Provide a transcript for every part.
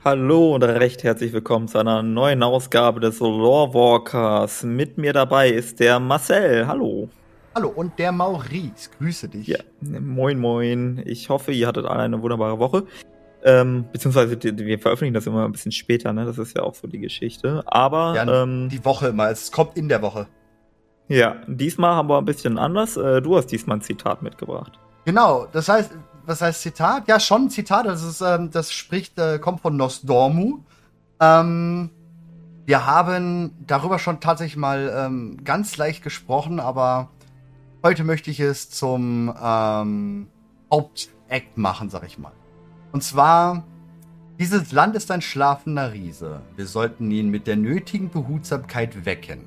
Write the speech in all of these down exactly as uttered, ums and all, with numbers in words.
Hallo und recht herzlich willkommen zu einer neuen Ausgabe des Lorewalkers. Mit mir dabei ist der Marcel. Hallo. Hallo und der Maurice. Grüße dich. Ja, moin moin. Ich hoffe, ihr hattet alle eine wunderbare Woche. Ähm, beziehungsweise wir veröffentlichen das immer ein bisschen später, ne? Das ist ja auch so die Geschichte. Aber ja, ähm, die Woche immer. Es kommt in der Woche. Ja, diesmal haben wir ein bisschen anders. Äh, du hast diesmal ein Zitat mitgebracht. Genau. Das heißt, was heißt Zitat? Ja, schon ein Zitat. Das ist, ähm, das spricht, äh, kommt von Nostormu. Ähm, wir haben darüber schon tatsächlich mal ähm, ganz leicht gesprochen, aber heute möchte ich es zum ähm, Hauptakt machen, sag ich mal. Und zwar, dieses Land ist ein schlafender Riese. Wir sollten ihn mit der nötigen Behutsamkeit wecken.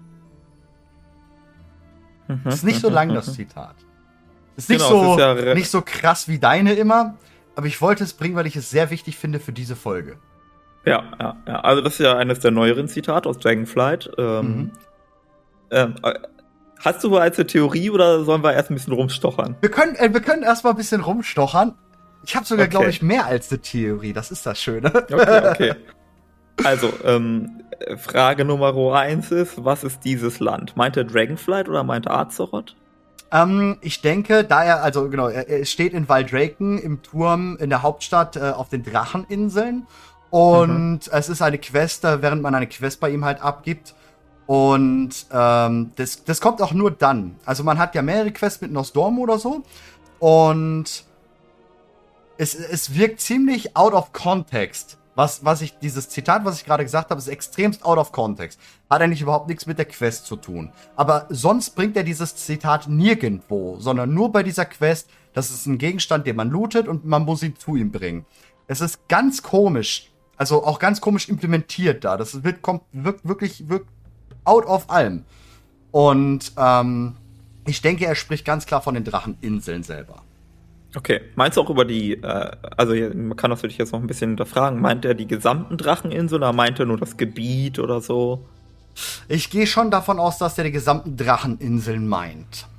Ist nicht so lang, das Zitat. Ist nicht, genau, so, ist ja re- nicht so krass wie deine immer, aber ich wollte es bringen, weil ich es sehr wichtig finde für diese Folge. Ja, ja, ja. Also das ist ja eines der neueren Zitate aus Dragonflight. Ähm, mhm. ähm, hast du bereits eine Theorie oder sollen wir erst ein bisschen rumstochern? Wir können, äh, wir können erst mal ein bisschen rumstochern. Ich habe sogar, okay. glaube ich, mehr als eine Theorie. Das ist das Schöne. Okay, okay. Also, ähm, Frage Nummer eins ist, was ist dieses Land? Meint er Dragonflight oder meint er Azeroth? Ähm, ich denke, da er, also genau, er, er steht in Valdraken im Turm in der Hauptstadt äh, auf den Dracheninseln. Und mhm. es ist eine Quest, während man eine Quest bei ihm halt abgibt. Und ähm, das, das kommt auch nur dann. Also man hat ja mehrere Quests mit Nostormu oder so. Und es, es wirkt ziemlich out of context. Was, was ich, dieses Zitat, was ich gerade gesagt habe, ist extremst out of context. Hat eigentlich überhaupt nichts mit der Quest zu tun. Aber sonst bringt er dieses Zitat nirgendwo, sondern nur bei dieser Quest. Das ist ein Gegenstand, den man lootet und man muss ihn zu ihm bringen. Es ist ganz komisch. Also auch ganz komisch implementiert da. Das wird, kommt, wirkt wirklich, wirkt out of allem. Und ähm, ich denke, er spricht ganz klar von den Dracheninseln selber. Okay, meinst du auch über die, äh, also man kann das natürlich jetzt noch ein bisschen hinterfragen, meint er die gesamten Dracheninseln oder meint er nur das Gebiet oder so? Ich gehe schon davon aus, dass er die gesamten Dracheninseln meint.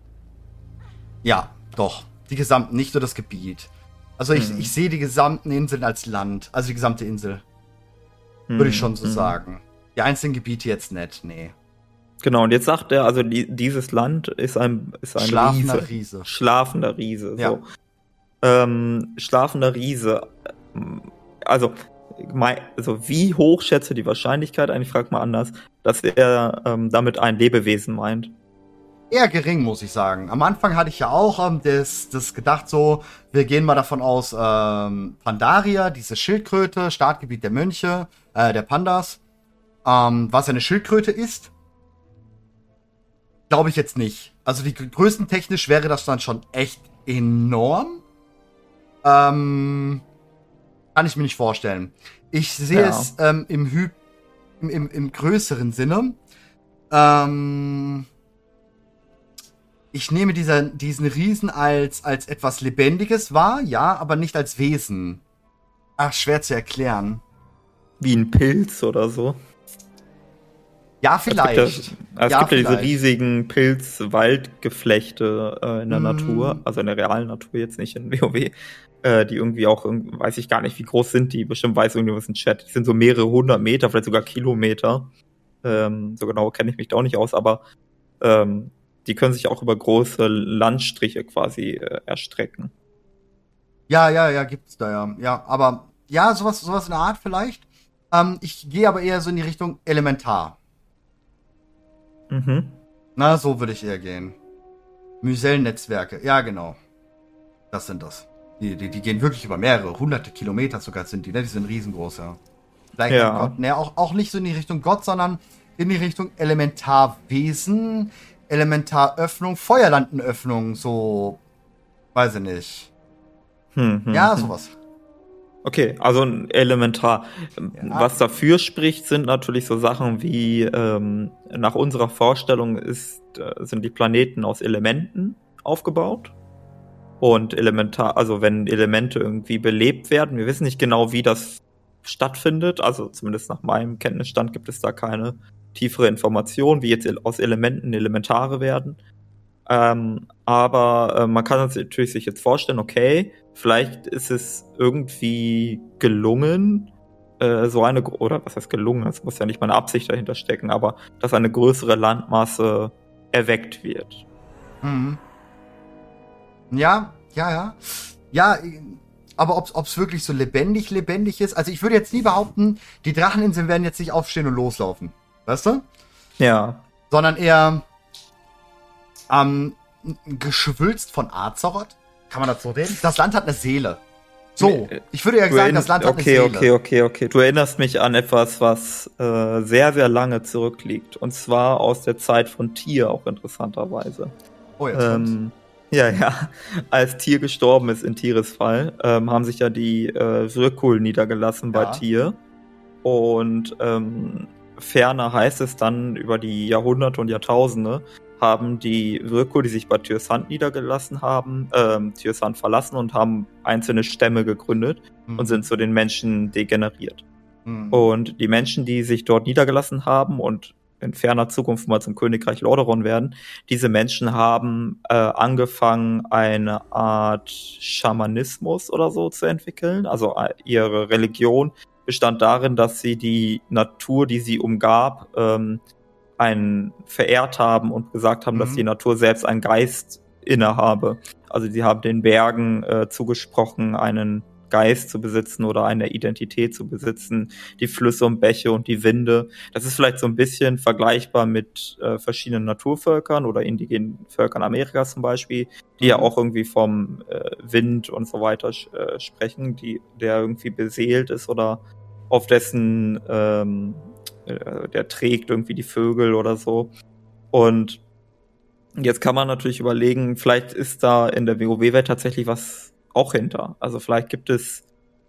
Ja, doch. Die gesamten, nicht nur das Gebiet. Also ich, hm. ich sehe die gesamten Inseln als Land, also die gesamte Insel. Hm. Würde ich schon so hm. sagen. Die einzelnen Gebiete jetzt nicht, nee. Genau, und jetzt sagt er, also die, dieses Land ist ein, ist ein Schlafender Riese. Riese. Schlafender Riese. Ja. So. Ähm, schlafender Riese. Also, also, wie hoch schätze die Wahrscheinlichkeit, eigentlich frag mal anders, dass er ähm, damit ein Lebewesen meint? Eher gering, muss ich sagen. Am Anfang hatte ich ja auch ähm, das, das gedacht so, wir gehen mal davon aus, ähm, Pandaria, diese Schildkröte, Startgebiet der Mönche, äh, der Pandas, ähm, was eine Schildkröte ist. Glaube ich jetzt nicht. Also die größentechnisch wäre das dann schon echt enorm. Ähm, kann ich mir nicht vorstellen. Ich sehe ja. es ähm, im, Hy- im, im, im größeren Sinne. Ähm, ich nehme dieser, diesen Riesen als, als etwas Lebendiges wahr, ja, aber nicht als Wesen. Ach, schwer zu erklären. Wie ein Pilz oder so? Ja, vielleicht. Es gibt ja, es ja, gibt ja vielleicht. diese riesigen Pilz-Waldgeflechte äh, in der mm. Natur, also in der realen Natur, jetzt nicht in WoW, äh, die irgendwie auch, weiß ich gar nicht, wie groß sind die, bestimmt weiß irgendwas im Chat, die sind so mehrere hundert Meter, vielleicht sogar Kilometer, ähm, so genau kenne ich mich da auch nicht aus, aber ähm, die können sich auch über große Landstriche quasi äh, erstrecken. Ja, ja, ja, gibt's da ja, ja, aber ja, sowas, sowas in der Art vielleicht. Ähm, ich gehe aber eher so in die Richtung Elementar. Mhm. Na, so würde ich eher gehen. Mycel-Netzwerke, ja, genau. Das sind das. Die, die, die gehen wirklich über mehrere, hunderte Kilometer sogar sind die, ne? Die sind riesengroß, ja. Vielleicht ja. Gott, ne, auch, auch nicht so in die Richtung Gott, sondern in die Richtung Elementarwesen, Elementaröffnung, Feuerlandenöffnung, so, weiß ich nicht. Hm, hm, ja, hm. sowas. Okay, also ein Elementar. Ja. Was dafür spricht, sind natürlich so Sachen wie, ähm, nach unserer Vorstellung ist, äh, sind die Planeten aus Elementen aufgebaut. Und Elementar, also wenn Elemente irgendwie belebt werden, wir wissen nicht genau, wie das stattfindet, also zumindest nach meinem Kenntnisstand gibt es da keine tiefere Information, wie jetzt aus Elementen Elementare werden. Ähm, aber äh, man kann sich natürlich sich jetzt vorstellen, okay, vielleicht ist es irgendwie gelungen, äh, so eine, oder was heißt gelungen, es muss ja nicht mal eine Absicht dahinter stecken, aber dass eine größere Landmasse erweckt wird. Mhm. Ja, ja, ja. Ja, aber ob es wirklich so lebendig, lebendig ist, also ich würde jetzt nie behaupten, die Dracheninseln werden jetzt nicht aufstehen und loslaufen. Weißt du? Ja. Sondern eher ähm, geschwülzt von Azeroth. Kann man das so reden? Das Land hat eine Seele. So, ich würde ja sagen, das Land hat okay, eine Seele. Okay, okay, okay. Du erinnerst mich an etwas, was äh, sehr, sehr lange zurückliegt. Und zwar aus der Zeit von Tyr, auch interessanterweise. Oh, jetzt ähm, Ja, ja. Als Tyr gestorben ist in Tyrs Fall, ähm, haben sich ja die äh, Vrykul niedergelassen Ja. bei Tyr. Und ähm, ferner heißt es dann über die Jahrhunderte und Jahrtausende, haben die Vrykul, die sich bei Tyrs Hand niedergelassen haben, ähm, Tyrs Hand verlassen und haben einzelne Stämme gegründet Mhm. und sind zu den Menschen degeneriert. Mhm. Und die Menschen, die sich dort niedergelassen haben und in ferner Zukunft mal zum Königreich Lordaeron werden, diese Menschen haben äh, angefangen, eine Art Schamanismus oder so zu entwickeln. Also äh, ihre Religion bestand darin, dass sie die Natur, die sie umgab, ähm, einen verehrt haben und gesagt haben, Mhm. dass die Natur selbst einen Geist innehabe. Also sie haben den Bergen äh, zugesprochen, einen Geist zu besitzen oder eine Identität zu besitzen, die Flüsse und Bäche und die Winde. Das ist vielleicht so ein bisschen vergleichbar mit äh, verschiedenen Naturvölkern oder indigenen Völkern Amerikas zum Beispiel, die Mhm. ja auch irgendwie vom äh, Wind und so weiter äh, sprechen, die, der irgendwie beseelt ist oder auf dessen ähm, äh, der trägt irgendwie die Vögel oder so. Und jetzt kann man natürlich überlegen, vielleicht ist da in der WoW-Welt tatsächlich was auch hinter. Also vielleicht gibt es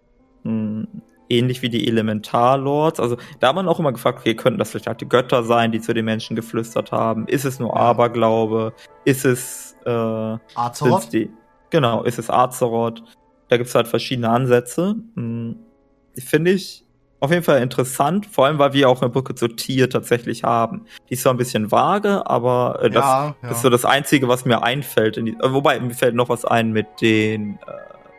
mh, ähnlich wie die Elementarlords. Also da hat man auch immer gefragt, okay, könnten das vielleicht halt die Götter sein, die zu den Menschen geflüstert haben? Ist es nur Ja. Aberglaube? Ist es äh, Azeroth? sind's die, genau, ist es Azeroth? Da gibt es halt verschiedene Ansätze. Mh, finde ich auf jeden Fall interessant, vor allem, weil wir auch eine Brücke zu Tyr tatsächlich haben. Die ist zwar ein bisschen vage, aber äh, das, Ja, ja. das ist so das Einzige, was mir einfällt. In die, äh, wobei, mir fällt noch was ein mit den äh,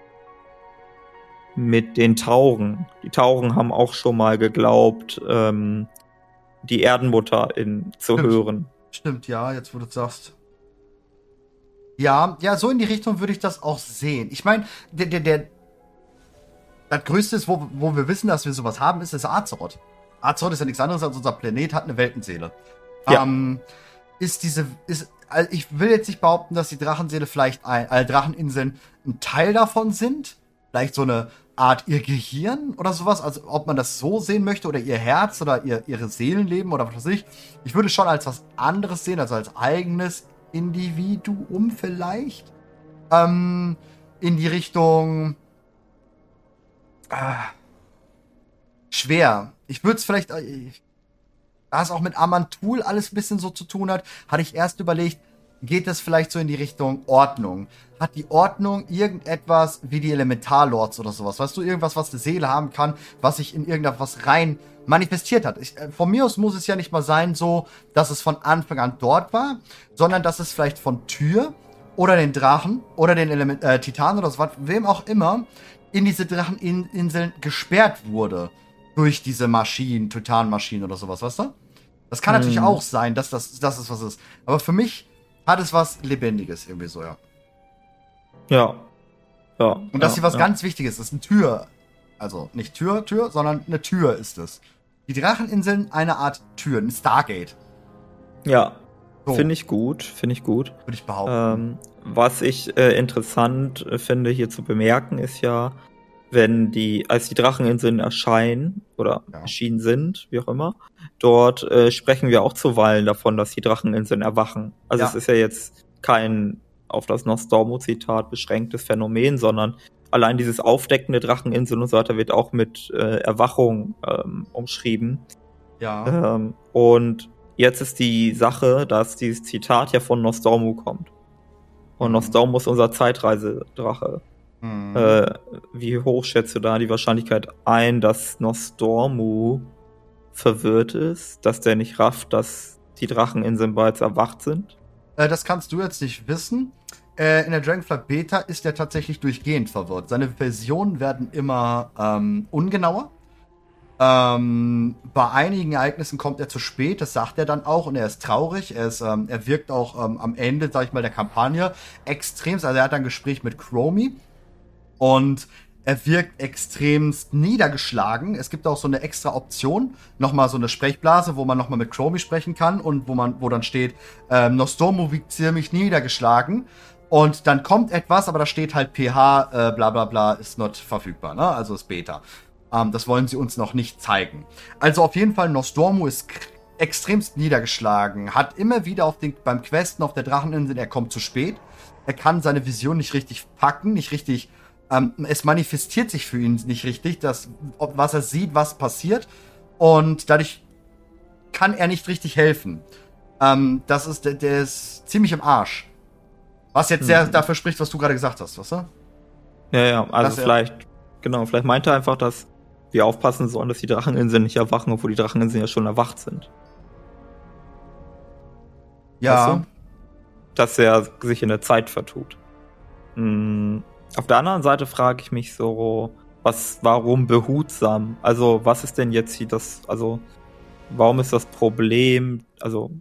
mit den Tauren. Die Tauren haben auch schon mal geglaubt, ähm, die Erdenmutter in, zu Stimmt. hören. Stimmt, ja, jetzt wo du sagst. Ja, ja, so in die Richtung würde ich das auch sehen. Ich meine, der, der, der, das Größte ist, wo, wo wir wissen, dass wir sowas haben, ist, ist Azeroth. Azeroth ist ja nichts anderes als unser Planet, hat eine Weltenseele. Ja. Ähm, ist diese, ist, also ich will jetzt nicht behaupten, dass die Drachenseele vielleicht, ein, äh, Dracheninseln ein Teil davon sind. Vielleicht so eine Art ihr Gehirn oder sowas. Also ob man das so sehen möchte oder ihr Herz oder ihr, ihre Seelenleben oder was weiß ich. Ich würde schon als was anderes sehen, also als eigenes Individuum vielleicht. Ähm, in die Richtung Ah, schwer. Ich würde es vielleicht, äh, da es auch mit Amantul alles ein bisschen so zu tun hat, hatte ich erst überlegt, geht es vielleicht so in die Richtung Ordnung? Hat die Ordnung irgendetwas wie die Elementarlords oder sowas? Weißt du, irgendwas, was eine Seele haben kann, was sich in irgendetwas rein manifestiert hat? Ich, äh, von mir aus muss es ja nicht mal sein so, dass es von Anfang an dort war, sondern dass es vielleicht von Tyr oder den Drachen oder den Element äh, Titanen oder so was, wem auch immer, in diese Dracheninseln gesperrt wurde durch diese Maschinen, Titanmaschinen oder sowas, weißt du? Das kann Hm. natürlich auch sein, dass das, dass es was ist. Aber für mich hat es was Lebendiges irgendwie so, ja. Ja. Ja. Und das ja, hier was ja. ganz Wichtiges ist, eine Tür. Also nicht Tür, Tür, sondern eine Tür ist es. Die Dracheninseln eine Art Tür, ein Stargate. Ja. So, Finde ich gut, finde ich gut. würde ich behaupten. Ähm, was ich äh, interessant äh, finde hier zu bemerken, ist ja, wenn die, als die Dracheninseln erscheinen oder Ja. erschienen sind, wie auch immer, dort äh, sprechen wir auch zuweilen davon, dass die Dracheninseln erwachen. Also Ja. es ist ja jetzt kein auf das Nostormo-Zitat beschränktes Phänomen, sondern allein dieses Aufdecken der Dracheninseln und so weiter wird auch mit äh, Erwachung ähm, umschrieben. Ja. Ähm, und jetzt ist die Sache, dass dieses Zitat ja von Nostormu kommt. Und Mhm. Nostormu ist unser Zeitreisedrache. Hm. Äh, wie hoch schätzt du da die Wahrscheinlichkeit ein, dass Nostormu verwirrt ist, dass der nicht rafft, dass die Dracheninseln bereits erwacht sind? Äh, das kannst du jetzt nicht wissen. Äh, in der Dragonflight Beta ist er tatsächlich durchgehend verwirrt. Seine Versionen werden immer ähm, ungenauer. Ähm, bei einigen Ereignissen kommt er zu spät, das sagt er dann auch, und er ist traurig. Er, ist, ähm, er wirkt auch ähm, am Ende, sag ich mal, der Kampagne extremst. Also er hat ein Gespräch mit Chromie und er wirkt extremst niedergeschlagen. Es gibt auch so eine extra Option, nochmal so eine Sprechblase, wo man nochmal mit Chromie sprechen kann und wo man, wo dann steht, ähm, Nostromo wiegt ziemlich niedergeschlagen. Und dann kommt etwas, aber da steht halt P H, äh, bla bla bla, ist not verfügbar, ne? Also ist Beta. Ähm, das wollen sie uns noch nicht zeigen. Also auf jeden Fall, Nostromo ist k- extremst niedergeschlagen, hat immer wieder auf den, beim Questen auf der Dracheninsel, er kommt zu spät. Er kann seine Vision nicht richtig packen, nicht richtig, ähm, es manifestiert sich für ihn nicht richtig, dass, ob, was er sieht, was passiert. Und dadurch kann er nicht richtig helfen. Ähm, das ist, der, der ist ziemlich im Arsch. Was jetzt sehr hm. dafür spricht, was du gerade gesagt hast, weißt du? Ja, ja, also dass vielleicht, genau, vielleicht meint er einfach, dass wir aufpassen sollen, dass die Dracheninseln nicht erwachen, obwohl die Dracheninseln ja schon erwacht sind. Ja. Weißt du? Dass er sich in der Zeit vertut. Hm. Auf der anderen Seite frage ich mich so, was, warum behutsam? Also, was ist denn jetzt hier das, also, warum ist das Problem, also,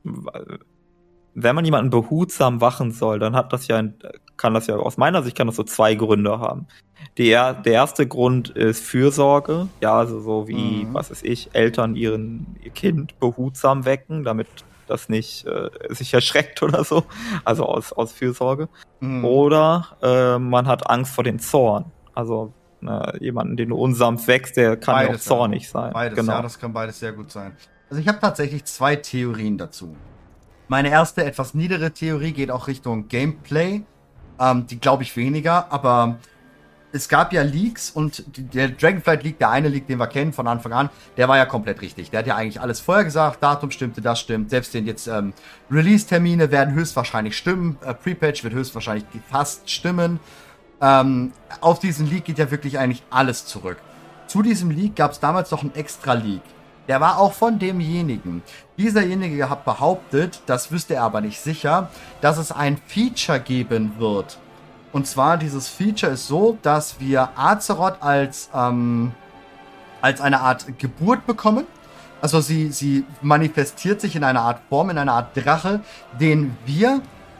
wenn man jemanden behutsam wachen soll, dann hat das ja, kann das ja, aus meiner Sicht kann das so zwei Gründe haben. Der, der erste Grund ist Fürsorge, ja, also so wie, mhm. was weiß ich, Eltern ihren, ihr Kind behutsam wecken, damit das nicht äh, sich erschreckt oder so, also aus, aus Fürsorge. Mhm. Oder äh, man hat Angst vor dem Zorn, also äh, jemanden, den du unsanft wächst, der kann ja auch zornig sein. Beides, genau. Ja, das kann beides sehr gut sein. Also ich habe tatsächlich zwei Theorien dazu. Meine erste, etwas niedere Theorie geht auch Richtung Gameplay. Ähm, die glaube ich weniger, aber es gab ja Leaks und der Dragonflight Leak, der eine Leak, den wir kennen von Anfang an, der war ja komplett richtig. Der hat ja eigentlich alles vorher gesagt, Datum stimmte, das stimmt. Selbst den jetzt ähm, Release-Termine werden höchstwahrscheinlich stimmen. Äh, Pre-Patch wird höchstwahrscheinlich fast stimmen. Ähm, auf diesen Leak geht ja wirklich eigentlich alles zurück. Zu diesem Leak gab es damals noch einen extra Leak. Der war auch von demjenigen. Dieserjenige hat behauptet, das wüsste er aber nicht sicher, dass es ein Feature geben wird. Und zwar, dieses Feature ist so, dass wir Azeroth als, ähm, als eine Art Geburt bekommen. Also sie, sie manifestiert sich in einer Art Form, in einer Art Drache, den wir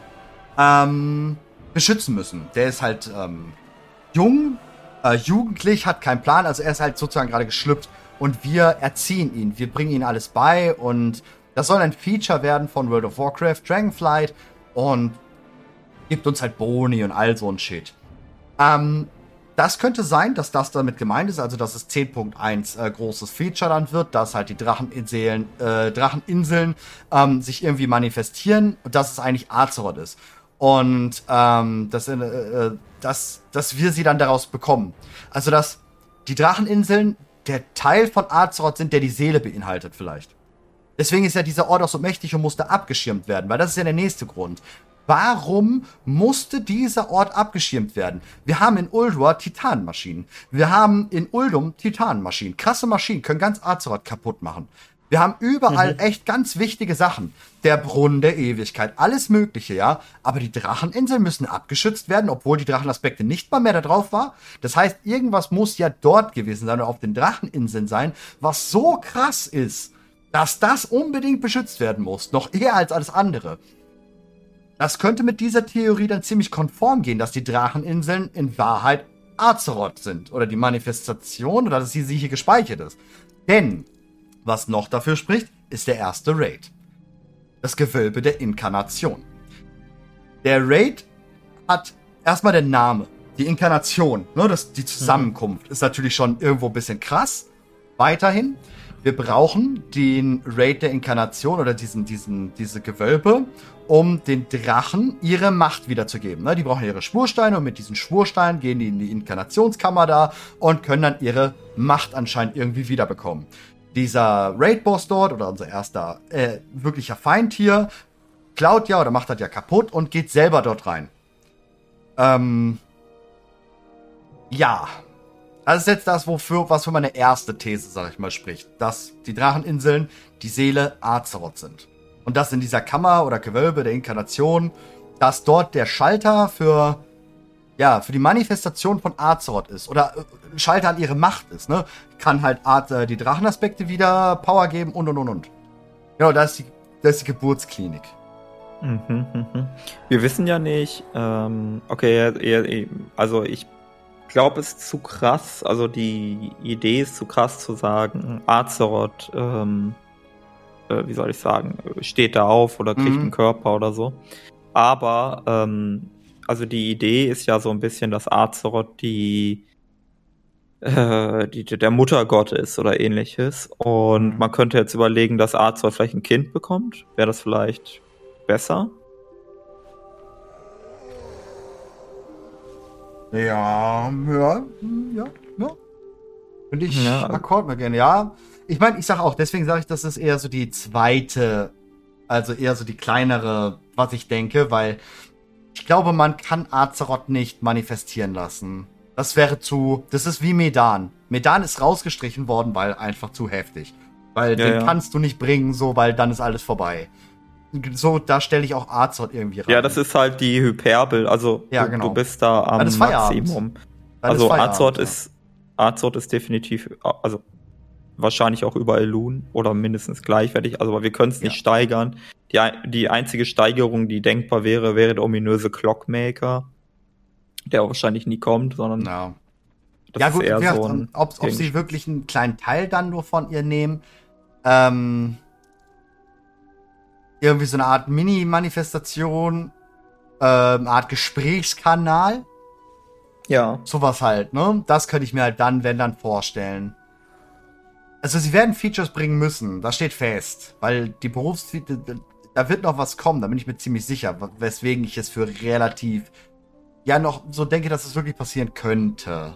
ähm, beschützen müssen. Der ist halt ähm, jung, äh, jugendlich, hat keinen Plan, also er ist halt sozusagen gerade geschlüpft. Und wir erziehen ihn, wir bringen ihm alles bei und das soll ein Feature werden von World of Warcraft, Dragonflight und gibt uns halt Boni und all so ein Shit. Ähm, das könnte sein, dass das damit gemeint ist, also dass es zehn Punkt eins äh, großes Feature dann wird, dass halt die Dracheninseln, äh, Dracheninseln ähm, sich irgendwie manifestieren und dass es eigentlich Azeroth ist. Und ähm, dass, äh, dass, dass wir sie dann daraus bekommen. Also dass die Dracheninseln der Teil von Azeroth sind, der die Seele beinhaltet vielleicht. Deswegen ist ja dieser Ort auch so mächtig und musste abgeschirmt werden, weil das ist ja der nächste Grund. Warum musste dieser Ort abgeschirmt werden? Wir haben in Ulduar Titanmaschinen. Wir haben in Uldum Titanmaschinen. Krasse Maschinen, können ganz Azeroth kaputt machen. Wir haben überall mhm. echt ganz wichtige Sachen. Der Brunnen der Ewigkeit, alles mögliche, ja. Aber die Dracheninseln müssen abgeschützt werden, obwohl die Drachenaspekte nicht mal mehr da drauf war. Das heißt, irgendwas muss ja dort gewesen sein oder auf den Dracheninseln sein, was so krass ist, dass das unbedingt beschützt werden muss. Noch eher als alles andere. Das könnte mit dieser Theorie dann ziemlich konform gehen, dass die Dracheninseln in Wahrheit Azeroth sind. Oder die Manifestation, oder dass sie hier gespeichert ist. Denn was noch dafür spricht, ist der erste Raid. Das Gewölbe der Inkarnation. Der Raid hat erstmal den Namen. Die Inkarnation, ne, das, die Zusammenkunft, mhm. ist natürlich schon irgendwo ein bisschen krass. Weiterhin, wir brauchen den Raid der Inkarnation oder diesen, diesen, diese Gewölbe, um den Drachen ihre Macht wiederzugeben. Ne, die brauchen ihre Schwursteine und mit diesen Schwursteinen gehen die in die Inkarnationskammer da und können dann ihre Macht anscheinend irgendwie wiederbekommen. Dieser Raid-Boss dort, oder unser erster äh, wirklicher Feind hier, klaut ja oder macht das ja kaputt und geht selber dort rein. Ähm, ja. Das ist jetzt das, wofür, was für meine erste These, sag ich mal, spricht. Dass die Dracheninseln die Seele Azeroth sind. Und das in dieser Kammer oder Gewölbe der Inkarnation, dass dort der Schalter für, ja, für die Manifestation von Azeroth ist. Oder äh, Schalter an ihre Macht ist, ne? Kann halt Art, äh, die Drachenaspekte wieder Power geben und und und und. Genau, das ist die, das ist die Geburtsklinik. Mhm, mhm. Wir wissen ja nicht, ähm, okay, also ich glaube, es ist zu krass, also die Idee ist zu krass zu sagen, Azeroth, ähm, äh, wie soll ich sagen, steht da auf oder kriegt mhm. einen Körper oder so. Aber, ähm, also die Idee ist ja so ein bisschen, dass Azeroth die, äh, die der Muttergott ist oder ähnliches. Und mhm. man könnte jetzt überlegen, dass Azeroth vielleicht ein Kind bekommt. Wäre das vielleicht besser? Ja, ja, ja, ja. Finde ich ja. Akkord mir gerne. Ja, ich meine, ich sage auch, deswegen sage ich, das ist eher so die zweite, also eher so die kleinere, was ich denke, weil ich glaube, man kann Azeroth nicht manifestieren lassen. Das wäre zu, das ist wie Medan. Medan ist rausgestrichen worden, weil einfach zu heftig. Weil ja, den ja. kannst du nicht bringen, so, weil dann ist alles vorbei. So, da stelle ich auch Azeroth irgendwie rein. Ja, das ist halt die Hyperbel. Also, ja, du, genau. du bist da am Maximum. Also, Azeroth ja. ist, Azeroth ist definitiv, also, wahrscheinlich auch über Elune oder mindestens gleichwertig. Also, wir können es nicht ja. steigern. Die, die einzige Steigerung, die denkbar wäre, wäre der ominöse Clockmaker, der wahrscheinlich nie kommt, sondern. Ja, das ja gut, ist eher ja, so ein ob, ob sie wirklich einen kleinen Teil dann nur von ihr nehmen. Ähm. Irgendwie so eine Art Mini-Manifestation, äh, eine Art Gesprächskanal. Ja. Sowas halt, ne? Das könnte ich mir halt dann, wenn dann, vorstellen. Also sie werden Features bringen müssen, das steht fest. Weil die Berufs... Da wird noch was kommen, da bin ich mir ziemlich sicher. Weswegen ich es für relativ... Ja, noch so denke, dass es wirklich passieren könnte.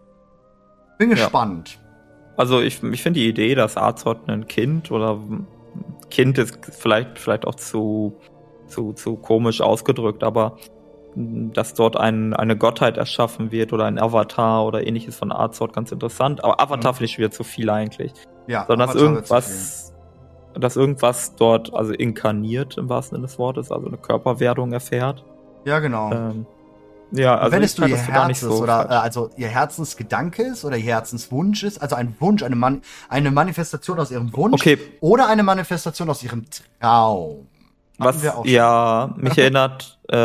Bin gespannt. Ja. Also ich, ich finde die Idee, dass Azeroth ein Kind oder... Kind ist vielleicht, vielleicht auch zu, zu, zu komisch ausgedrückt, aber dass dort ein, eine Gottheit erschaffen wird oder ein Avatar oder ähnliches von Azeroth ganz interessant. Aber Avatar mhm. finde ich wieder zu viel eigentlich. Ja, sondern dass irgendwas, dass irgendwas dort also inkarniert im wahrsten Sinne des Wortes, also eine Körperwerdung erfährt. Ja, genau. Ähm, ja, also wenn es du ihr Herz nicht so oder äh, also ihr Herzensgedanke ist oder ihr Herzenswunsch ist, also ein Wunsch, eine, Man- eine Manifestation aus ihrem Wunsch okay. oder eine Manifestation aus ihrem Traum. Was ja mich erinnert, äh,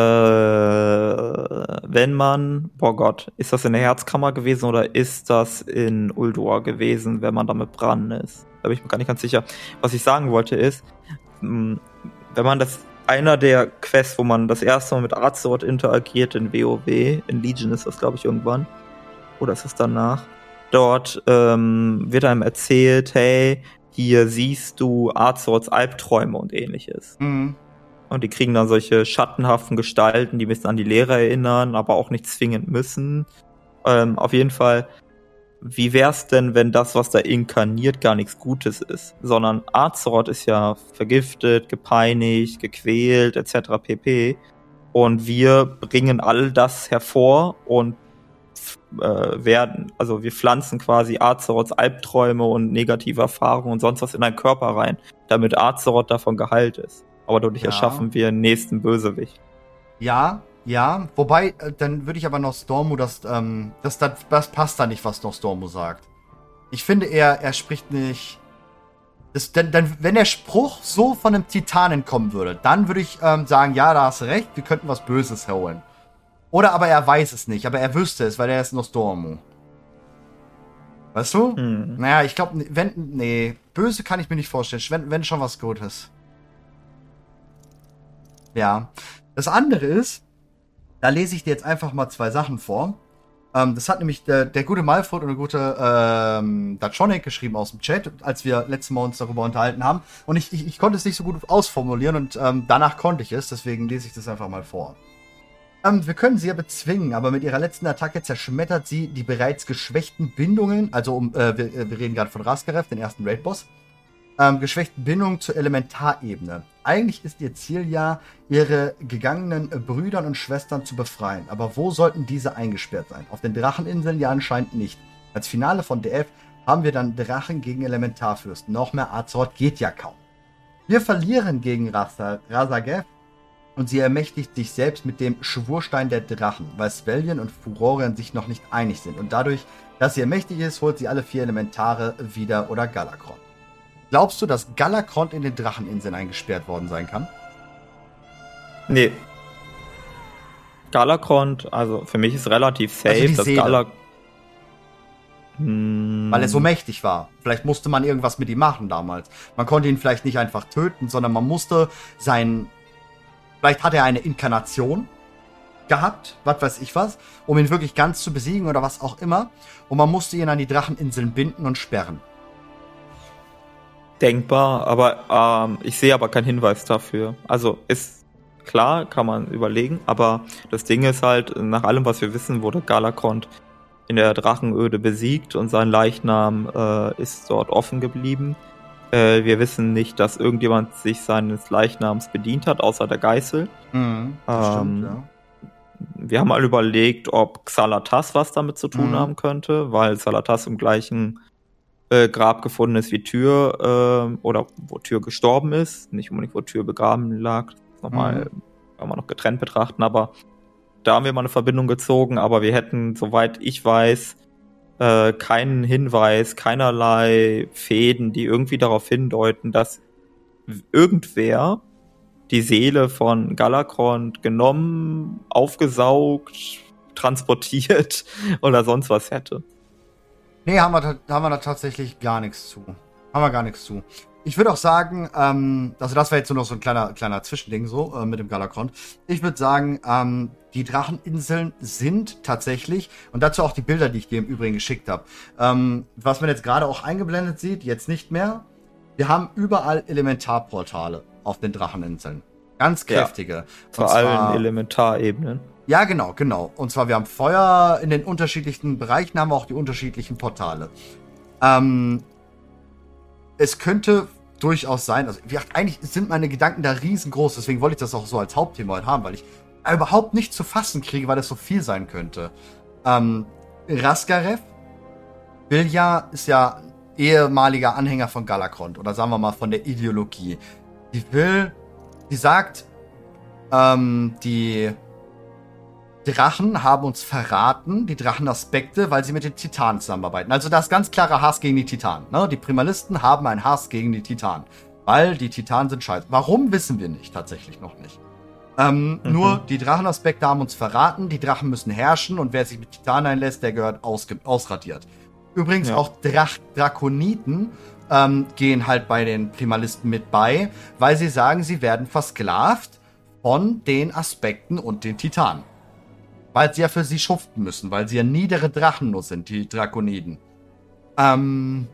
wenn man, boah Gott, ist das in der Herzkammer gewesen oder ist das in Ulduar gewesen, wenn man da mit Bran ist? Da bin ich mir gar nicht ganz sicher. Was ich sagen wollte ist, mh, wenn man das einer der Quests, wo man das erste Mal mit Azeroth interagiert in WoW, in Legion ist das, glaube ich, irgendwann. Oder ist es danach? Dort ähm, wird einem erzählt, hey, hier siehst du Azeroths Albträume und ähnliches. Mhm. Und die kriegen dann solche schattenhaften Gestalten, die ein bisschen an die Lehre erinnern, aber auch nicht zwingend müssen. Ähm, auf jeden Fall, wie wär's denn, wenn das, was da inkarniert, gar nichts Gutes ist? Sondern Azeroth ist ja vergiftet, gepeinigt, gequält, et cetera pp. Und wir bringen all das hervor und äh, werden, also wir pflanzen quasi Azeroths Albträume und negative Erfahrungen und sonst was in deinen Körper rein, damit Azeroth davon geheilt ist. Aber dadurch ja. erschaffen wir einen nächsten Bösewicht. Ja, ja. Wobei, äh, dann würde ich aber noch Stormo, das, ähm, das, das, das passt da nicht, was noch Stormo sagt. Ich finde, er, er spricht nicht. Das, denn, denn, wenn der Spruch so von einem Titanen kommen würde, dann würde ich ähm, sagen, ja, da hast du recht, wir könnten was Böses holen. Oder aber er weiß es nicht, aber er wüsste es, weil er ist Nostormu. Weißt du? Hm. Naja, ich glaube, wenn, nee, böse kann ich mir nicht vorstellen. Wenn, wenn schon was Gutes. Ja. Das andere ist, da lese ich dir jetzt einfach mal zwei Sachen vor. Ähm, das hat nämlich der, der gute Malfurt und der gute ähm, Dachonek geschrieben aus dem Chat, als wir letztes Mal uns darüber unterhalten haben. Und ich, ich, ich konnte es nicht so gut ausformulieren und ähm, danach konnte ich es, deswegen lese ich das einfach mal vor. Ähm, wir können sie ja bezwingen, aber mit ihrer letzten Attacke zerschmettert sie die bereits geschwächten Bindungen, also um, äh, wir, wir reden gerade von Raskarev, den ersten Raid-Boss, ähm, geschwächten Bindungen zur Elementarebene. Eigentlich ist ihr Ziel ja, ihre gegangenen äh, Brüdern und Schwestern zu befreien. Aber wo sollten diese eingesperrt sein? Auf den Dracheninseln ja anscheinend nicht. Als Finale von D F haben wir dann Drachen gegen Elementarfürsten. Noch mehr Azeroth geht ja kaum. Wir verlieren gegen Raszageth und sie ermächtigt sich selbst mit dem Schwurstein der Drachen, weil Svellian und Furorion sich noch nicht einig sind. Und dadurch, dass sie ermächtigt ist, holt sie alle vier Elementare wieder oder Galakrond. Glaubst du, dass Galakrond in den Dracheninseln eingesperrt worden sein kann? Nee. Galakrond, also für mich ist relativ safe, also dass Galakrond. Hm. Weil er so mächtig war. Vielleicht musste man irgendwas mit ihm machen damals. Man konnte ihn vielleicht nicht einfach töten, sondern man musste sein... Vielleicht hat er eine Inkarnation gehabt, was weiß ich was, um ihn wirklich ganz zu besiegen oder was auch immer. Und man musste ihn an die Dracheninseln binden und sperren. Denkbar, aber ähm, ich sehe aber keinen Hinweis dafür. Also ist klar, kann man überlegen, aber das Ding ist halt, nach allem, was wir wissen, wurde Galakrond in der Drachenöde besiegt und sein Leichnam äh, ist dort offen geblieben. Äh, wir wissen nicht, dass irgendjemand sich seines Leichnams bedient hat, außer der Geißel. Mhm, das ähm, stimmt, ja. Wir haben mal überlegt, ob Xalatas was damit zu tun mhm. haben könnte, weil Xalatas im gleichen äh, Grab gefunden ist wie Tyr, äh, oder wo Tyr gestorben ist, nicht unbedingt wo Tyr begraben lag. Das nochmal, mhm. kann man noch getrennt betrachten, aber da haben wir mal eine Verbindung gezogen, aber wir hätten, soweit ich weiß, äh, keinen Hinweis, keinerlei Fäden, die irgendwie darauf hindeuten, dass irgendwer die Seele von Galakrond genommen, aufgesaugt, transportiert oder sonst was hätte. Nee, haben wir, haben wir da tatsächlich gar nichts zu. Haben wir gar nichts zu. Ich würde auch sagen, ähm, also das wäre jetzt nur noch so ein kleiner, kleiner Zwischending so äh, mit dem Galakrond. Ich würde sagen, ähm, die Dracheninseln sind tatsächlich, und dazu auch die Bilder, die ich dir im Übrigen geschickt habe, ähm, was man jetzt gerade auch eingeblendet sieht, jetzt nicht mehr, wir haben überall Elementarportale auf den Dracheninseln. Ganz kräftige. Ja, vor allen Elementarebenen. Ja, genau, genau. Und zwar, wir haben Feuer in den unterschiedlichen Bereichen, haben wir auch die unterschiedlichen Portale. Ähm, es könnte durchaus sein, also wie gesagt, eigentlich sind meine Gedanken da riesengroß, deswegen wollte ich das auch so als Hauptthema heute haben, weil ich überhaupt nicht zu fassen kriege, weil das so viel sein könnte. Ähm, Raszageth will ja, ist ja ehemaliger Anhänger von Galakrond, oder sagen wir mal von der Ideologie. Die will, die sagt, ähm, die Drachen haben uns verraten, die Drachenaspekte, weil sie mit den Titanen zusammenarbeiten. Also da ist ganz klarer Hass gegen die Titanen. Ne? Die Primalisten haben einen Hass gegen die Titanen, weil die Titanen sind scheiße. Warum, wissen wir nicht, tatsächlich noch nicht. Ähm, mhm. Nur die Drachenaspekte haben uns verraten, die Drachen müssen herrschen und wer sich mit Titanen einlässt, der gehört ausge- ausradiert. Übrigens ja. auch Drach- Drakoniten ähm, gehen halt bei den Primalisten mit bei, weil sie sagen, sie werden versklavt von den Aspekten und den Titanen. Weil sie ja für sie schuften müssen, weil sie ja niedere Drachen nur sind, die Drakoniden. Ähm,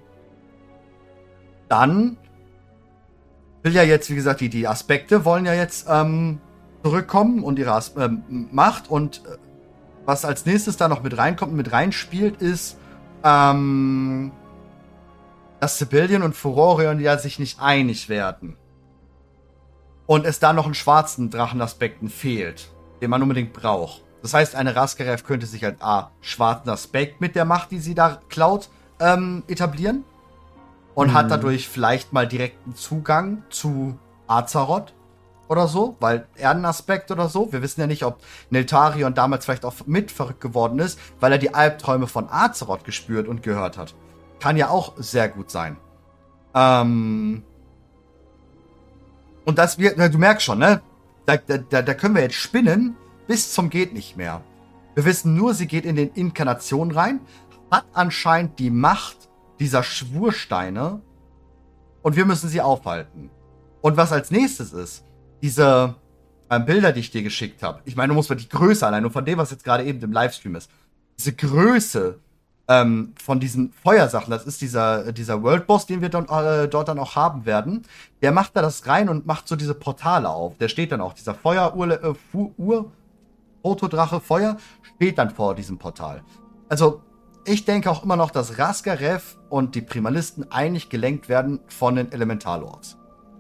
dann will ja jetzt, wie gesagt, die, die Aspekte wollen ja jetzt ähm, zurückkommen und ihre As- ähm, Macht. Und äh, was als nächstes da noch mit reinkommt und mit reinspielt, ist, ähm, dass Sibelian und Furorion ja sich nicht einig werden. Und es da noch einen schwarzen Drachenaspekten fehlt, den man unbedingt braucht. Das heißt, eine Raszageth könnte sich als A, schwarzen Aspekt mit der Macht, die sie da klaut, ähm, etablieren. Und mhm. hat dadurch vielleicht mal direkten Zugang zu Azeroth oder so, weil Erdenaspekt oder so. Wir wissen ja nicht, ob Neltarion damals vielleicht auch mit verrückt geworden ist, weil er die Albträume von Azeroth gespürt und gehört hat. Kann ja auch sehr gut sein. Ähm und das wird, du merkst schon, ne? Da, da, da können wir jetzt spinnen, bis zum geht nicht mehr. Wir wissen nur, sie geht in den Inkarnation rein, hat anscheinend die Macht dieser Schwursteine und wir müssen sie aufhalten. Und was als nächstes ist, diese äh, Bilder, die ich dir geschickt habe, ich meine, du musst mal die Größe allein, nur von dem, was jetzt gerade eben im Livestream ist, diese Größe ähm, von diesen Feuersachen, das ist dieser, dieser Worldboss, den wir dort, äh, dort dann auch haben werden, der macht da das rein und macht so diese Portale auf. Der steht dann auch, dieser Feuer-Ur, äh, Ur Protodrache Feuer steht dann vor diesem Portal. Also, ich denke auch immer noch, dass Raszageth und die Primalisten einig gelenkt werden von den Elementarlords.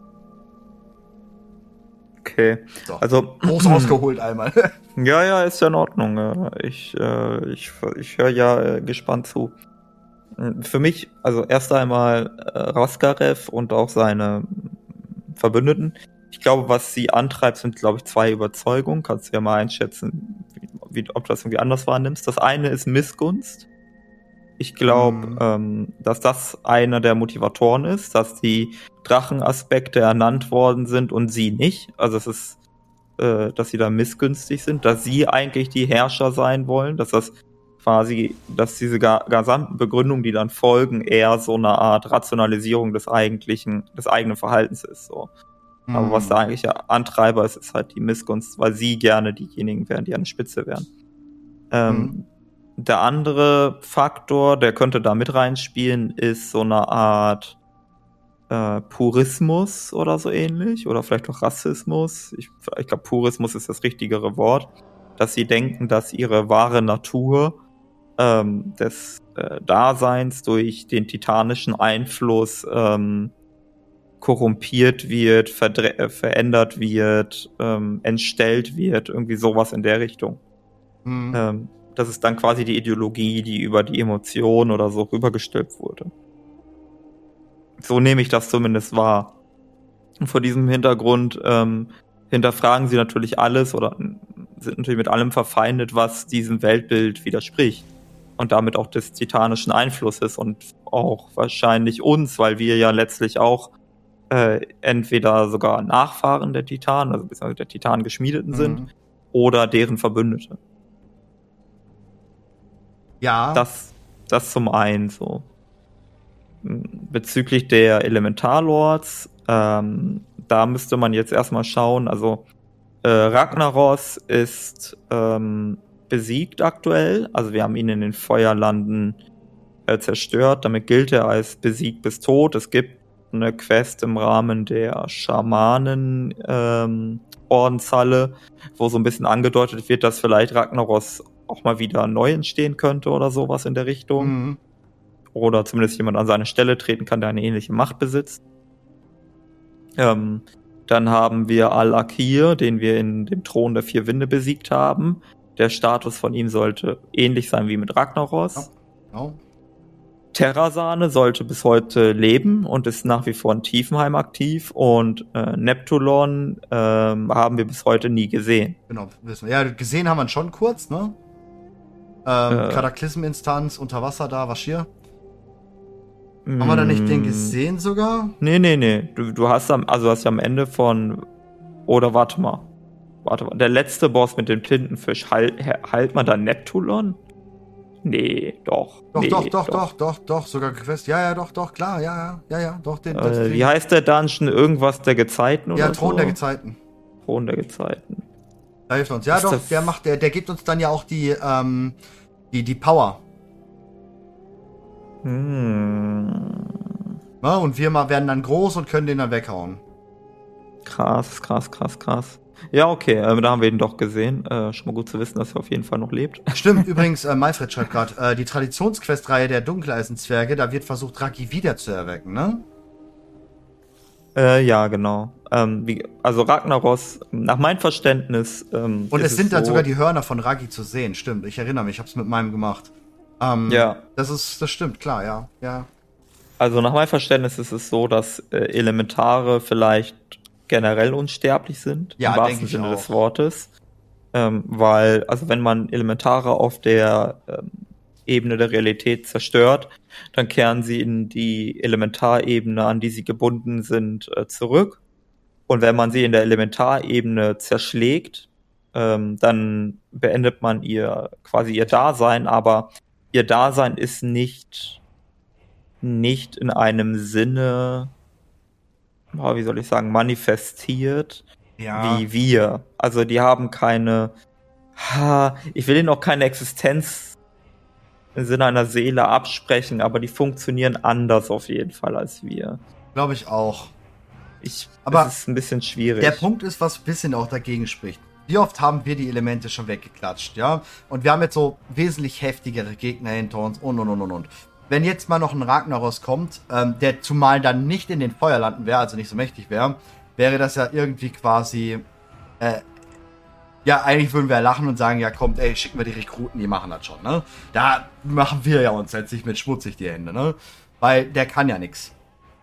Okay. So, also groß ausgeholt einmal. Ja, ja, ist ja in Ordnung. Ich, äh, ich, ich höre ja äh, gespannt zu. Für mich, also erst einmal äh, Raszageth und auch seine Verbündeten. Ich glaube, was sie antreibt, sind, glaube ich, zwei Überzeugungen. Kannst du ja mal einschätzen, wie, wie, ob du das irgendwie anders wahrnimmst. Das eine ist Missgunst. Ich glaube, mhm. ähm, dass das einer der Motivatoren ist, dass die Drachenaspekte ernannt worden sind und sie nicht. Also es ist, äh, dass sie da missgünstig sind, dass sie eigentlich die Herrscher sein wollen, dass das quasi, dass diese gesamten Begründungen, die dann folgen, eher so eine Art Rationalisierung des eigentlichen, des eigenen Verhaltens ist. So. Mhm. Aber was der eigentliche Antreiber ist, ist halt die Missgunst, weil sie gerne diejenigen wären, die an der Spitze wären. Ähm, mhm. Der andere Faktor, der könnte da mit reinspielen, ist so eine Art äh, Purismus oder so ähnlich. Oder vielleicht auch Rassismus. Ich, ich glaube, Purismus ist das richtigere Wort. Dass sie denken, dass ihre wahre Natur ähm, des äh, Daseins durch den titanischen Einfluss ähm, korrumpiert wird, verdre- äh, verändert wird, ähm, entstellt wird. Irgendwie sowas in der Richtung. Mhm. Ähm, Das ist dann quasi die Ideologie, die über die Emotionen oder so rübergestülpt wurde. So nehme ich das zumindest wahr. Und vor diesem Hintergrund ähm, hinterfragen sie natürlich alles oder sind natürlich mit allem verfeindet, was diesem Weltbild widerspricht. Und damit auch des titanischen Einflusses und auch wahrscheinlich uns, weil wir ja letztlich auch äh, entweder sogar Nachfahren der Titanen, also beziehungsweise der Titanen Geschmiedeten mhm. sind, oder deren Verbündete. Ja. Das, das zum einen so. Bezüglich der Elementarlords, ähm, da müsste man jetzt erstmal schauen, also äh, Ragnaros ist ähm, besiegt aktuell, also wir haben ihn in den Feuerlanden äh, zerstört, damit gilt er als besiegt bis tot. Es gibt eine Quest im Rahmen der Schamanen ähm, Ordenshalle, wo so ein bisschen angedeutet wird, dass vielleicht Ragnaros auch mal wieder neu entstehen könnte oder sowas in der Richtung. Mhm. Oder zumindest jemand an seine Stelle treten kann, der eine ähnliche Macht besitzt. Ähm, dann haben wir Al-Akir, den wir in dem Thron der vier Winde besiegt haben. Der Status von ihm sollte ähnlich sein wie mit Ragnaros. Oh. Oh. Terrasane sollte bis heute leben und ist nach wie vor in Tiefenheim aktiv. Und äh, Neptulon ähm, haben wir bis heute nie gesehen. Genau, wissen wir. Ja, gesehen haben wir ihn schon kurz, ne? Ähm, äh, Kataklysm-Instanz, unter Wasser da, Vashir. Haben wir da nicht den gesehen sogar? Nee, nee, nee. Du, du hast am, also hast ja am Ende von. Oder warte mal. Warte mal. Der letzte Boss mit dem Tintenfisch, halt, halt man da Neptulon? Nee, doch. Doch, nee, doch, doch, doch, doch, doch, doch, sogar Quest. Ja, ja, doch, doch, klar, ja, ja, ja, ja, doch, den. Äh, wie heißt der Dungeon? Irgendwas der Gezeiten oder Ja, Thron so? der Gezeiten. Thron der Gezeiten. Da hilft uns. Ja, ist doch, der macht, der, der gibt uns dann ja auch die, ähm, die, die Power. Hm. Ja, und wir mal werden dann groß und können den dann weghauen. Krass, krass, krass, krass. Ja, okay, äh, da haben wir ihn doch gesehen. Äh, schon mal gut zu wissen, dass er auf jeden Fall noch lebt. Stimmt, übrigens, äh, Malfred schreibt gerade, äh, die Traditionsquestreihe der Dunkeleisenzwerge, da wird versucht, Raki wieder zu erwecken, ne? Äh, ja, genau. Ähm, wie, also Ragnaros, nach meinem Verständnis. Ähm, und es sind es dann so, sogar die Hörner von Raki zu sehen, stimmt. Ich erinnere mich, ich hab's mit meinem gemacht. Ähm, ja. Das ist, das stimmt, klar, ja, ja. Also nach meinem Verständnis ist es so, dass äh, Elementare vielleicht generell unsterblich sind, ja, im wahrsten Sinne auch. Des Wortes. Ähm, weil, also wenn man Elementare auf der ähm, Ebene der Realität zerstört, dann kehren sie in die Elementarebene, an die sie gebunden sind, äh, zurück. Und wenn man sie in der Elementarebene zerschlägt, ähm, dann beendet man ihr quasi ihr Dasein, aber ihr Dasein ist nicht nicht in einem Sinne, wie soll ich sagen, manifestiert, ja. Wie wir. Also die haben keine, ich will ihnen auch keine Existenz im Sinne einer Seele absprechen, aber die funktionieren anders auf jeden Fall als wir. Glaube ich auch. Ich, aber es ist ein bisschen schwierig. Der Punkt ist, was ein bisschen auch dagegen spricht. Wie oft haben wir die Elemente schon weggeklatscht, ja? Und wir haben jetzt so wesentlich heftigere Gegner hinter uns und und und und und. Wenn jetzt mal noch ein Ragnaros kommt, ähm, der zumal dann nicht in den Feuerlanden wäre, also nicht so mächtig wäre, wäre das ja irgendwie quasi, äh, ja, eigentlich würden wir lachen und sagen, ja kommt, ey, schicken wir die Rekruten, die machen das schon, ne? Da machen wir ja uns jetzt nicht mit schmutzig die Hände, ne? Weil der kann ja nix.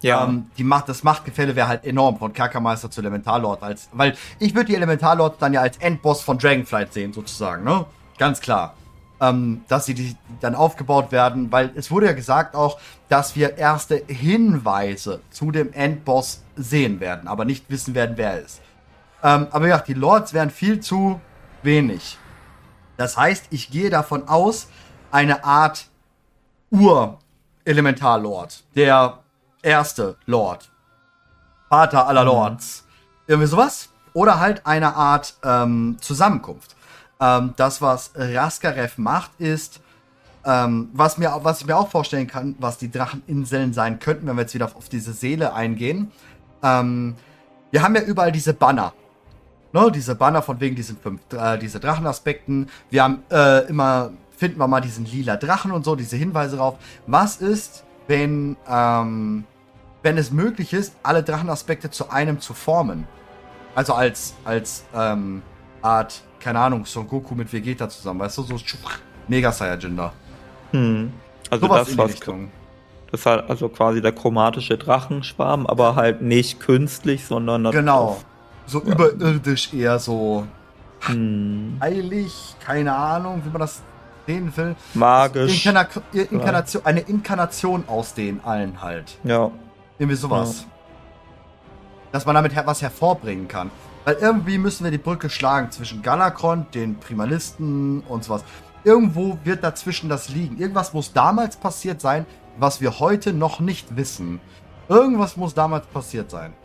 Ja. Ähm, die Macht, das Machtgefälle wäre halt enorm von Kerkermeister zu Elementarlord. Als, weil ich würde die Elementarlord dann ja als Endboss von Dragonflight sehen, sozusagen, ne? Ganz klar. Ähm, dass sie die dann aufgebaut werden, weil es wurde ja gesagt auch, dass wir erste Hinweise zu dem Endboss sehen werden, aber nicht wissen werden, wer er ist. Ähm, aber ja, die Lords wären viel zu wenig. Das heißt, ich gehe davon aus, eine Art Ur-Elementarlord, der erste Lord, Vater aller Lords, irgendwie sowas. Oder halt eine Art ähm, Zusammenkunft. Ähm, das, was Raskarev macht, ist, ähm, was, mir, was ich mir auch vorstellen kann, was die Dracheninseln sein könnten, wenn wir jetzt wieder auf diese Seele eingehen. Ähm, wir haben ja überall diese Banner. Ne, diese Banner von wegen diesen fünf, äh, diese Drachenaspekten. Wir haben äh, immer, finden wir mal diesen lila Drachen und so, diese Hinweise drauf. Was ist, wenn, ähm, wenn es möglich ist, alle Drachenaspekte zu einem zu formen? Also als, als ähm, Art, keine Ahnung, Son Goku mit Vegeta zusammen, weißt du, so Mega Saiyajin da. Hm. Also Sowas das, was das ist halt also quasi der chromatische Drachenschwarm, aber halt nicht künstlich, sondern genau. So ja. Überirdisch eher so hm. heilig, keine Ahnung, wie man das sehen will. Magisch. Inkarna Inkarnation, eine Inkarnation aus den allen halt. Ja. Irgendwie sowas. Ja. Dass man damit her was hervorbringen kann. Weil irgendwie müssen wir die Brücke schlagen zwischen Galakrond, den Primalisten und sowas. Irgendwo wird dazwischen das liegen. Irgendwas muss damals passiert sein, was wir heute noch nicht wissen. Irgendwas muss damals passiert sein.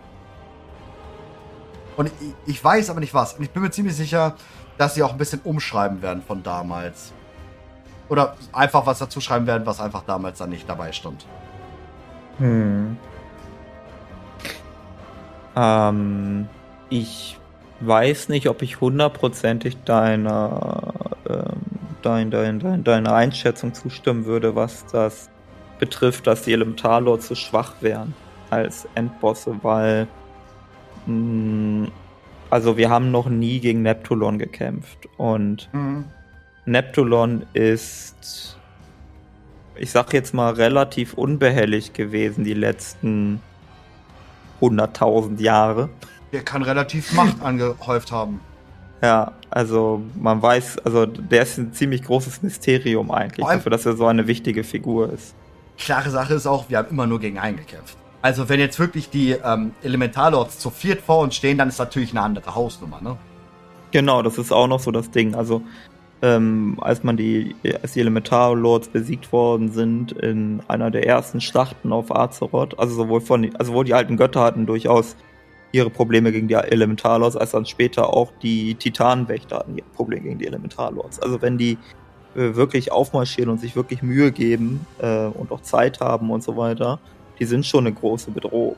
Und ich, ich weiß aber nicht was. Und ich bin mir ziemlich sicher, dass sie auch ein bisschen umschreiben werden von damals. Oder einfach was dazu schreiben werden, was einfach damals dann nicht dabei stand. Hm. Ähm, ich weiß nicht, ob ich hundertprozentig deiner, ähm, dein, dein, dein, deiner Einschätzung zustimmen würde, was das betrifft, dass die Elementarlords so schwach wären als Endbosse, weil mh, also wir haben noch nie gegen Neptulon gekämpft und Mhm. Neptulon ist, ich sag jetzt mal, relativ unbehelligt gewesen die letzten hunderttausend Jahre. Der kann relativ Macht angehäuft haben. Ja, also man weiß, also der ist ein ziemlich großes Mysterium eigentlich, dafür, dass er so eine wichtige Figur ist. Klare Sache ist auch, wir haben immer nur gegen einen gekämpft. Also wenn jetzt wirklich die ähm, Elementarlords zu viert vor uns stehen, dann ist natürlich eine andere Hausnummer, ne? Genau, das ist auch noch so das Ding. Also ähm, als man die, als die Elementarlords besiegt worden sind in einer der ersten Schlachten auf Azeroth, also sowohl von, also sowohl die alten Götter hatten durchaus ihre Probleme gegen die Elementarlords, als dann später auch die Titanenwächter hatten ihre Probleme gegen die Elementarlords. Also wenn die äh, wirklich aufmarschieren und sich wirklich Mühe geben äh, und auch Zeit haben und so weiter, die sind schon eine große Bedrohung.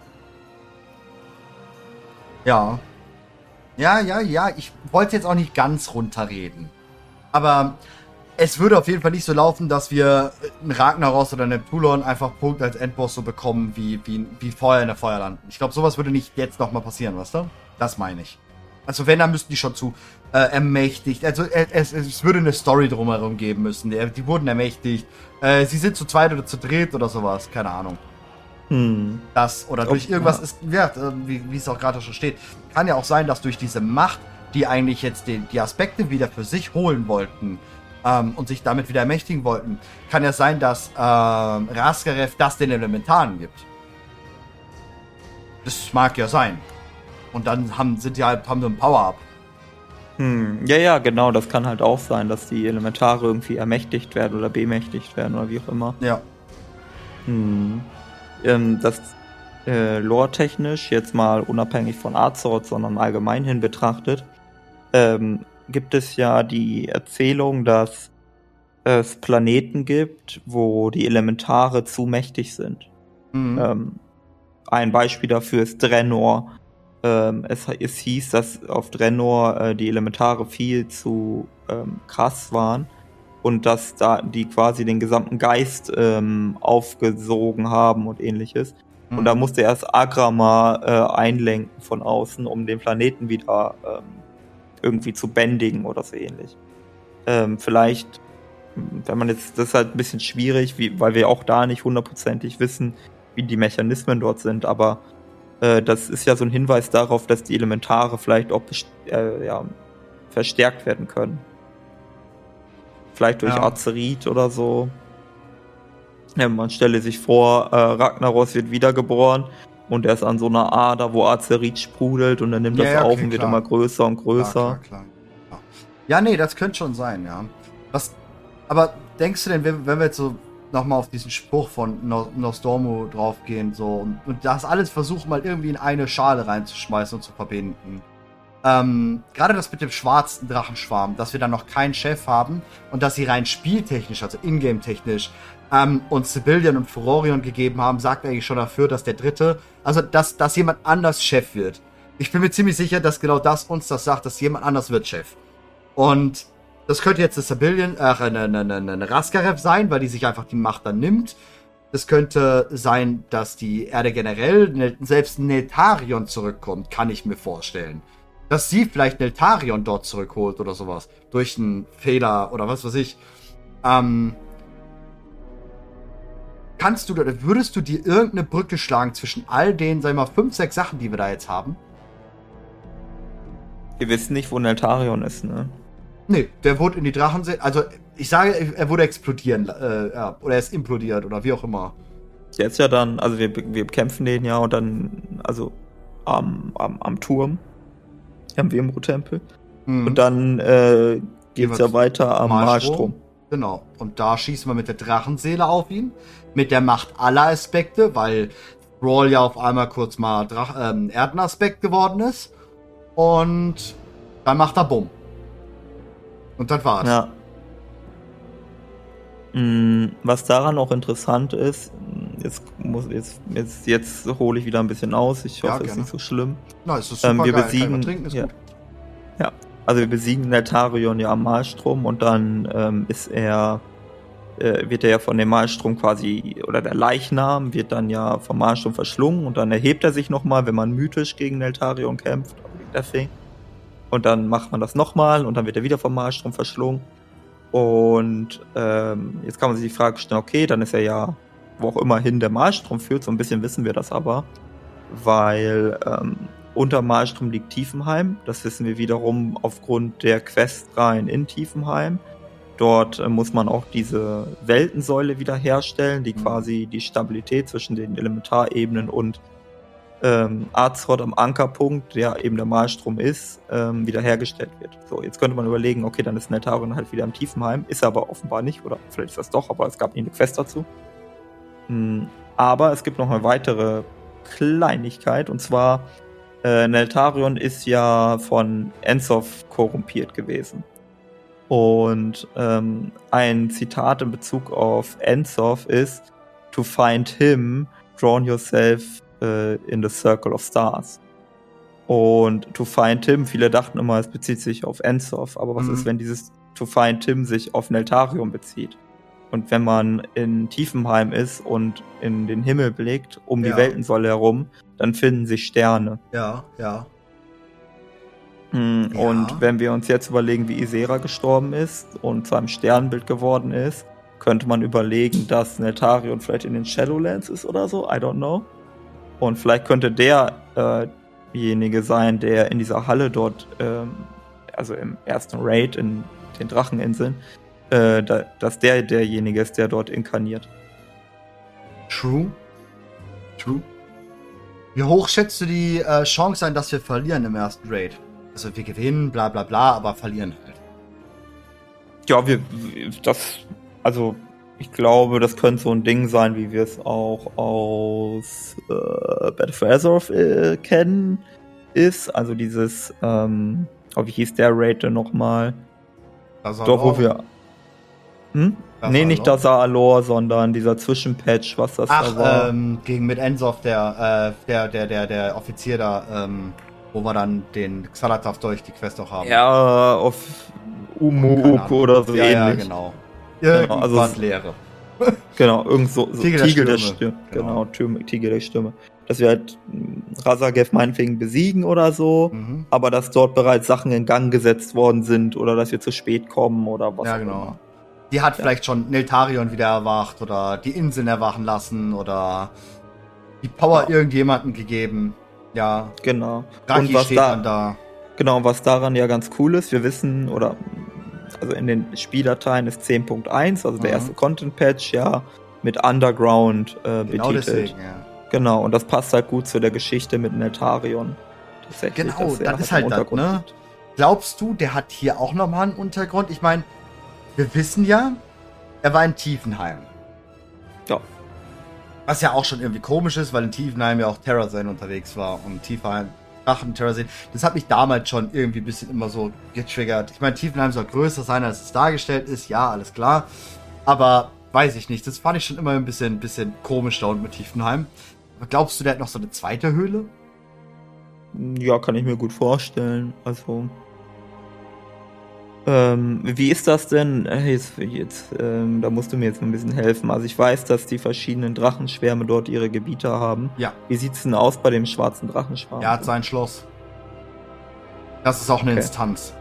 Ja. Ja, ja, ja. Ich wollte jetzt auch nicht ganz runterreden. Aber es würde auf jeden Fall nicht so laufen, dass wir einen Ragnaros oder einen Neptulon einfach Punkt als Endboss so bekommen wie, wie, wie Feuer in der Feuerland. Ich glaube, sowas würde nicht jetzt nochmal passieren, weißt du? Das meine ich. Also wenn, dann müssten die schon zu äh, ermächtigt. Also es, es würde eine Story drumherum geben müssen. Die, die wurden ermächtigt. Äh, sie sind zu zweit oder zu dritt oder sowas. Keine Ahnung. Hm. Das oder durch Oh, irgendwas ja. ist, ja, wie, wie es auch gerade schon steht. Kann ja auch sein, dass durch diese Macht, die eigentlich jetzt die, die Aspekte wieder für sich holen wollten, ähm, und sich damit wieder ermächtigen wollten, kann ja sein, dass ähm, Raskarev das den Elementaren gibt. Das mag ja sein. Und dann haben, sind die halt, haben sie ein Power-Up. Hm. Ja, ja, genau, das kann halt auch sein, dass die Elementare irgendwie ermächtigt werden oder bemächtigt werden oder wie auch immer. Ja. Hm. Ähm, das äh, lore-technisch, jetzt mal unabhängig von Azeroth, sondern allgemein hin betrachtet, ähm, gibt es ja die Erzählung, dass es Planeten gibt, wo die Elementare zu mächtig sind. Mhm. Ähm, ein Beispiel dafür ist Draenor. Ähm, es, es hieß, dass auf Draenor äh, die Elementare viel zu ähm, krass waren und dass da die quasi den gesamten Geist ähm, aufgesogen haben und ähnliches. Mhm. Und da musste erst Agrama äh, einlenken von außen, um den Planeten wieder ähm, irgendwie zu bändigen oder so ähnlich. Ähm, vielleicht, wenn man jetzt, das ist halt ein bisschen schwierig, wie, weil wir auch da nicht hundertprozentig wissen, wie die Mechanismen dort sind, aber äh, das ist ja so ein Hinweis darauf, dass die Elementare vielleicht auch äh, ja, verstärkt werden können. Vielleicht durch Ja. Azerit oder so. Ja, man stelle sich vor, äh, Ragnaros wird wiedergeboren und er ist an so einer Ader, wo Azerit sprudelt und dann nimmt Ja, das ja, auf okay, und wird klar. immer größer und größer. Klar, klar, klar. Ja, nee, das könnte schon sein, ja. Was, aber denkst du denn, wenn, wenn wir jetzt so nochmal auf diesen Spruch von no Nostormu draufgehen, so, und, und das alles versuchen, mal irgendwie in eine Schale reinzuschmeißen und zu verbinden. Ähm, gerade das mit dem schwarzen Drachenschwarm, dass wir dann noch keinen Chef haben und dass sie rein spieltechnisch, also ingame-technisch, ähm, uns Civilian und Furorion gegeben haben, sagt eigentlich schon dafür, dass der dritte, also dass, dass jemand anders Chef wird. Ich bin mir ziemlich sicher, dass genau das uns das sagt, dass jemand anders wird Chef. Und das könnte jetzt eine Civilian, äh, eine, eine, eine, eine Raskarev sein, weil die sich einfach die Macht dann nimmt. Das könnte sein, dass die Erde generell, ne, selbst Neltarion zurückkommt, kann ich mir vorstellen. Dass sie vielleicht Neltarion dort zurückholt oder sowas. Durch einen Fehler oder was weiß ich. Ähm, kannst du, oder würdest du dir irgendeine Brücke schlagen zwischen all den, sag ich mal, fünf, sechs Sachen, die wir da jetzt haben? Wir wissen nicht, wo Neltarion ist, ne? Nee, der wurde in die Drachensee, also ich sage, er wurde explodieren, äh, ja, oder er ist implodiert oder wie auch immer. Jetzt ja dann, also wir, wir kämpfen den ja und dann, also am, am, am Turm, am Wemro-Tempel. Mhm. Und dann äh, geht's wir ja weiter am Malstrom. Genau, und da schießen wir mit der Drachenseele auf ihn, mit der Macht aller Aspekte, weil Thrall ja auf einmal kurz mal Drach ähm, Erdenaspekt geworden ist. Und dann macht er Bumm. Und das war's. Ja. Mm, Was daran auch interessant ist, jetzt muss jetzt jetzt, jetzt hole ich wieder ein bisschen aus. Ich Ja, hoffe, es ist gerne. nicht so schlimm. Na, ist das super Ähm, wir geil. besiegen, Kann man trinken, ist ja, gut. ja, also wir besiegen Neltarion ja am Malstrom und dann ähm, ist er, äh, wird er ja von dem Malstrom quasi, oder der Leichnam wird dann ja vom Malstrom verschlungen und dann erhebt er sich nochmal, wenn man mythisch gegen Neltarion kämpft, gegen Deathwing. Und dann macht man das nochmal und dann wird er wieder vom Malstrom verschlungen. Und ähm, jetzt kann man sich die Frage stellen, okay, dann ist er ja, wo auch immer hin der Malstrom führt, so ein bisschen wissen wir das aber, weil ähm, unter Malstrom liegt Tiefenheim, das wissen wir wiederum aufgrund der Questreihen in Tiefenheim. Dort äh, muss man auch diese Weltensäule wiederherstellen, die Mhm. quasi die Stabilität zwischen den Elementarebenen und ähm, Azeroth am Ankerpunkt, der eben der Malstrom ist, ähm, wiederhergestellt wird. So, jetzt könnte man überlegen, okay, dann ist Neltarion halt wieder im Tiefenheim, ist er aber offenbar nicht, oder vielleicht ist das doch, aber es gab nie eine Quest dazu. Hm, aber es gibt noch eine weitere Kleinigkeit, und zwar äh, Neltarion ist ja von Ensoth korrumpiert gewesen. Und ähm, ein Zitat in Bezug auf Ensoth ist: To find him, drown yourself uh, in the circle of stars. Und to find him, viele dachten immer, es bezieht sich auf Ensoth, aber was Mhm. ist, wenn dieses to find him sich auf Neltarion bezieht? Und wenn man in Tiefenheim ist und in den Himmel blickt, um Ja. die Weltensäule herum, dann finden sich Sterne. Ja, ja. Mm, Ja. Und wenn wir uns jetzt überlegen, wie Ysera gestorben ist und zu einem Sternbild geworden ist, könnte man überlegen, dass Neltarion vielleicht in den Shadowlands ist oder so, I don't know. Und vielleicht könnte der äh, derjenige sein, der in dieser Halle dort, ähm, also im ersten Raid in den Dracheninseln, äh, da, dass der derjenige ist, der dort inkarniert. True. True. Wie hoch schätzt du die äh, Chance ein, dass wir verlieren im ersten Raid? Also wir gewinnen, bla bla bla, aber verlieren halt. Ja, wir, das, also ich glaube, das könnte so ein Ding sein, wie wir es auch aus äh, Battle for Azeroth äh, kennen, ist. Also dieses, ähm, oh, wie hieß der Raid denn nochmal? Doch, wo wir... Hm? Dazar Nee, nicht Alor? Dazar Alor, sondern dieser Zwischenpatch, was das Ach, da war. ähm, gegen mit Ensoth, der, äh, der, der, der, der Offizier da, ähm, wo wir dann den Xalatath durch die Quest auch haben. Ja, auf Keine Umuuk Ahnung. oder so ja, ja, ähnlich. genau. Genau, Irgendwas also- Leere. Genau, irgend so, so Tiegel Tiegel, der der Stürme. Stürme. Genau. Genau, Türme, Tiegel der Stürme. Dass wir halt mh, Razagev meinetwegen besiegen oder so, Mhm. aber dass dort bereits Sachen in Gang gesetzt worden sind oder dass wir zu spät kommen oder was Ja, auch genau. immer. Die hat Ja. vielleicht schon Neltarion wieder erwacht oder die Inseln erwachen lassen oder die Power Ja. irgendjemandem gegeben. Ja, Genau. Raki Und was steht da, dann da. genau, und was daran ja ganz cool ist, wir wissen, oder also in den Spieldateien ist zehn Punkt eins, also der Mhm. erste Content-Patch, ja, mit Underground äh, Genau betitelt. deswegen, ja. Genau, und das passt halt gut zu der Geschichte mit Neltarion. Tatsächlich. Genau, dass er das ist im halt das, Untergrund ne? liegt. Glaubst du, der hat hier auch nochmal einen Untergrund? Ich meine, wir wissen ja, er war in Tiefenheim. Ja. Was ja auch schon irgendwie komisch ist, weil in Tiefenheim ja auch Terrazane unterwegs war und Tiefenheim, Drachen, Terrazane. Das hat mich damals schon irgendwie ein bisschen immer so getriggert. Ich meine, Tiefenheim soll größer sein, als es dargestellt ist. Ja, alles klar. Aber weiß ich nicht. Das fand ich schon immer ein bisschen, bisschen komisch da unten mit Tiefenheim. Aber glaubst du, der hat noch so eine zweite Höhle? Ja, kann ich mir gut vorstellen. Also. Ähm, wie ist das denn? Äh, Jetzt, jetzt, ähm, da musst du mir jetzt ein bisschen helfen. Also ich weiß, dass die verschiedenen Drachenschwärme dort ihre Gebiete haben. Ja. Wie sieht's denn aus bei dem schwarzen Drachenschwarm? Er hat sein Schloss. Das ist auch eine Okay. Instanz.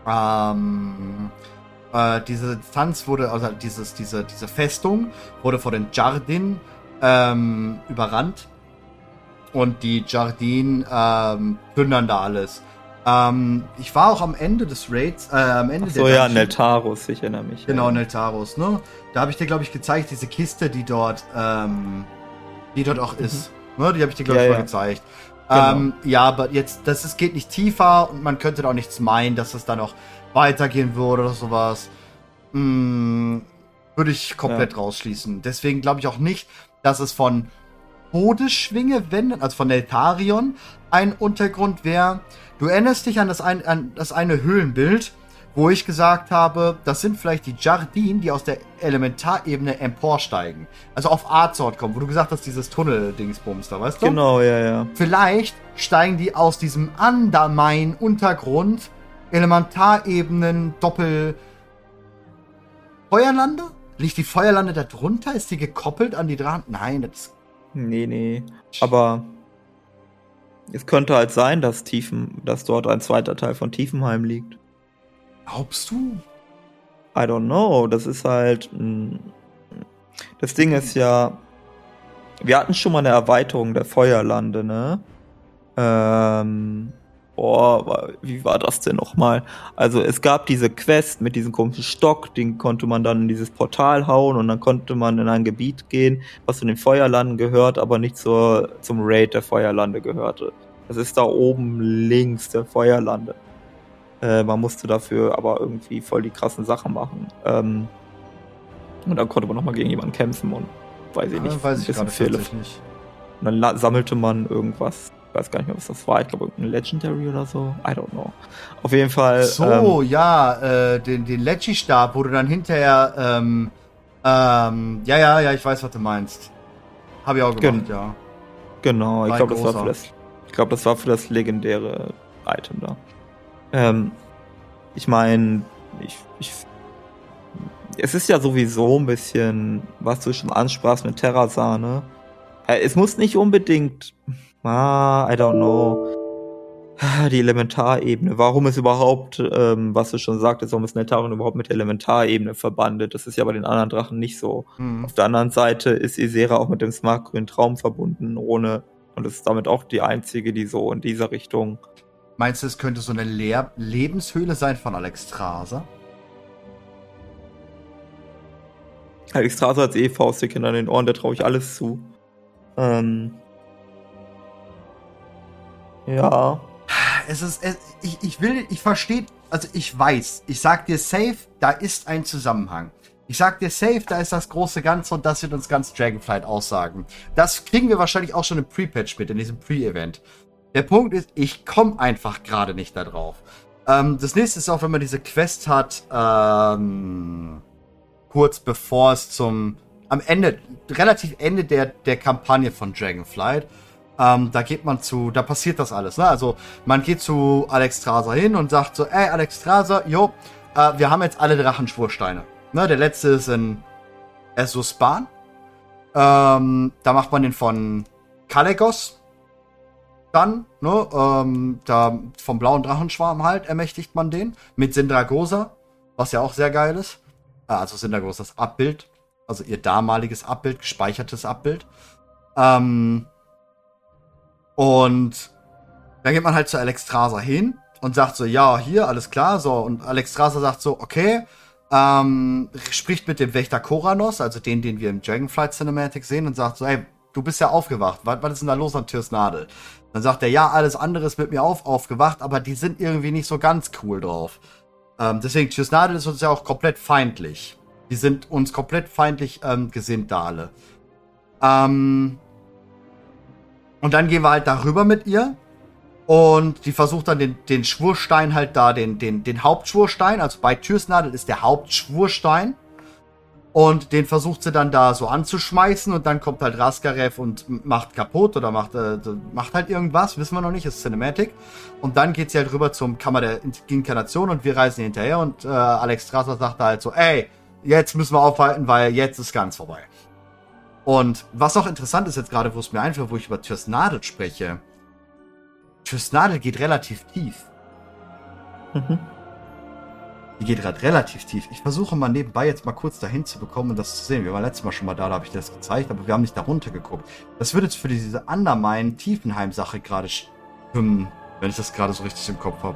Ähm, äh, diese Instanz wurde, also dieses, diese, diese Festung wurde von den Jardin ähm, überrannt. Und die Jardin ähm, plündern da alles. Ähm, ich war auch am Ende des Raids, äh, am Ende Ach so, der ja, Dungeon- Neltarus, ich erinnere mich. Genau, ja. Neltaros, ne? Da habe ich dir, glaube ich, gezeigt, diese Kiste, die dort, ähm, die dort auch ist. Ne? Die habe ich dir, glaube Ja, ich, mal ja. gezeigt. Genau. Ähm, ja, aber jetzt, das ist, geht nicht tiefer und man könnte da auch nichts meinen, dass es da noch weitergehen würde oder sowas. Hm, würde ich komplett Ja. rausschließen. Deswegen glaube ich auch nicht, dass es von Todesschwinge, wenn, also von Neltarion, ein Untergrund wäre. Du erinnerst dich an das, ein, an das eine Höhlenbild, wo ich gesagt habe, das sind vielleicht die Jardin, die aus der Elementarebene emporsteigen. Also auf Arzort kommen, wo du gesagt hast, dieses Tunnel-Dingsbums da, weißt du? Genau, ja, ja. Vielleicht steigen die aus diesem Undermine-Untergrund, Elementarebenen, Doppel... Feuerlande? Liegt die Feuerlande da drunter? Ist die gekoppelt an die Drachen? Nein, das ist... Nee, nee. Aber es könnte halt sein, dass Tiefen, dass dort ein zweiter Teil von Tiefenheim liegt. Glaubst du? I don't know. Das ist halt. mh, Das Ding ist ja. Wir hatten schon mal eine Erweiterung der Feuerlande, ne? Ähm. Boah, wa- wie war das denn nochmal? Also es gab diese Quest mit diesem komischen Stock, den konnte man dann in dieses Portal hauen und dann konnte man in ein Gebiet gehen, was zu den Feuerlanden gehört, aber nicht zur, zum Raid der Feuerlande gehörte. Das ist da oben links der Feuerlande. Äh, man musste dafür aber irgendwie voll die krassen Sachen machen. Ähm, und dann konnte man nochmal gegen jemanden kämpfen und weiß ich nicht, Ja, weiß ich gerade Fehler. tatsächlich nicht. Und dann la- sammelte man irgendwas. Ich weiß gar nicht mehr, was das war. Ich glaube, irgendein Legendary oder so. I don't know. Auf jeden Fall. So, ähm, ja, äh, den, den Lecci-Stab, wo du dann hinterher, ähm, ähm, ja, ja, ja, ich weiß, was du meinst. Habe ich auch gemacht, Gen- ja. Genau, ich War glaube, das war großer. für das. Ich glaube, das war für das legendäre Item da. Ähm, ich meine, ich, ich. Es ist ja sowieso ein bisschen, was du schon ansprachst mit Terrasane. Äh, Es muss nicht unbedingt. Ah, I don't know. Die Elementarebene. Warum ist überhaupt, ähm, was du schon sagtest, warum ist Neltarion überhaupt mit der Elementarebene verbandet? Das ist ja bei den anderen Drachen nicht so. Hm. Auf der anderen Seite ist Ysera auch mit dem smartgrünen Traum verbunden, ohne, und ist damit auch die einzige, die so in dieser Richtung. Meinst du, es könnte so eine Leer Lebenshöhle sein von Alexstrasza? Alexstrasza hat eh faustig hinter den Ohren, der traue ich alles zu. Ähm. Ja. Es ist, es, ich, ich will, ich verstehe, also ich weiß, ich sag dir safe, da ist ein Zusammenhang. Ich sag dir safe, da ist das große Ganze und das wird uns ganz Dragonflight aussagen. Das kriegen wir wahrscheinlich auch schon im Pre-Patch mit, in diesem Pre-Event. Der Punkt ist, ich komme einfach gerade nicht da drauf. Ähm, das nächste ist auch, wenn man diese Quest hat, ähm, kurz bevor es zum, am Ende, relativ Ende der, der Kampagne von Dragonflight. Ähm, da geht man zu, da passiert das alles, ne? Also, man geht zu Alexstrasza hin und sagt so, ey, Alexstrasza, jo, äh, wir haben jetzt alle Drachenschwursteine. Ne? Der letzte ist in Essuspan. Ähm, da macht man den von Kalecgos. Dann, ne, ähm, da vom blauen Drachenschwarm halt ermächtigt man den. Mit Sindragosa, was ja auch sehr geil ist. Äh, also Sindragosas Abbild. Also ihr damaliges Abbild, gespeichertes Abbild. Ähm, Und dann geht man halt zu Alexstrasza hin und sagt so, ja, hier, alles klar, so. Und Alexstrasza sagt so, okay, ähm, spricht mit dem Wächter Koranos, also den, den wir im Dragonflight Cinematic sehen, und sagt so, ey, du bist ja aufgewacht, was, was ist denn da los an Tyrs Nadel? Dann sagt er, ja, alles andere ist mit mir auf, aufgewacht, aber die sind irgendwie nicht so ganz cool drauf. Ähm, deswegen, Tyrs Nadel ist uns ja auch komplett feindlich. Die sind uns komplett feindlich ähm, gesinnt da alle. Ähm, und dann gehen wir halt darüber mit ihr. Und die versucht dann den, den Schwurstein halt da, den, den, den Hauptschwurstein, also bei Tyrs Nadel ist der Hauptschwurstein. Und den versucht sie dann da so anzuschmeißen und dann kommt halt Raskarev und macht kaputt oder macht, äh, macht halt irgendwas, wissen wir noch nicht, ist Cinematic. Und dann geht sie halt rüber zum Kammer der Inkarnation und wir reisen hinterher und äh, Alexstrasza sagt da halt so, ey, jetzt müssen wir aufhalten, weil jetzt ist ganz vorbei. Und was auch interessant ist jetzt gerade, wo es mir einfällt, wo ich über Tyrs Nadel spreche, Tyrs Nadel geht relativ tief. Mhm. Die geht gerade relativ tief. Ich versuche mal nebenbei jetzt mal kurz dahin zu bekommen und das zu sehen. Wir waren letztes Mal schon mal da, da habe ich dir das gezeigt, aber wir haben nicht da runter geguckt. Das würde jetzt für diese Undermine-Tiefenheim-Sache gerade stimmen, wenn ich das gerade so richtig im Kopf habe.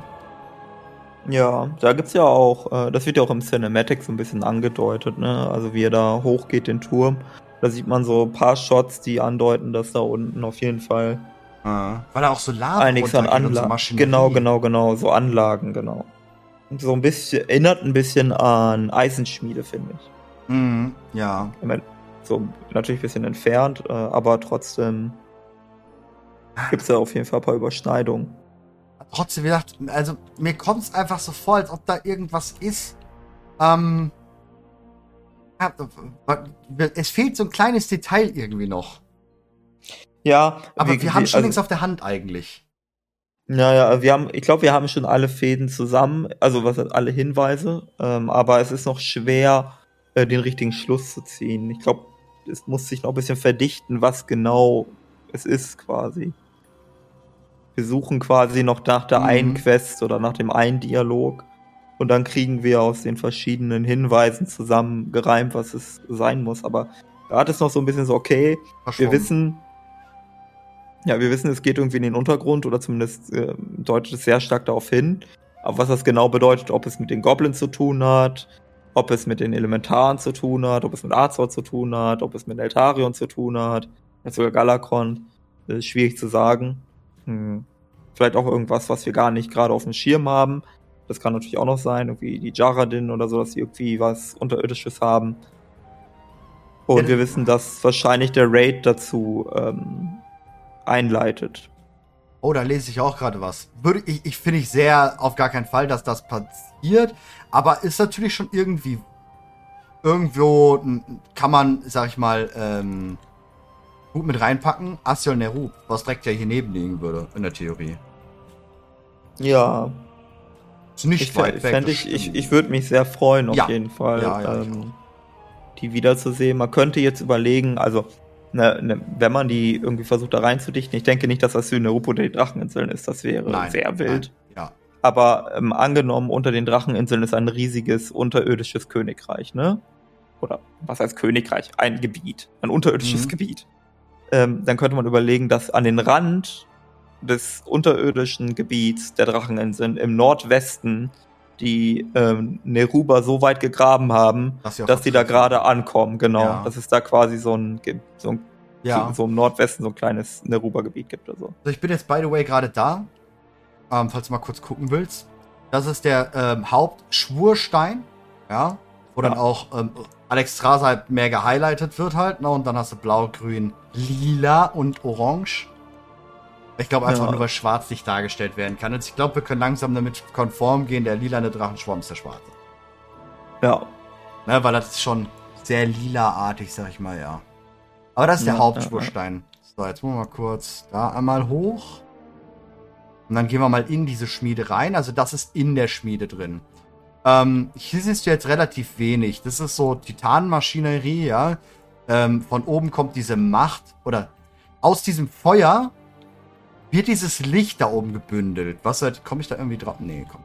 Ja, da gibt's ja auch, äh, das wird ja auch im Cinematic so ein bisschen angedeutet, ne? Also wie er da hochgeht, den Turm. Da sieht man so ein paar Shots, die andeuten, dass da unten auf jeden Fall Ah, weil er auch so Lava einiges an runtergeht und so Anlagen. Maschinerie. Genau, genau, genau. So Anlagen, genau. Und so ein bisschen, erinnert ein bisschen an Eisenschmiede, finde ich. Mhm, ja. Ich meine, so natürlich ein bisschen entfernt, äh, aber trotzdem gibt's da auf jeden Fall ein paar Überschneidungen. Trotzdem, wie gesagt, also mir kommt es einfach so vor, als ob da irgendwas ist. Ähm. Ja, es fehlt so ein kleines Detail irgendwie noch. Ja, Aber wir, wir haben schon also, nichts auf der Hand eigentlich. Naja, wir haben, ich glaube, wir haben schon alle Fäden zusammen, also was alle Hinweise, ähm, aber es ist noch schwer, äh, den richtigen Schluss zu ziehen. Ich glaube, es muss sich noch ein bisschen verdichten, was genau es ist quasi. Wir suchen quasi noch nach der Mhm. einen Quest oder nach dem einen Dialog und dann kriegen wir aus den verschiedenen Hinweisen zusammengereimt, was es sein muss. Aber gerade ist noch so ein bisschen so, okay, wir Verschwommen. wissen, ja, wir wissen, es geht irgendwie in den Untergrund oder zumindest äh, deutet es sehr stark darauf hin. Aber was das genau bedeutet, ob es mit den Goblins zu tun hat, ob es mit den Elementaren zu tun hat, ob es mit Azor zu tun hat, ob es mit Eltarion zu tun hat, vielleicht sogar Galakron, das ist schwierig zu sagen. Hm. Vielleicht auch irgendwas, was wir gar nicht gerade auf dem Schirm haben. Das kann natürlich auch noch sein, irgendwie die Jaradin oder so, dass sie irgendwie was Unterirdisches haben. Und Ja, wir wissen, dass wahrscheinlich der Raid dazu ähm, einleitet. Oh, da lese ich auch gerade was. Würde ich, ich finde ich sehr auf gar keinen Fall, dass das passiert. Aber ist natürlich schon irgendwie irgendwo n- kann man, sag ich mal, ähm, gut mit reinpacken. Asiel Nerub, was direkt ja hier neben liegen würde, in der Theorie. Ja, Ist nicht ich, weit fä- weg. fänd das ich, ich, stimmt. ich würde mich sehr freuen, auf Ja. jeden Fall, Ja, ja, ich ähm, die wiederzusehen. Man könnte jetzt überlegen, also, ne, ne, wenn man die irgendwie versucht da reinzudichten, ich denke nicht, dass das Synerup oder die Dracheninseln ist, das wäre Nein, sehr wild. Nein, ja. Aber ähm, angenommen, unter den Dracheninseln ist ein riesiges unterirdisches Königreich, ne? Oder was heißt Königreich? Ein Gebiet, ein unterirdisches Mhm. Gebiet. Ähm, dann könnte man überlegen, dass an den Rand des unterirdischen Gebiets der Dracheninseln im Nordwesten die ähm, Neruba so weit gegraben haben, Dass sie auch dass die da vertrieben gerade ankommen, genau. Ja. Dass es da quasi so ein, Ge- so, ein Ja. so im Nordwesten so ein kleines Neruba-Gebiet gibt oder so. Also ich bin jetzt, by the way, gerade da. Ähm, falls du mal kurz gucken willst. Das ist der ähm, Hauptschwurstein. Ja. Wo dann Ja. auch ähm, Alexstrasza halt mehr gehighlightet wird halt. Ne? Und dann hast du blau, grün, lila und orange. Ich glaube einfach Ja. nur, weil schwarz nicht dargestellt werden kann. Und ich glaube, wir können langsam damit konform gehen. Der lilane Drachenschwarm ist der schwarze. Ja. Ne? Weil das ist schon sehr lila-artig, sag ich mal, ja. Aber das ist der Ja, Hauptschwurstein. So, jetzt wollen wir mal kurz da einmal hoch. Und dann gehen wir mal in diese Schmiede rein. Also das ist in der Schmiede drin. Ähm, hier siehst du jetzt relativ wenig. Das ist so Titanmaschinerie, ja. Ähm, von oben kommt diese Macht. Oder aus diesem Feuer wird dieses Licht da oben gebündelt. Was halt, komme ich da irgendwie drauf? Nee, komm.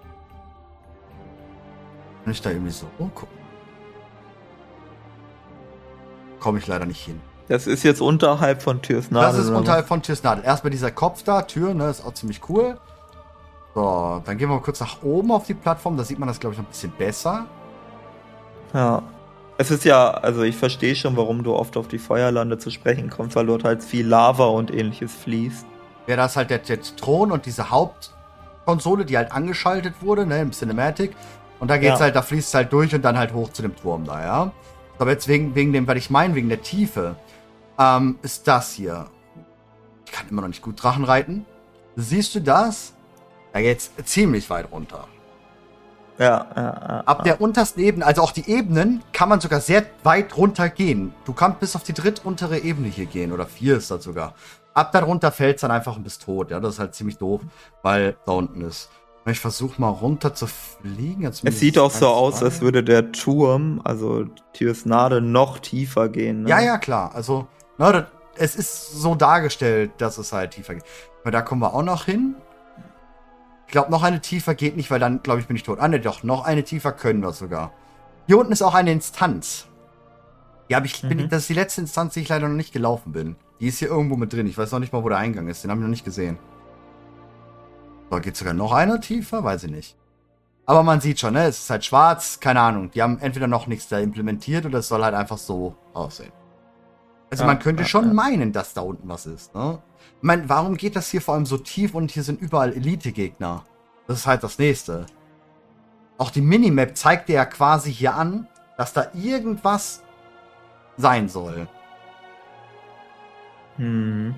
Kann ich da irgendwie so gucken? Komme ich leider nicht hin. Das ist jetzt unterhalb von Tyrs Nadel. Das ist unterhalb von Tyrs Nadel. Erstmal dieser Kopf da, Tür, ne, ist auch ziemlich cool. So, dann gehen wir mal kurz nach oben auf die Plattform. Da sieht man das, glaube ich, noch ein bisschen besser. Ja. Es ist ja, also ich verstehe schon, warum du oft auf die Feuerlande zu sprechen kommst, weil dort halt viel Lava und ähnliches fließt. Ja, da ist halt der, der Thron und diese Hauptkonsole, die halt angeschaltet wurde, ne, im Cinematic. Und da geht's ja. halt, da fließt es halt durch und dann halt hoch zu dem Turm da, ja. Aber jetzt wegen, wegen dem, was ich meine, wegen der Tiefe, ähm, ist das hier. Ich kann immer noch nicht gut Drachen reiten. Siehst du das? Da geht's ziemlich weit runter. Ja, ja, ja. Ab der untersten Ebene, also auch die Ebenen, kann man sogar sehr weit runter gehen. Du kannst bis auf die drittuntere Ebene hier gehen, oder vier ist das sogar. Ab darunter fällt es dann einfach und bist tot. Ja, das ist halt ziemlich doof, weil da unten ist. Ich versuche mal runter zu fliegen. Jetzt es sieht auch so aus, als würde der Turm, also Tyrs Nadel, noch tiefer gehen. Ne? Ja, ja, klar. Also, ne, das, es ist so dargestellt, dass es halt tiefer geht. Aber da kommen wir auch noch hin. Ich glaube, noch eine tiefer geht nicht, weil dann, glaube ich, bin ich tot. Ah, ne, doch, noch eine tiefer können wir sogar. Hier unten ist auch eine Instanz. Die habe ich, mhm. bin, das ist die letzte Instanz, die ich leider noch nicht gelaufen bin. Die ist hier irgendwo mit drin. Ich weiß noch nicht mal, wo der Eingang ist. Den habe ich noch nicht gesehen. So, geht sogar noch eine tiefer? Weiß ich nicht. Aber man sieht schon, ne? Es ist halt schwarz. Keine Ahnung. Die haben entweder noch nichts da implementiert oder es soll halt einfach so aussehen. Also ja, man könnte ja, schon ja. meinen, dass da unten was ist, ne? Ich meine, warum geht das hier vor allem so tief und hier sind überall Elite-Gegner? Das ist halt das Nächste. Auch die Minimap zeigt dir ja quasi hier an, dass da irgendwas sein soll. Hm.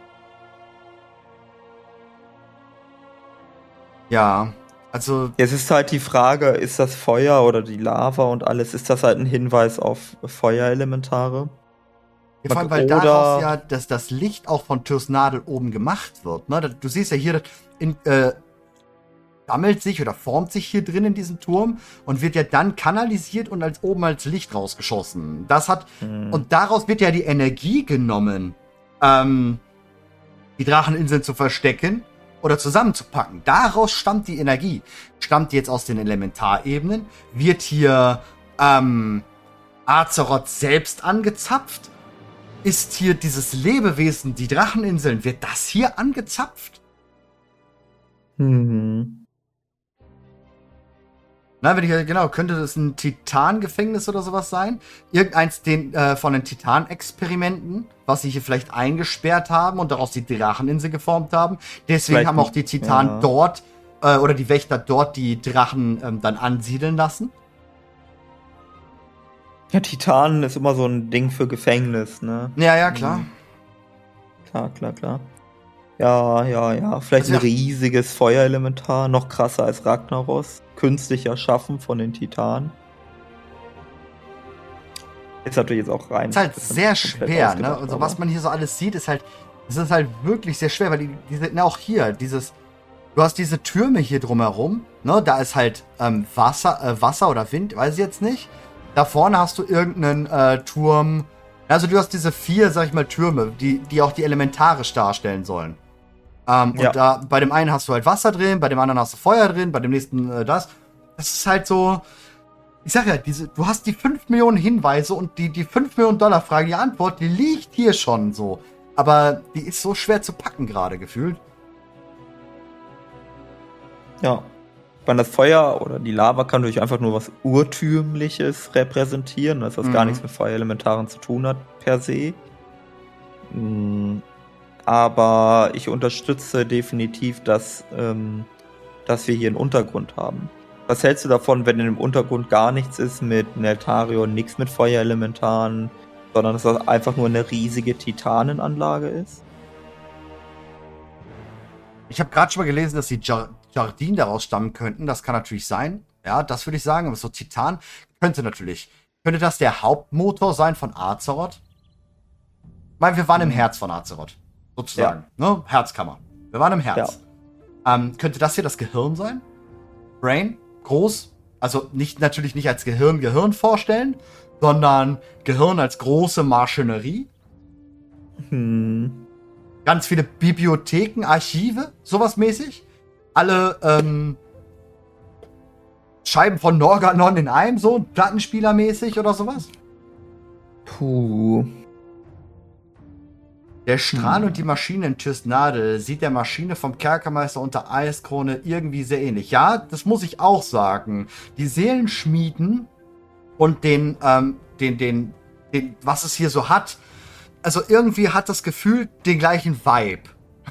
Ja, also... Es ist halt die Frage, ist das Feuer oder die Lava und alles, ist das halt ein Hinweis auf Feuerelementare? Ja, vor allem, weil oder daraus ja dass das Licht auch von Tyrs Nadel oben gemacht wird. Ne? Du siehst ja hier, das in, äh, sammelt sich oder formt sich hier drin in diesem Turm und wird ja dann kanalisiert und als oben als Licht rausgeschossen. Das hat hm. Und daraus wird ja die Energie genommen, ähm, die Dracheninseln zu verstecken oder zusammenzupacken. Daraus stammt die Energie. Stammt jetzt aus den Elementarebenen, wird hier ähm, Azeroth selbst angezapft. Ist hier dieses Lebewesen, die Dracheninseln, wird das hier angezapft? Mhm. Na, wenn ich, genau, könnte das ein Titan-Gefängnis oder sowas sein? Irgendeins den, äh, von den Titan-Experimenten, was sie hier vielleicht eingesperrt haben und daraus die Dracheninsel geformt haben. Deswegen vielleicht haben auch die Titanen ja. dort, äh, oder die Wächter dort die Drachen ähm, dann ansiedeln lassen. Ja, Titan ist immer so ein Ding für Gefängnis, ne? Ja, ja, klar. Mhm. Klar, klar, klar. Ja, ja, ja. Vielleicht also, ein riesiges Feuerelementar, noch krasser als Ragnaros. Künstlich erschaffen von den Titanen. Ist natürlich jetzt auch rein. Ist halt sehr schwer, ne? Also was man hier so alles sieht, ist halt, es ist halt wirklich sehr schwer, weil die, diese, na auch hier, dieses, du hast diese Türme hier drumherum, ne? Da ist halt ähm, Wasser, äh, Wasser oder Wind, weiß ich jetzt nicht. Da vorne hast du irgendeinen äh, Turm. Also du hast diese vier, sag ich mal, Türme, die, die auch die elementarisch darstellen sollen. Ähm, ja. Und da bei dem einen hast du halt Wasser drin, bei dem anderen hast du Feuer drin, bei dem nächsten äh, das. Das ist halt so. Ich sag ja, diese, du hast die fünf Millionen Hinweise und die, die fünf Millionen Dollar Frage, die Antwort, die liegt hier schon so. Aber die ist so schwer zu packen gerade gefühlt. Ja. Ich meine, das Feuer oder die Lava kann durch einfach nur was Urtümliches repräsentieren, dass das mhm. gar nichts mit Feuerelementaren zu tun hat, per se. Aber ich unterstütze definitiv, dass, ähm, dass wir hier einen Untergrund haben. Was hältst du davon, wenn in dem Untergrund gar nichts ist mit Neltarion, nichts mit Feuerelementaren, sondern dass das einfach nur eine riesige Titanenanlage ist? Ich habe gerade schon mal gelesen, dass die Jar- Jardin daraus stammen könnten. Das kann natürlich sein. Ja, das würde ich sagen. Aber so Titan könnte natürlich. Könnte das der Hauptmotor sein von Azeroth? Ich meine, wir waren im Herz von Azeroth. Sozusagen. Ja. Ne? Herzkammer. Wir waren im Herz. Ja. Ähm, könnte das hier das Gehirn sein? Brain? Groß? Also nicht natürlich nicht als Gehirn Gehirn vorstellen, sondern Gehirn als große Maschinerie. Hm. Ganz viele Bibliotheken, Archive, sowas mäßig. Alle ähm, Scheiben von Norganon in einem, so Plattenspielermäßig oder sowas. Puh. Der Strahl hm. und die Maschine in Tysnadel sieht der Maschine vom Kerkermeister unter Eiskrone irgendwie sehr ähnlich. Ja, das muss ich auch sagen. Die Seelenschmieden und den, ähm, den, den, den, was es hier so hat, also irgendwie hat das Gefühl den gleichen Vibe.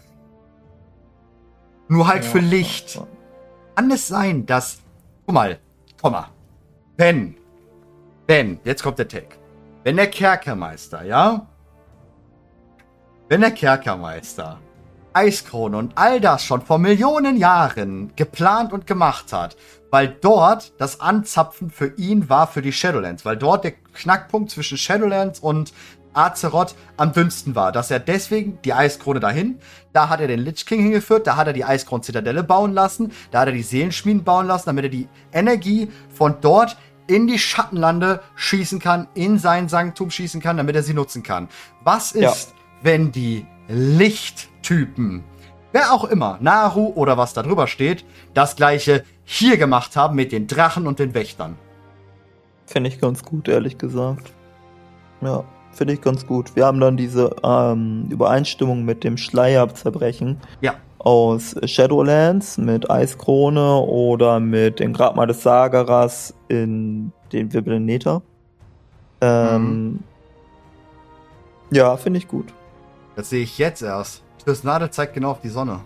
Nur halt ja, für Licht. Ja. Kann es sein, dass, guck mal, guck mal, wenn, wenn, jetzt kommt der Take, wenn der Kerkermeister, ja, wenn der Kerkermeister Eiskrone und all das schon vor Millionen Jahren geplant und gemacht hat, weil dort das Anzapfen für ihn war für die Shadowlands, weil dort der Knackpunkt zwischen Shadowlands und Azeroth am dünnsten war, dass er deswegen die Eiskrone dahin, da hat er den Lich King hingeführt, da hat er die Eiskron-Zitadelle bauen lassen, da hat er die Seelenschmieden bauen lassen, damit er die Energie von dort in die Schattenlande schießen kann, in sein Sanktum schießen kann, damit er sie nutzen kann. Was ist, ja. wenn die Lichttypen, wer auch immer, Naru oder was da drüber steht, das gleiche hier gemacht haben mit den Drachen und den Wächtern? Finde ich ganz gut, ehrlich gesagt. Ja. Finde ich ganz gut. Wir haben dann diese ähm, Übereinstimmung mit dem Schleierzerbrechen ja. aus Shadowlands mit Eiskrone oder mit dem Grabmal des Sageras in den Wirbeln Nether. Ähm, mhm. Ja, finde ich gut. Das sehe ich jetzt erst. Tysnadel zeigt genau auf die Sonne.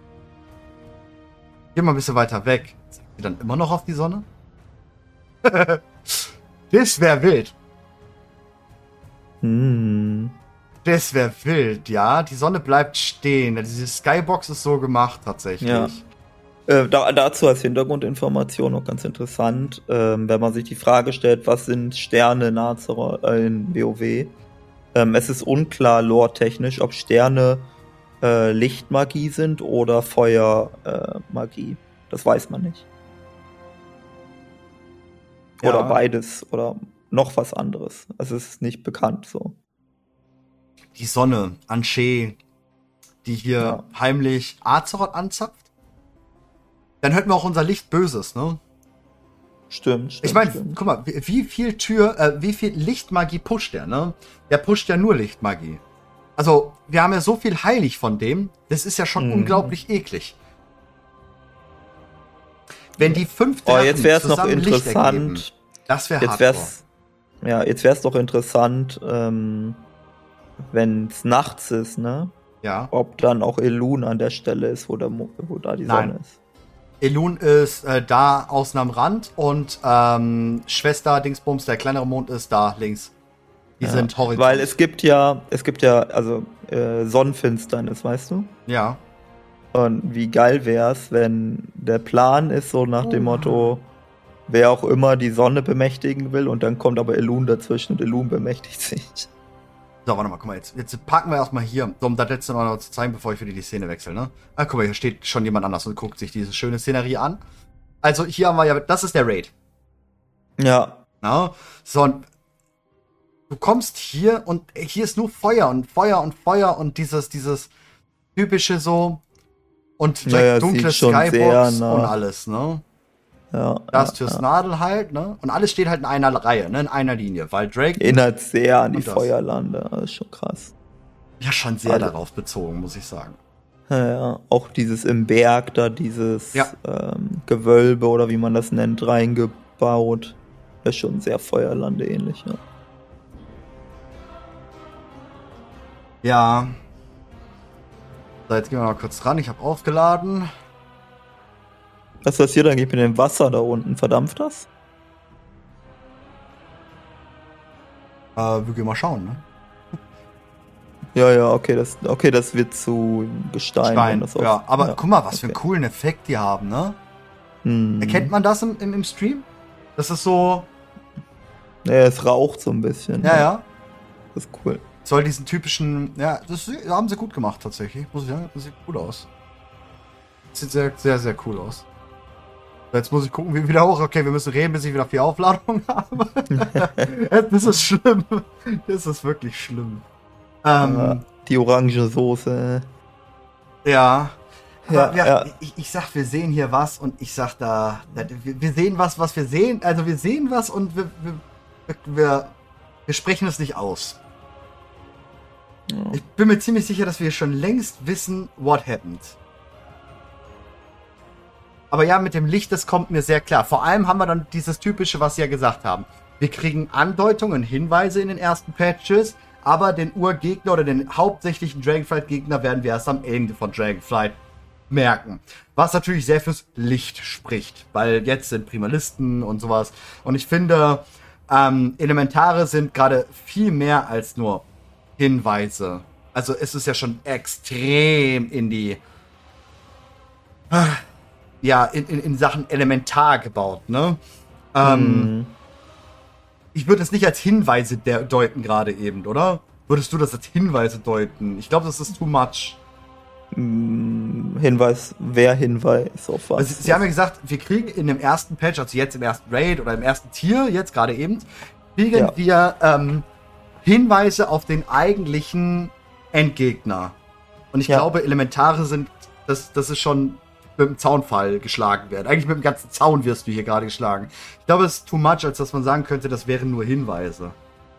Geh mal ein bisschen weiter weg. Zeigt sie dann immer noch auf die Sonne? Das wäre wild. Hm. Das wäre wild, ja. Die Sonne bleibt stehen. Diese Skybox ist so gemacht, tatsächlich. Ja. Äh, da, dazu als Hintergrundinformation noch ganz interessant, ähm, wenn man sich die Frage stellt, was sind Sterne in, Azeroth, äh, in WoW? Ähm, es ist unklar lore-technisch, ob Sterne äh, Lichtmagie sind oder Feuermagie. Äh, das weiß man nicht. Oder ja. beides. Oder noch was anderes. Also es ist nicht bekannt so. Die Sonne, Anshe, die hier ja. heimlich Azeroth anzapft. Dann hörten wir auch unser Licht Böses, ne? Stimmt, stimmt. Ich meine, guck mal, wie, wie viel Tür, äh, wie viel Lichtmagie pusht der, ne? Der pusht ja nur Lichtmagie. Also, wir haben ja so viel heilig von dem, das ist ja schon mm. unglaublich eklig. Wenn die fünf Drachen oh, jetzt wär's noch interessant. Ergeben, das wäre hardcore. Wär's, ja, jetzt wäre es doch interessant, ähm, wenn es nachts ist, ne? Ja. Ob dann auch Elun an der Stelle ist, wo, der, wo da die Nein. Sonne ist. Elun ist äh, da außen am Rand und ähm, Schwester Dingsbums, der kleinere Mond, ist da links. Die ja, sind horizont. Weil es gibt ja, es gibt ja, also äh, Sonnenfinsternis, weißt du? Ja. Und wie geil wär's, wenn der Plan ist so nach dem Motto, wer auch immer die Sonne bemächtigen will und dann kommt aber Elun dazwischen und Elun bemächtigt sich. So, warte mal, guck mal, jetzt, jetzt packen wir erstmal hier, so, um das letzte noch zu zeigen, bevor ich wieder die Szene wechsle, ne? Ah, guck mal, hier steht schon jemand anders und guckt sich diese schöne Szenerie an. Also, hier haben wir ja, das ist der Raid. Ja. Na, so, und du kommst hier und hier ist nur Feuer und Feuer und Feuer und dieses, dieses typische so und direkt ja, ja, dunkle Skybox und alles, ne? Ja, das ja, Tysnadel ja. halt, ne? Und alles steht halt in einer Reihe, ne? In einer Linie, weil Drake erinnert sehr an die Feuerlande, das ist schon krass. Ja, schon sehr also, darauf bezogen, muss ich sagen. Ja, ja, auch dieses im Berg da, dieses ja. ähm, Gewölbe oder wie man das nennt, reingebaut. Das ist schon sehr Feuerlande ähnlich, ja. Ja. So, jetzt gehen wir mal kurz ran, ich habe aufgeladen. Was passiert eigentlich mit dem Wasser da unten? Verdampft das? Äh, wir gehen mal schauen, ne? Ja, ja, okay, das, okay, das wird zu Gestein. Stein, das ja, aber ja, guck mal, was okay. für einen coolen Effekt die haben, ne? Hm. Erkennt man das im, im, im Stream? Das ist so... Ja, es raucht so ein bisschen. Ja, ja. ja. Das ist cool. Soll diesen typischen... Ja, das haben sie gut gemacht, tatsächlich. Muss ich sagen, das sieht cool aus. Das sieht sehr, sehr, sehr cool aus. Jetzt muss ich gucken, wie wieder hoch. Okay, wir müssen reden, bis ich wieder vier Aufladungen habe. Das ist schlimm. Das ist wirklich schlimm. Ähm, ja, die orange Soße. Ja. Ja, ja, ja. Ich, ich sag, wir sehen hier was und ich sag da, wir, wir sehen was, was wir sehen. Also wir sehen was und wir, wir, wir, wir sprechen es nicht aus. Ja. Ich bin mir ziemlich sicher, dass wir schon längst wissen, what happened. Aber ja, mit dem Licht, das kommt mir sehr klar. Vor allem haben wir dann dieses Typische, was sie ja gesagt haben. Wir kriegen Andeutungen, Hinweise in den ersten Patches, aber den Urgegner oder den hauptsächlichen Dragonflight-Gegner werden wir erst am Ende von Dragonflight merken. Was natürlich sehr fürs Licht spricht, weil jetzt sind Primalisten und sowas. Und ich finde, ähm, Elementare sind gerade viel mehr als nur Hinweise. Also es ist ja schon extrem in die... ja, in, in, in Sachen Elementar gebaut, ne? Ähm, Mhm. Ich würde es nicht als Hinweise de- deuten gerade eben, oder? Würdest du das als Hinweise deuten? Ich glaube, das ist too much. Mm, Hinweis, wer Hinweis auf was? Also, sie haben ja gesagt, wir kriegen in dem ersten Patch, also jetzt im ersten Raid oder im ersten Tier, jetzt gerade eben, kriegen Ja. wir ähm, Hinweise auf den eigentlichen Endgegner. Und ich Ja. glaube, Elementare sind, das, das ist schon mit dem Zaunfall geschlagen werden. Eigentlich mit dem ganzen Zaun wirst du hier gerade geschlagen. Ich glaube, es ist too much, als dass man sagen könnte, das wären nur Hinweise.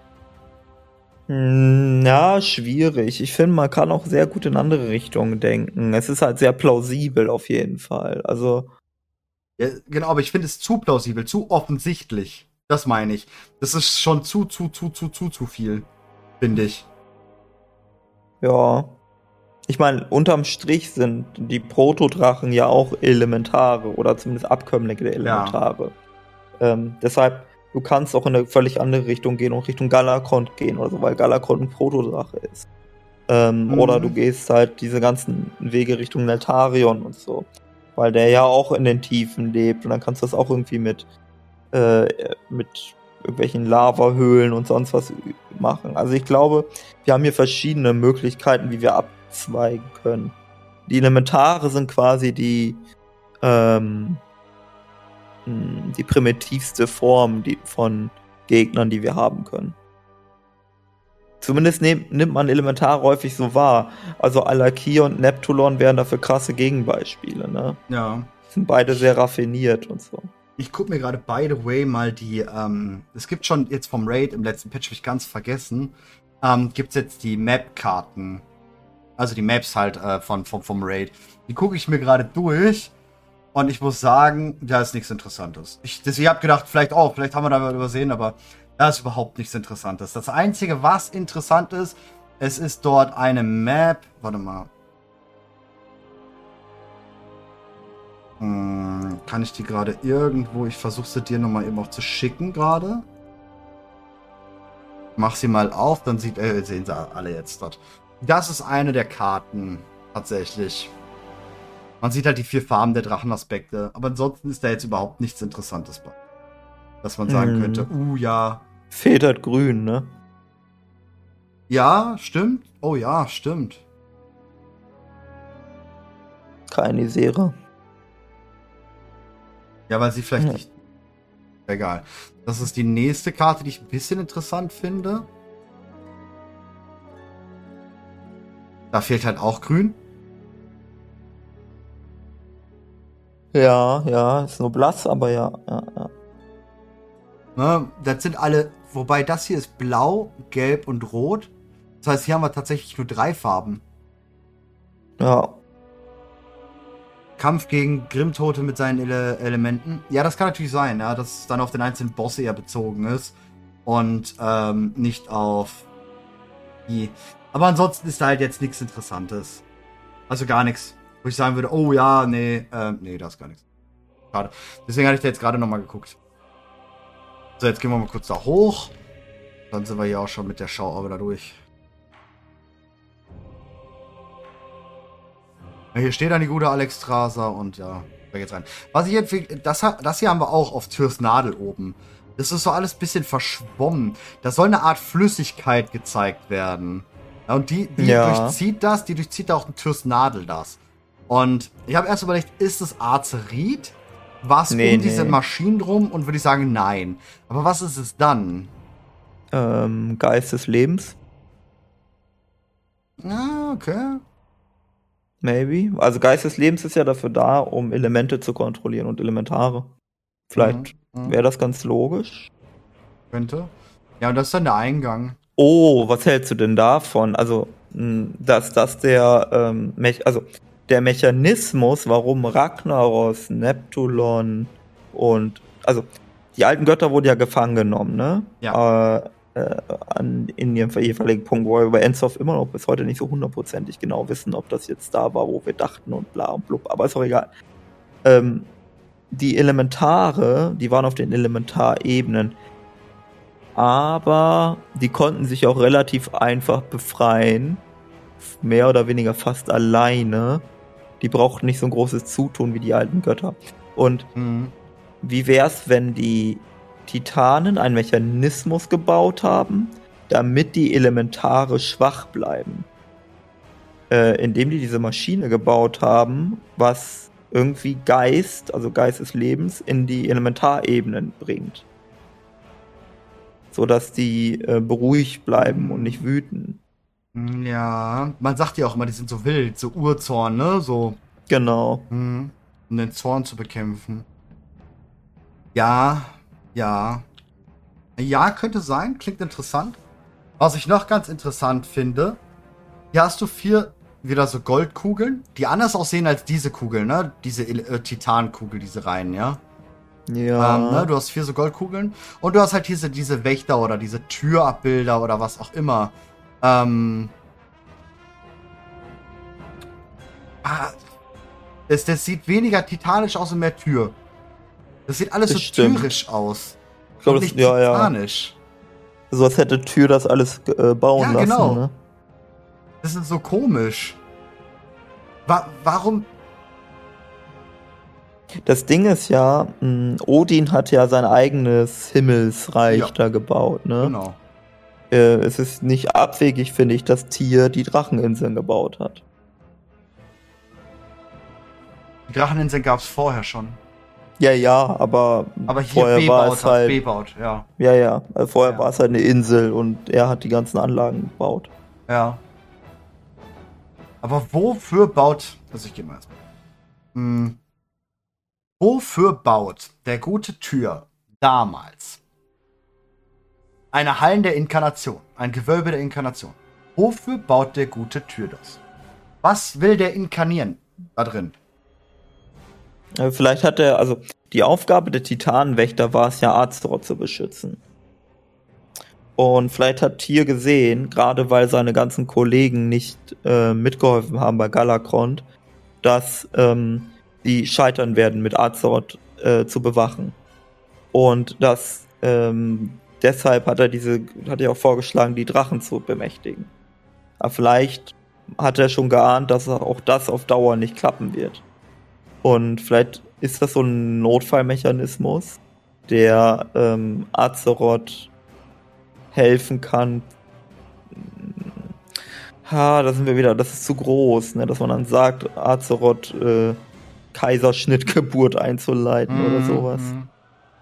Mm, Ja, schwierig. Ich finde, man kann auch sehr gut in andere Richtungen denken. Es ist halt sehr plausibel auf jeden Fall. Also, Ja, genau, aber ich finde es zu plausibel, zu offensichtlich. Das meine ich. Das ist schon zu, zu, zu, zu, zu, zu viel. Finde ich. ja. Ich meine, unterm Strich sind die Protodrachen ja auch Elementare oder zumindest Abkömmlinge der Elementare. Ähm, deshalb, du kannst auch in eine völlig andere Richtung gehen und Richtung Galakrond gehen oder so, weil Galakrond ein Protodrache ist. Ähm, Mhm. Oder du gehst halt diese ganzen Wege Richtung Neltarion und so, weil der ja auch in den Tiefen lebt und dann kannst du das auch irgendwie mit, äh, mit irgendwelchen Lavahöhlen und sonst was machen. Also ich glaube, wir haben hier verschiedene Möglichkeiten, wie wir abzweigen können. Die Elementare sind quasi die ähm, mh, die primitivste Form die, von Gegnern, die wir haben können. Zumindest nehm, nimmt man Elementare häufig so wahr. Also Alakir und Neptulon wären dafür krasse Gegenbeispiele, ne? Ja. Sind beide sehr raffiniert und so. Ich gucke mir gerade, by the way, mal die, ähm, es gibt schon jetzt vom Raid, im letzten Patch habe ich ganz vergessen, ähm, gibt's jetzt die Map-Karten. Also die Maps halt äh, von, vom, vom Raid. Die gucke ich mir gerade durch und ich muss sagen, da ist nichts Interessantes. Ich, das, ich habe gedacht, vielleicht auch, vielleicht haben wir da was übersehen, aber da ist überhaupt nichts Interessantes. Das Einzige, was interessant ist, es ist dort eine Map, warte mal. Hm, kann ich die gerade irgendwo, ich versuche sie dir nochmal eben auch zu schicken gerade. Mach sie mal auf, dann sieht, äh, sehen sie alle jetzt dort. Das ist eine der Karten, tatsächlich. Man sieht halt die vier Farben der Drachenaspekte, aber ansonsten ist da jetzt überhaupt nichts Interessantes bei. Dass man sagen Mhm. könnte, uh, ja. Federt grün, ne? Ja, stimmt. Oh ja, stimmt. Keine Isera. Ja, weil sie vielleicht Ja. nicht... Egal. Das ist die nächste Karte, die ich ein bisschen interessant finde. Da fehlt halt auch grün. Ja, ja, ist nur blass, aber ja, ja, ja. Ne, das sind alle, wobei das hier ist blau, gelb und rot. Das heißt, hier haben wir tatsächlich nur drei Farben. Ja, Kampf gegen Grimmtote mit seinen Ele Elementen. Ja, das kann natürlich sein, ja, dass es dann auf den einzelnen Boss eher bezogen ist. Und ähm, nicht auf die. Aber ansonsten ist da halt jetzt nichts Interessantes. Also gar nichts. Wo ich sagen würde, oh ja, nee, ähm, nee, da ist gar nichts. Schade. Deswegen hatte ich da jetzt gerade nochmal geguckt. So, jetzt gehen wir mal kurz da hoch. Dann sind wir hier auch schon mit der Schauaube da durch. Ja, hier steht dann die gute Alex Traser und ja, da geht's rein. Was ich jetzt, das, das hier haben wir auch auf Türs Nadel oben. Das ist so alles ein bisschen verschwommen. Da soll eine Art Flüssigkeit gezeigt werden. Ja, und die, die Ja. durchzieht das, die durchzieht auch in Türs Nadel das. Und ich habe erst überlegt, ist es Azerit? Was Nee, um diese nee. Maschinen drum? Und würde ich sagen, nein. Aber was ist es dann? ähm, Geist des Lebens, Ah, okay. maybe. Also Geist des Lebens ist ja dafür da, um Elemente zu kontrollieren und Elementare. Vielleicht Mhm, mhm. wäre das ganz logisch. Könnte. Ja, und das ist dann der Eingang. Oh, was hältst du denn davon? Also, dass das der, ähm, Me- also der Mechanismus, warum Ragnaros, Neptulon und, also die alten Götter wurden ja gefangen genommen, ne? Ja. Äh, äh, an, in ihrem jeweiligen Punkt, wo wir bei Ensoft immer noch bis heute nicht so hundertprozentig genau wissen, ob das jetzt da war, wo wir dachten und bla und blub, aber ist auch egal. Ähm, die Elementare, die waren auf den Elementarebenen, aber die konnten sich auch relativ einfach befreien, mehr oder weniger fast alleine. Die brauchten nicht so ein großes Zutun wie die alten Götter. Und Mhm. wie wär's, wenn die Titanen einen Mechanismus gebaut haben, damit die Elementare schwach bleiben? Äh, indem die diese Maschine gebaut haben, was irgendwie Geist, also Geist des Lebens, in die Elementarebenen bringt. Sodass die äh, beruhigt bleiben und nicht wüten. Ja, man sagt ja auch immer, die sind so wild, so Urzorn, ne? So, Genau. mhm. Um den Zorn zu bekämpfen. Ja, ja. Ja, könnte sein, klingt interessant. Was ich noch ganz interessant finde, hier hast du vier wieder so Goldkugeln, die anders aussehen als diese Kugeln, ne? Diese äh, Titankugel, diese Reihen, ja? Ja. Ähm, ne? Du hast vier so Goldkugeln und du hast halt diese, diese Wächter oder diese Türabbilder oder was auch immer. Ähm. Ah, das, das sieht weniger titanisch aus und mehr Tür. Das sieht alles Das so stimmt. türisch aus. Ich glaube, Und das nicht ja, ja. titanisch. So als hätte Tür das alles äh, bauen Ja, lassen, genau. ne? Das ist so komisch. Wa warum? Das Ding ist ja, mh, Odin hat ja sein eigenes Himmelsreich Ja. da gebaut, ne? Genau. Äh, es ist nicht abwegig, finde ich, dass Tyr die Dracheninseln gebaut hat. Die Dracheninseln gab es vorher schon. Ja, ja, aber, Aber hier vorher war B-Baut es hat halt, B-Baut, ja. ja, ja, äh, vorher Ja. war es halt eine Insel und er hat die ganzen Anlagen gebaut. Ja. Aber wofür baut. Also ich gehe mal erstmal. Hm. Wofür baut der gute Tyr damals eine Hallen der Inkarnation, ein Gewölbe der Inkarnation? Wofür baut der gute Tyr das? Was will der inkarnieren da drin? Äh, Vielleicht hat er, also die Aufgabe der Titanenwächter war es ja, Azeroth zu beschützen. Und vielleicht hat Tyr gesehen, gerade weil seine ganzen Kollegen nicht äh, mitgeholfen haben bei Galakrond, dass ähm, die scheitern werden, mit Azeroth äh, zu bewachen. Und dass ähm, deshalb hat er diese, hat er auch vorgeschlagen, die Drachen zu bemächtigen. Aber vielleicht hat er schon geahnt, dass auch das auf Dauer nicht klappen wird. Und vielleicht ist das so ein Notfallmechanismus, der ähm, Azeroth helfen kann. Ha, da sind wir wieder, das ist zu groß, ne, dass man dann sagt, Azeroth äh, Kaiserschnittgeburt einzuleiten oder sowas. Mhm.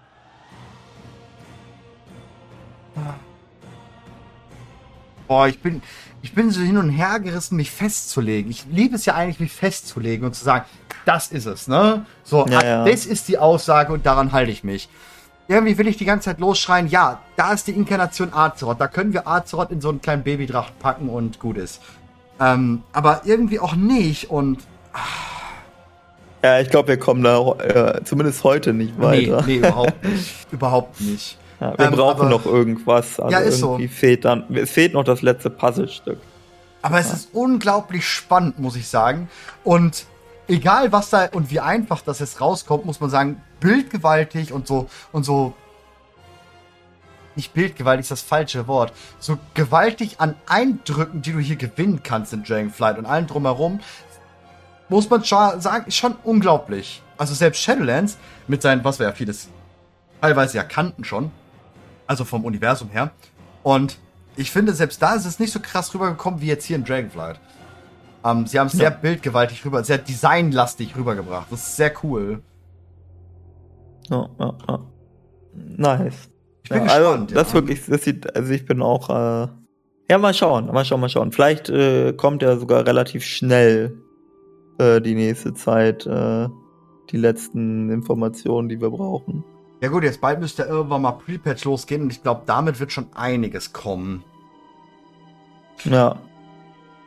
Boah, ich bin, ich bin so hin und her gerissen, mich festzulegen. Ich liebe es ja eigentlich, mich festzulegen und zu sagen, das ist es, ne? So, Ja, ah, ja. das ist die Aussage und daran halte ich mich. Irgendwie will ich die ganze Zeit losschreien, ja, da ist die Inkarnation Azeroth. Da können wir Azeroth in so einen kleinen Babydracht packen und gut ist. Ähm, aber irgendwie auch nicht und Ja, ich glaube, wir kommen da äh, zumindest heute nicht nee, weiter. nee, überhaupt nicht. Überhaupt nicht. Ja, wir Ähm, brauchen aber- noch irgendwas. Also Ja, ist so. irgendwie fehlt dann, es fehlt noch das letzte Puzzlestück. Aber es ist unglaublich spannend, muss ich sagen. Und egal was da und wie einfach das jetzt rauskommt, muss man sagen, bildgewaltig und so und so. Nicht bildgewaltig ist das falsche Wort. So gewaltig an Eindrücken, die du hier gewinnen kannst in Dragonflight und allem drumherum, muss man schon sagen, ist schon unglaublich. Also selbst Shadowlands mit seinen, was wir ja vieles teilweise ja kannten schon, also vom Universum her. Und ich finde, selbst da ist es nicht so krass rübergekommen wie jetzt hier in Dragonflight. Ähm, sie haben es sehr Ja. bildgewaltig rüber, sehr designlastig rübergebracht. Das ist sehr cool. Ja, ja, ja. Nice. Ich bin ja, also, gespannt. das ja. wirklich, das sieht, also ich bin auch, äh, ja, mal schauen, mal schauen, mal schauen. Vielleicht äh, kommt ja sogar relativ schnell äh, die nächste Zeit äh, die letzten Informationen, die wir brauchen. Ja gut, jetzt bald müsste irgendwann mal Pre-Patch losgehen und ich glaube, damit wird schon einiges kommen. Ja.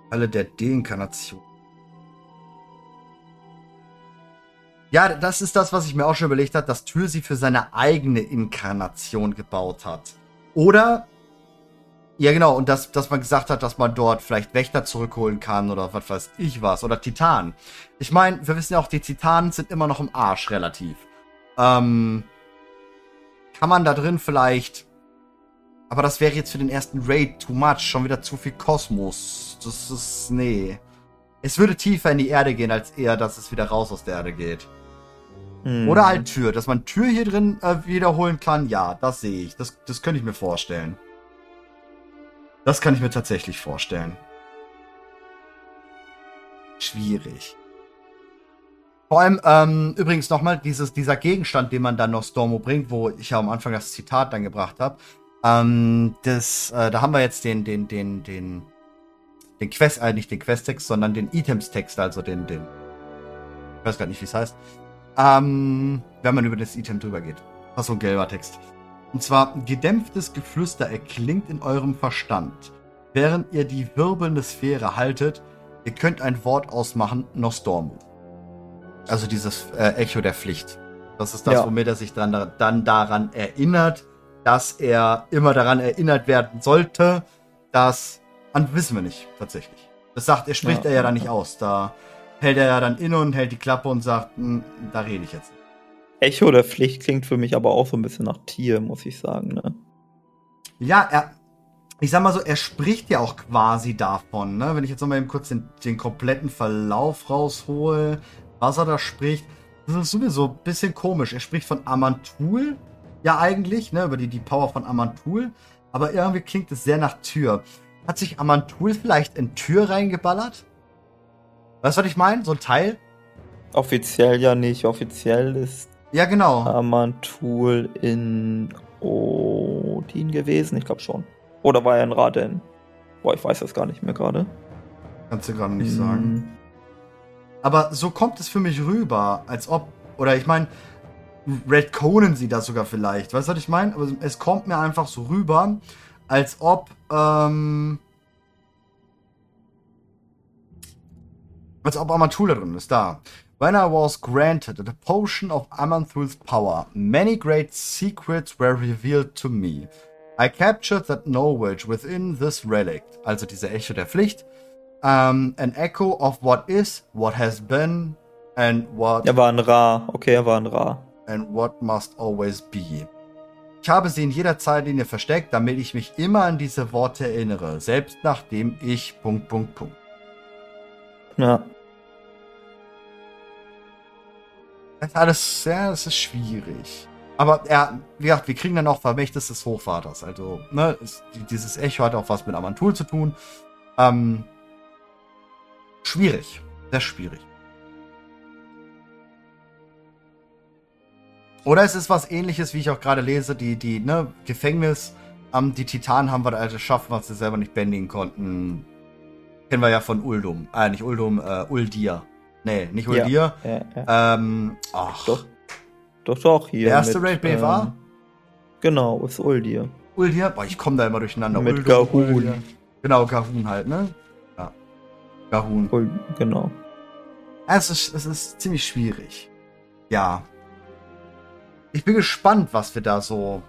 Alle der Deinkarnation. Ja, das ist das, was ich mir auch schon überlegt habe, dass Tyr sie für seine eigene Inkarnation gebaut hat. Oder, ja genau, und dass, dass man gesagt hat, dass man dort vielleicht Wächter zurückholen kann oder was weiß ich was. Oder Titanen. Ich meine, wir wissen ja auch, die Titanen sind immer noch im Arsch, relativ. Ähm, kann man da drin vielleicht... Aber das wäre jetzt für den ersten Raid too much. Schon wieder zu viel Kosmos. Das ist... Nee. Es würde tiefer in die Erde gehen, als eher, dass es wieder raus aus der Erde geht. Hm. Oder halt Tür. Dass man Tür hier drin äh, wiederholen kann, ja, das sehe ich. Das, das könnte ich mir vorstellen. Das kann ich mir tatsächlich vorstellen. Schwierig. Vor allem, ähm, übrigens nochmal, dieses, dieser Gegenstand, den man dann noch Stormo bringt, wo ich ja am Anfang das Zitat dann gebracht habe. Ähm, das, äh, da haben wir jetzt den, den, den, den, den Quest, äh, nicht den Questtext, sondern den Items-Text, also den, den, ich weiß gar nicht, wie es heißt, ähm, wenn man über das Item drüber geht. Das ist so ein gelber Text. Und zwar, gedämpftes Geflüster erklingt in eurem Verstand, während ihr die wirbelnde Sphäre haltet. Ihr könnt ein Wort ausmachen, Nostormu. Also dieses äh, Echo der Pflicht. Das ist das, ja. womit er sich dann, dann daran erinnert, dass er immer daran erinnert werden sollte, dass, an, wissen wir nicht, tatsächlich. Das sagt, er spricht ja, er ja dann nicht aus. Da hält er ja dann inne und hält die Klappe und sagt, da rede ich jetzt nicht. Echo der Pflicht klingt für mich aber auch so ein bisschen nach Tier, muss ich sagen, ne? Ja, er, ich sag mal so, er spricht ja auch quasi davon, ne? Wenn ich jetzt nochmal eben kurz den, den kompletten Verlauf raushole, was er da spricht, das ist sowieso ein bisschen komisch. Er spricht von Amantul, ja eigentlich, ne, über die, die Power von Amantul, aber irgendwie klingt es sehr nach Tür. Hat sich Amantul vielleicht in Tür reingeballert? Weißt du, was ich meine? So ein Teil? Offiziell ja nicht. Offiziell ist ja, genau. Amantul in Odin gewesen, ich glaube schon. Oder war er in Raden? Boah, ich weiß das gar nicht mehr gerade. Kannst du gerade nicht hm. sagen. Aber so kommt es für mich rüber, als ob, oder ich meine, redconen sie das sogar vielleicht. Weißt du, was ich meine? Aber es kommt mir einfach so rüber, als ob, ähm, als ob Amantul da drin ist. Da. When I was granted a potion of Amanthul's power, many great secrets were revealed to me. I captured that knowledge within this relic. Also diese Echo der Pflicht. Um, an echo of what is, what has been, and what... Er war ein Ra. Okay, er war ein Ra. And what must always be. Ich habe sie in jeder Zeitlinie versteckt, damit ich mich immer an diese Worte erinnere, selbst nachdem ich... Punkt, Punkt, Punkt. Ja. Das ist alles, ja, das ist schwierig. Aber er, wie gesagt, wir kriegen dann auch Vermächtnis des Hochvaters. Also, ne, ist, dieses Echo hat auch was mit Amantul zu tun. Ähm, schwierig. Sehr schwierig. Oder es ist was Ähnliches, wie ich auch gerade lese, die, die, ne, Gefängnis, ähm, die Titanen haben wir da geschaffen, was sie selber nicht bändigen konnten. Kennen wir ja von Uldum. Äh, nicht Uldum, äh, Uldir. Nee, nicht Uldir. Ja, ja, ja. Ähm, ach. Doch, doch, doch, hier. Der erste mit, Raid B war? Ähm, genau, ist Uldir. Uldir? Boah, ich komme da immer durcheinander. Mit Uldum, Gahun. Uldir. Genau, Gahun halt, ne? Ja. Gahun. Ul- genau. Es ist, es ist ziemlich schwierig. Ja. Ich bin gespannt, was wir da so...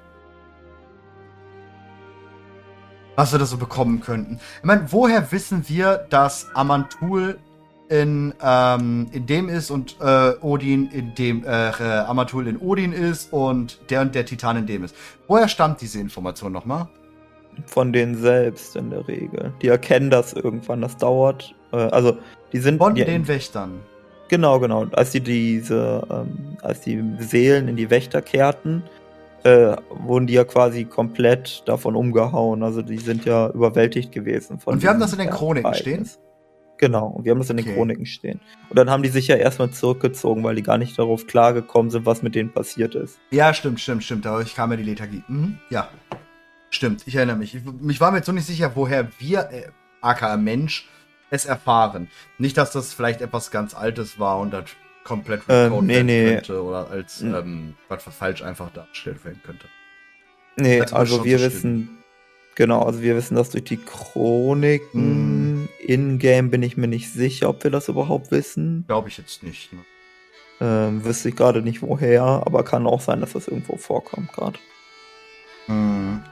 Was wir da so bekommen könnten. Ich meine, woher wissen wir, dass Amantul in, ähm, in dem ist und äh, Odin in dem, äh, Amantul in Odin ist und der und der Titan in dem ist? Woher stammt diese Information nochmal? Von denen selbst in der Regel. Die erkennen das irgendwann, das dauert. Äh, also, die sind... Von die, den Wächtern. Genau, genau. Als die diese, ähm, als die Seelen in die Wächter kehrten, äh, wurden die ja quasi komplett davon umgehauen. Also die sind ja überwältigt gewesen. Von und wir haben das in den Chroniken stehen? Genau, und wir haben das in den okay. Chroniken stehen. Und dann haben die sich ja erstmal zurückgezogen, weil die gar nicht darauf klargekommen sind, was mit denen passiert ist. Ja, stimmt, stimmt, stimmt. Da kam ja die Lethargie. Mhm. Ja, stimmt. Ich erinnere mich. Ich, mich war mir jetzt so nicht sicher, woher wir, äh, aka Mensch, es erfahren. Nicht, dass das vielleicht etwas ganz Altes war und das komplett ähm, nee, nee. könnte oder als mhm. ähm, was falsch einfach dargestellt werden könnte. Nee, also wir so wissen, genau, also wir wissen das durch die Chroniken, mhm. in-game bin ich mir nicht sicher, ob wir das überhaupt wissen. Glaube ich jetzt nicht. Ne? Ähm, wüsste ich gerade nicht woher, aber kann auch sein, dass das irgendwo vorkommt gerade. Hm.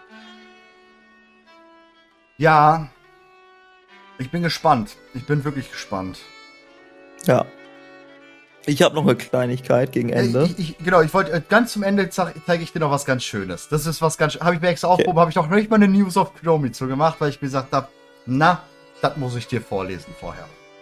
Ja. Ich bin gespannt. Ich bin wirklich gespannt. Ja. Ich habe noch eine Kleinigkeit gegen Ende. Ich, ich, genau, ich wollte ganz zum Ende zeige zeig ich dir noch was ganz Schönes. Das ist was ganz, habe ich mir extra aufgehoben, okay. Habe ich doch noch nicht mal eine News of Chromie zu gemacht, weil ich mir gesagt habe, na, das muss ich dir vorlesen vorher.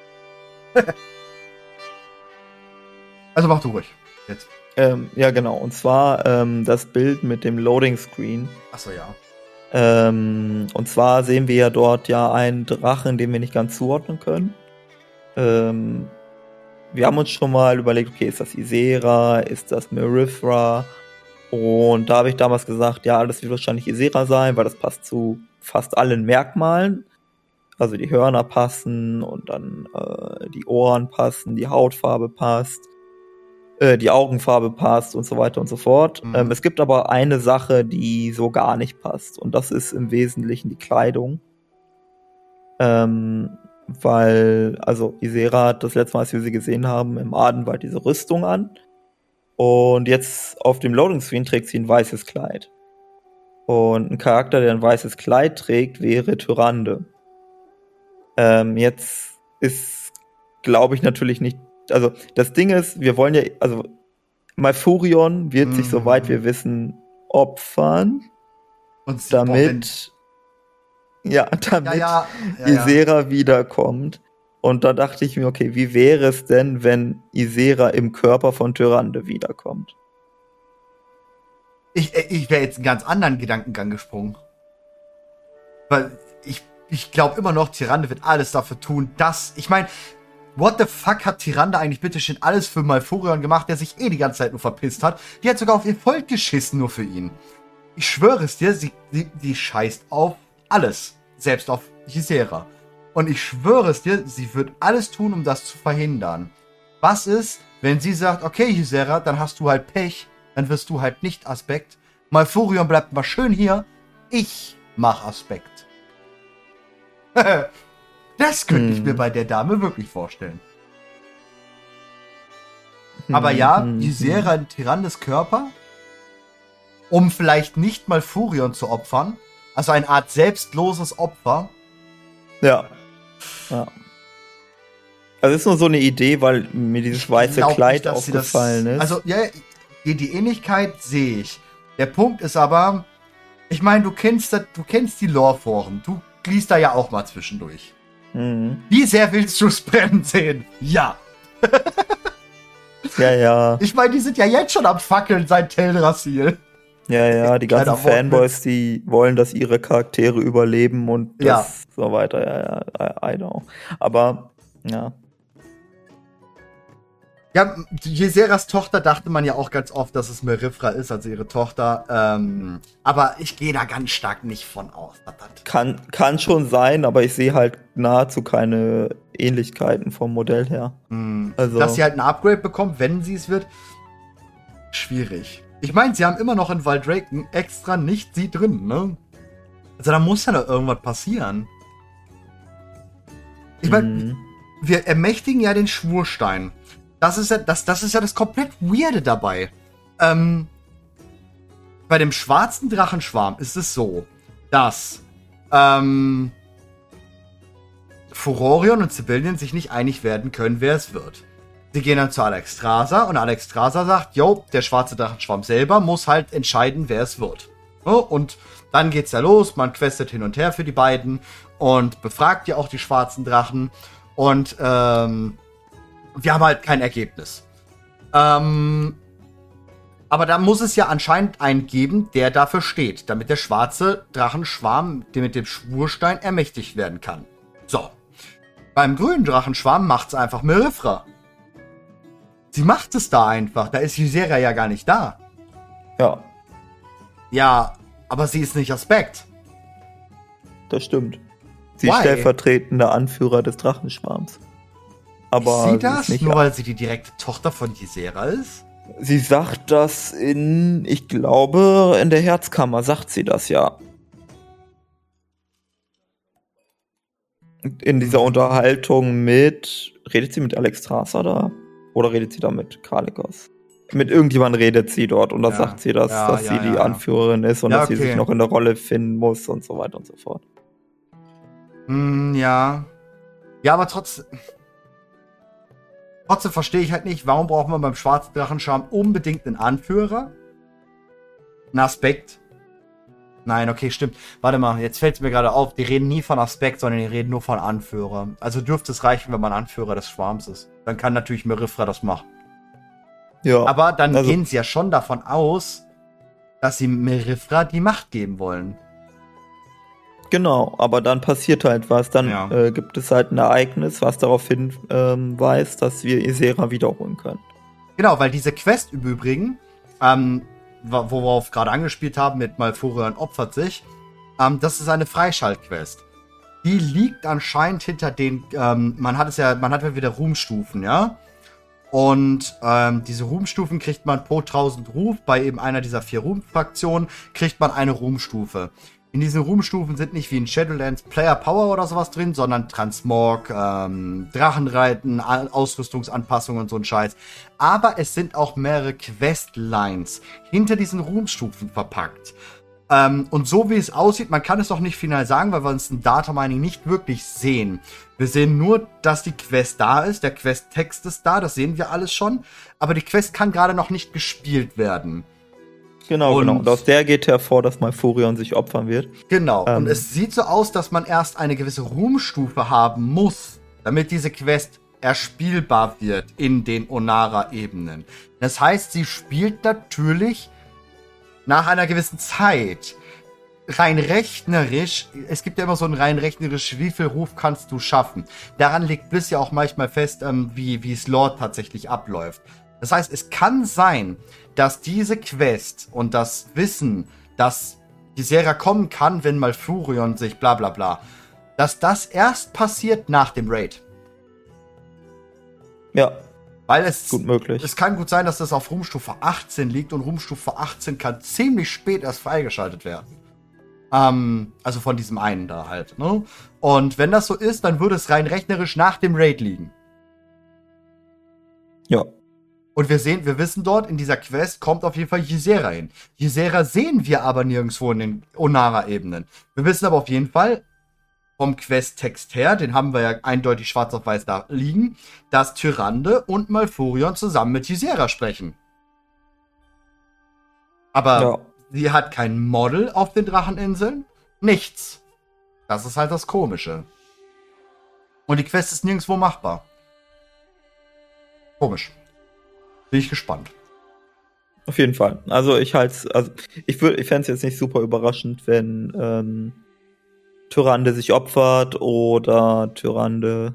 Also mach du ruhig. Jetzt. Ähm, ja, genau. Und zwar ähm, das Bild mit dem Loading Screen. Achso, ja. Ähm, und zwar sehen wir ja dort ja einen Drachen, den wir nicht ganz zuordnen können. Ähm, wir haben uns schon mal überlegt, okay, ist das Ysera, ist das Merithra? Und da habe ich damals gesagt, ja, das wird wahrscheinlich Ysera sein, weil das passt zu fast allen Merkmalen. Also die Hörner passen und dann äh, die Ohren passen, die Hautfarbe passt, äh, die Augenfarbe passt und so weiter und so fort. Mhm. Ähm, es gibt aber eine Sache, die so gar nicht passt. Und das ist im Wesentlichen die Kleidung. Ähm, weil, also Ysera hat das letzte Mal, als wir sie gesehen haben, im Adenwald diese Rüstung an. Und jetzt auf dem Loading Screen trägt sie ein weißes Kleid. Und ein Charakter, der ein weißes Kleid trägt, wäre Tyrande. Ähm, jetzt ist, glaube ich, natürlich nicht, also das Ding ist, wir wollen ja, also Malfurion wird mm. sich, soweit wir wissen, opfern, und damit, ja, damit ja, ja, ja, Ysera ja. wiederkommt. Und da dachte ich mir, okay, wie wäre es denn, wenn Ysera im Körper von Tyrande wiederkommt? Ich, ich wäre jetzt einen ganz anderen Gedankengang gesprungen. Weil ich Ich glaube immer noch, Tyrande wird alles dafür tun, dass... Ich meine, what the fuck hat Tyrande eigentlich bitte schön alles für Malfurion gemacht, der sich eh die ganze Zeit nur verpisst hat? Die hat sogar auf ihr Volk geschissen, nur für ihn. Ich schwöre es dir, sie, die, die scheißt auf alles. Selbst auf Ysera. Und ich schwöre es dir, sie wird alles tun, um das zu verhindern. Was ist, wenn sie sagt, okay, Ysera, dann hast du halt Pech, dann wirst du halt nicht Aspekt. Malfurion bleibt mal schön hier, ich mach Aspekt. Das könnte hm. ich mir bei der Dame wirklich vorstellen. Hm, Aber ja, hm, Ysera in Tyrandes Körper, um vielleicht nicht mal Furion zu opfern, also eine Art selbstloses Opfer. Ja. ja. Also ist nur so eine Idee, weil mir dieses weiße Kleid nicht, aufgefallen das, ist. Also ja, die, die Ähnlichkeit sehe ich. Der Punkt ist aber, ich meine, du kennst das, du kennst die Lore-Foren, du liest da ja auch mal zwischendurch. Mhm. Wie sehr willst du es brennen sehen? Ja. ja, ja. Ich meine, die sind ja jetzt schon am Fackeln seit Teldrassil. Ja, ja, die ganzen Fanboys, die wollen, dass ihre Charaktere überleben und das ja. so weiter. Ja, ja, I know. Aber, ja. Ja, Yseras Tochter dachte man ja auch ganz oft, dass es Merithra ist, also ihre Tochter. Ähm, aber ich gehe da ganz stark nicht von aus. Kann, kann schon sein, aber ich sehe halt nahezu keine Ähnlichkeiten vom Modell her. Mhm. Also, dass sie halt ein Upgrade bekommt, wenn sie es wird, schwierig. Ich meine, sie haben immer noch in Valdraken extra nicht sie drin, ne? Also da muss ja noch irgendwas passieren. Ich meine, mhm. wir ermächtigen ja den Schwurstein. Das ist ja das, das ist ja das komplett Weirde dabei. Ähm, bei dem schwarzen Drachenschwarm ist es so, dass ähm, Furorion und Civilian sich nicht einig werden können, wer es wird. Sie gehen dann zu Alexstrasza und Alexstrasza sagt, jo, der schwarze Drachenschwarm selber muss halt entscheiden, wer es wird. So, und dann geht's ja los, man questet hin und her für die beiden und befragt ja auch die schwarzen Drachen und ähm, wir haben halt kein Ergebnis. Ähm, aber da muss es ja anscheinend einen geben, der dafür steht, damit der schwarze Drachenschwarm mit dem Schwurstein ermächtigt werden kann. So. Beim grünen Drachenschwarm macht's einfach Merithra. Sie macht es da einfach. Da ist Ysera ja gar nicht da. Ja. Ja, aber sie ist nicht Aspekt. Das stimmt. Sie ist stellvertretender Anführer des Drachenschwarms. Aber ist sie das? Nicht nur weil sie die direkte Tochter von Ysera ist? Sie sagt das in, ich glaube, in der Herzkammer sagt sie das, ja. in dieser Unterhaltung mit, redet sie mit Alexstrasza da? Oder redet sie da mit Kalecgos? Mit irgendjemandem redet sie dort und da Ja. sagt sie, dass, Ja, dass ja, sie ja, die ja. Anführerin ist und Ja, dass sie okay. sich noch in der Rolle finden muss und so weiter und so fort. Hm, ja. Ja, aber trotzdem. Trotzdem verstehe ich halt nicht, warum braucht man beim schwarzen Drachenschwarm unbedingt einen Anführer? Ein Aspekt. Nein, okay, stimmt. Warte mal, jetzt fällt es mir gerade auf, die reden nie von Aspekt, sondern die reden nur von Anführer. Also dürfte es reichen, wenn man Anführer des Schwarms ist. Dann kann natürlich Merifra das machen. Ja. Aber dann also, gehen sie ja schon davon aus, dass sie Merifra die Macht geben wollen. Genau, aber dann passiert halt was. Dann Ja. äh, gibt es halt ein Ereignis, was darauf hinweist, dass wir Ysera wiederholen können. Genau, weil diese Quest im Übrigen, ähm, wo- worauf gerade angespielt haben mit Malfurion opfert sich, ähm, das ist eine Freischaltquest. Die liegt anscheinend hinter den, ähm, man hat es ja, man hat ja wieder Ruhmstufen, ja? Und ähm, diese Ruhmstufen kriegt man pro tausend Ruf, bei eben einer dieser vier Ruhmfraktionen kriegt man eine Ruhmstufe. In diesen Ruhmstufen sind nicht wie in Shadowlands Player Power oder sowas drin, sondern Transmog, ähm, Drachenreiten, A- Ausrüstungsanpassungen und so ein Scheiß. Aber es sind auch mehrere Questlines hinter diesen Ruhmstufen verpackt. Ähm, und so wie es aussieht, man kann es noch nicht final sagen, weil wir uns im Data Mining nicht wirklich sehen. Wir sehen nur, dass die Quest da ist, der Questtext ist da, das sehen wir alles schon. Aber die Quest kann gerade noch nicht gespielt werden. Genau, Und- genau. Und aus der geht hervor, dass Malfurion sich opfern wird. Genau, Ähm. und es sieht so aus, dass man erst eine gewisse Ruhmstufe haben muss, damit diese Quest erspielbar wird in den Onara-Ebenen. Das heißt, sie spielt natürlich nach einer gewissen Zeit. Rein rechnerisch, es gibt ja immer so ein rein rechnerisch, wie viel Ruf kannst du schaffen. Daran legt Bliss ja auch manchmal fest, ähm, wie, wie es Lord tatsächlich abläuft. Das heißt, es kann sein, dass diese Quest und das Wissen, dass die Serie kommen kann, wenn Malfurion sich bla bla bla, dass das erst passiert nach dem Raid. Ja, Weil es, gut möglich. es kann gut sein, dass das auf Ruhmstufe achtzehn liegt und Ruhmstufe achtzehn kann ziemlich spät erst freigeschaltet werden. Ähm, also von diesem einen da halt, ne? Und wenn das so ist, dann würde es rein rechnerisch nach dem Raid liegen. Ja. Und wir sehen, wir wissen dort, in dieser Quest kommt auf jeden Fall Ysera hin. Ysera sehen wir aber nirgendwo in den Onara-Ebenen. Wir wissen aber auf jeden Fall, vom Questtext her, den haben wir ja eindeutig schwarz auf weiß da liegen, dass Tyrande und Malfurion zusammen mit Ysera sprechen. Aber Ja. sie hat kein Model auf den Dracheninseln. Nichts. Das ist halt das Komische. Und die Quest ist nirgendwo machbar. Komisch. Bin ich gespannt. Auf jeden Fall. Also ich halte also ich würde, ich fände es jetzt nicht super überraschend, wenn ähm, Tyrande sich opfert oder Tyrande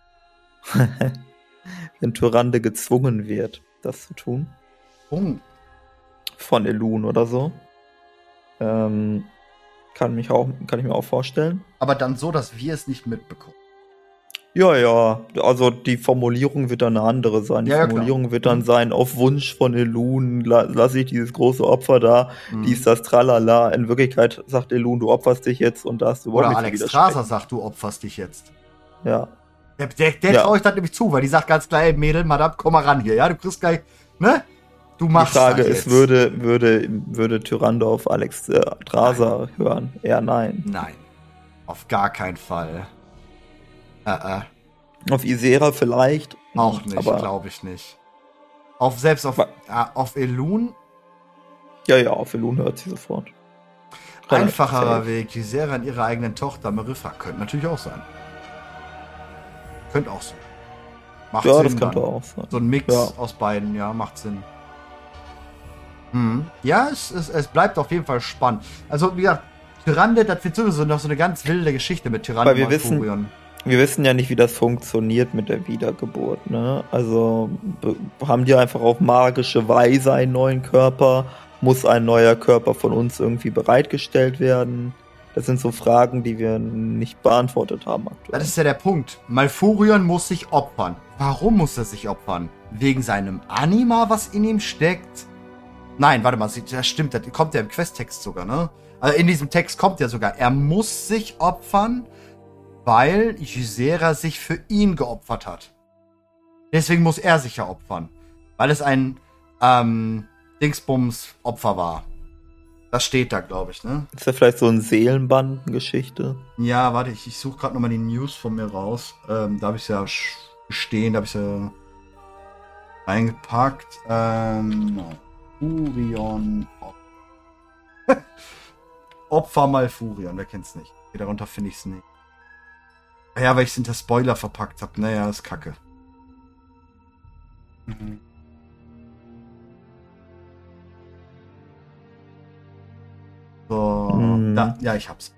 wenn Tyrande gezwungen wird, das zu tun. Oh. Von Elune oder so. Ähm, kann mich auch, kann ich mir auch vorstellen. Aber dann so, dass wir es nicht mitbekommen. Ja, ja, also die Formulierung wird dann eine andere sein. Die Ja, ja, Formulierung klar. wird dann sein, auf Wunsch von Elune la lasse ich dieses große Opfer da, Mhm. dies, das, tralala. In Wirklichkeit sagt Elune, du opferst dich jetzt und da hast du Oder nicht zu Alexstrasza widersprechen. sagt, du opferst dich jetzt. Ja, Der, der, der Ja. traue ich dann nämlich zu, weil die sagt ganz klar, ey Mädel, Madame, komm mal ran hier, ja? Du kriegst gleich, ne? Du die machst Frage das ist, jetzt. würde, würde, würde Tyrande auf Alexstrasza hören? Eher nein. Nein. Auf gar keinen Fall. Äh, äh. Auf Ysera vielleicht. Auch nicht, Aber glaube ich nicht. Auf, selbst auf, Wa- äh, auf Elune, ja, ja, auf Elune hört sie sofort. Relativ einfacherer safe. Weg, die Serie an ihrer eigenen Tochter Merifra, könnte natürlich auch sein. Könnte auch sein. Macht Ja, Sinn das könnte dann. auch sein. So ein Mix Ja. aus beiden, ja, macht Sinn. Hm. Ja, es, es, es bleibt auf jeden Fall spannend. Also, wie gesagt, Tyrande, das wird sowieso noch so eine ganz wilde Geschichte mit Tyrande Weil wir und wissen- Malfurion. Wir wissen ja nicht, wie das funktioniert mit der Wiedergeburt, ne? Also be- haben die einfach auf magische Weise einen neuen Körper? Muss ein neuer Körper von uns irgendwie bereitgestellt werden? Das sind so Fragen, die wir nicht beantwortet haben aktuell. Das ist ja der Punkt. Malfurion muss sich opfern. Warum muss er sich opfern? Wegen seinem Anima, was in ihm steckt? Nein, warte mal, das stimmt, das kommt ja im Questtext sogar, ne? Also in diesem Text kommt ja sogar, er muss sich opfern, weil Ysera sich für ihn geopfert hat. Deswegen muss er sich ja opfern. Weil es ein ähm, Dingsbums-Opfer war. Das steht da, glaube ich, ne? Ist ja vielleicht so eine Seelenbandengeschichte? Ja, warte, ich, ich suche gerade nochmal die News von mir raus. Ähm, da habe ich ja stehen, da habe ich ja reingepackt. Ähm, Malfurion. Opfer Malfurion, wer kennt's nicht? Okay, darunter finde ich es nicht. Ja, weil ich es hinter Spoiler verpackt habe. Naja, ist kacke. Mhm. So, Mhm. da, ja, ich hab's.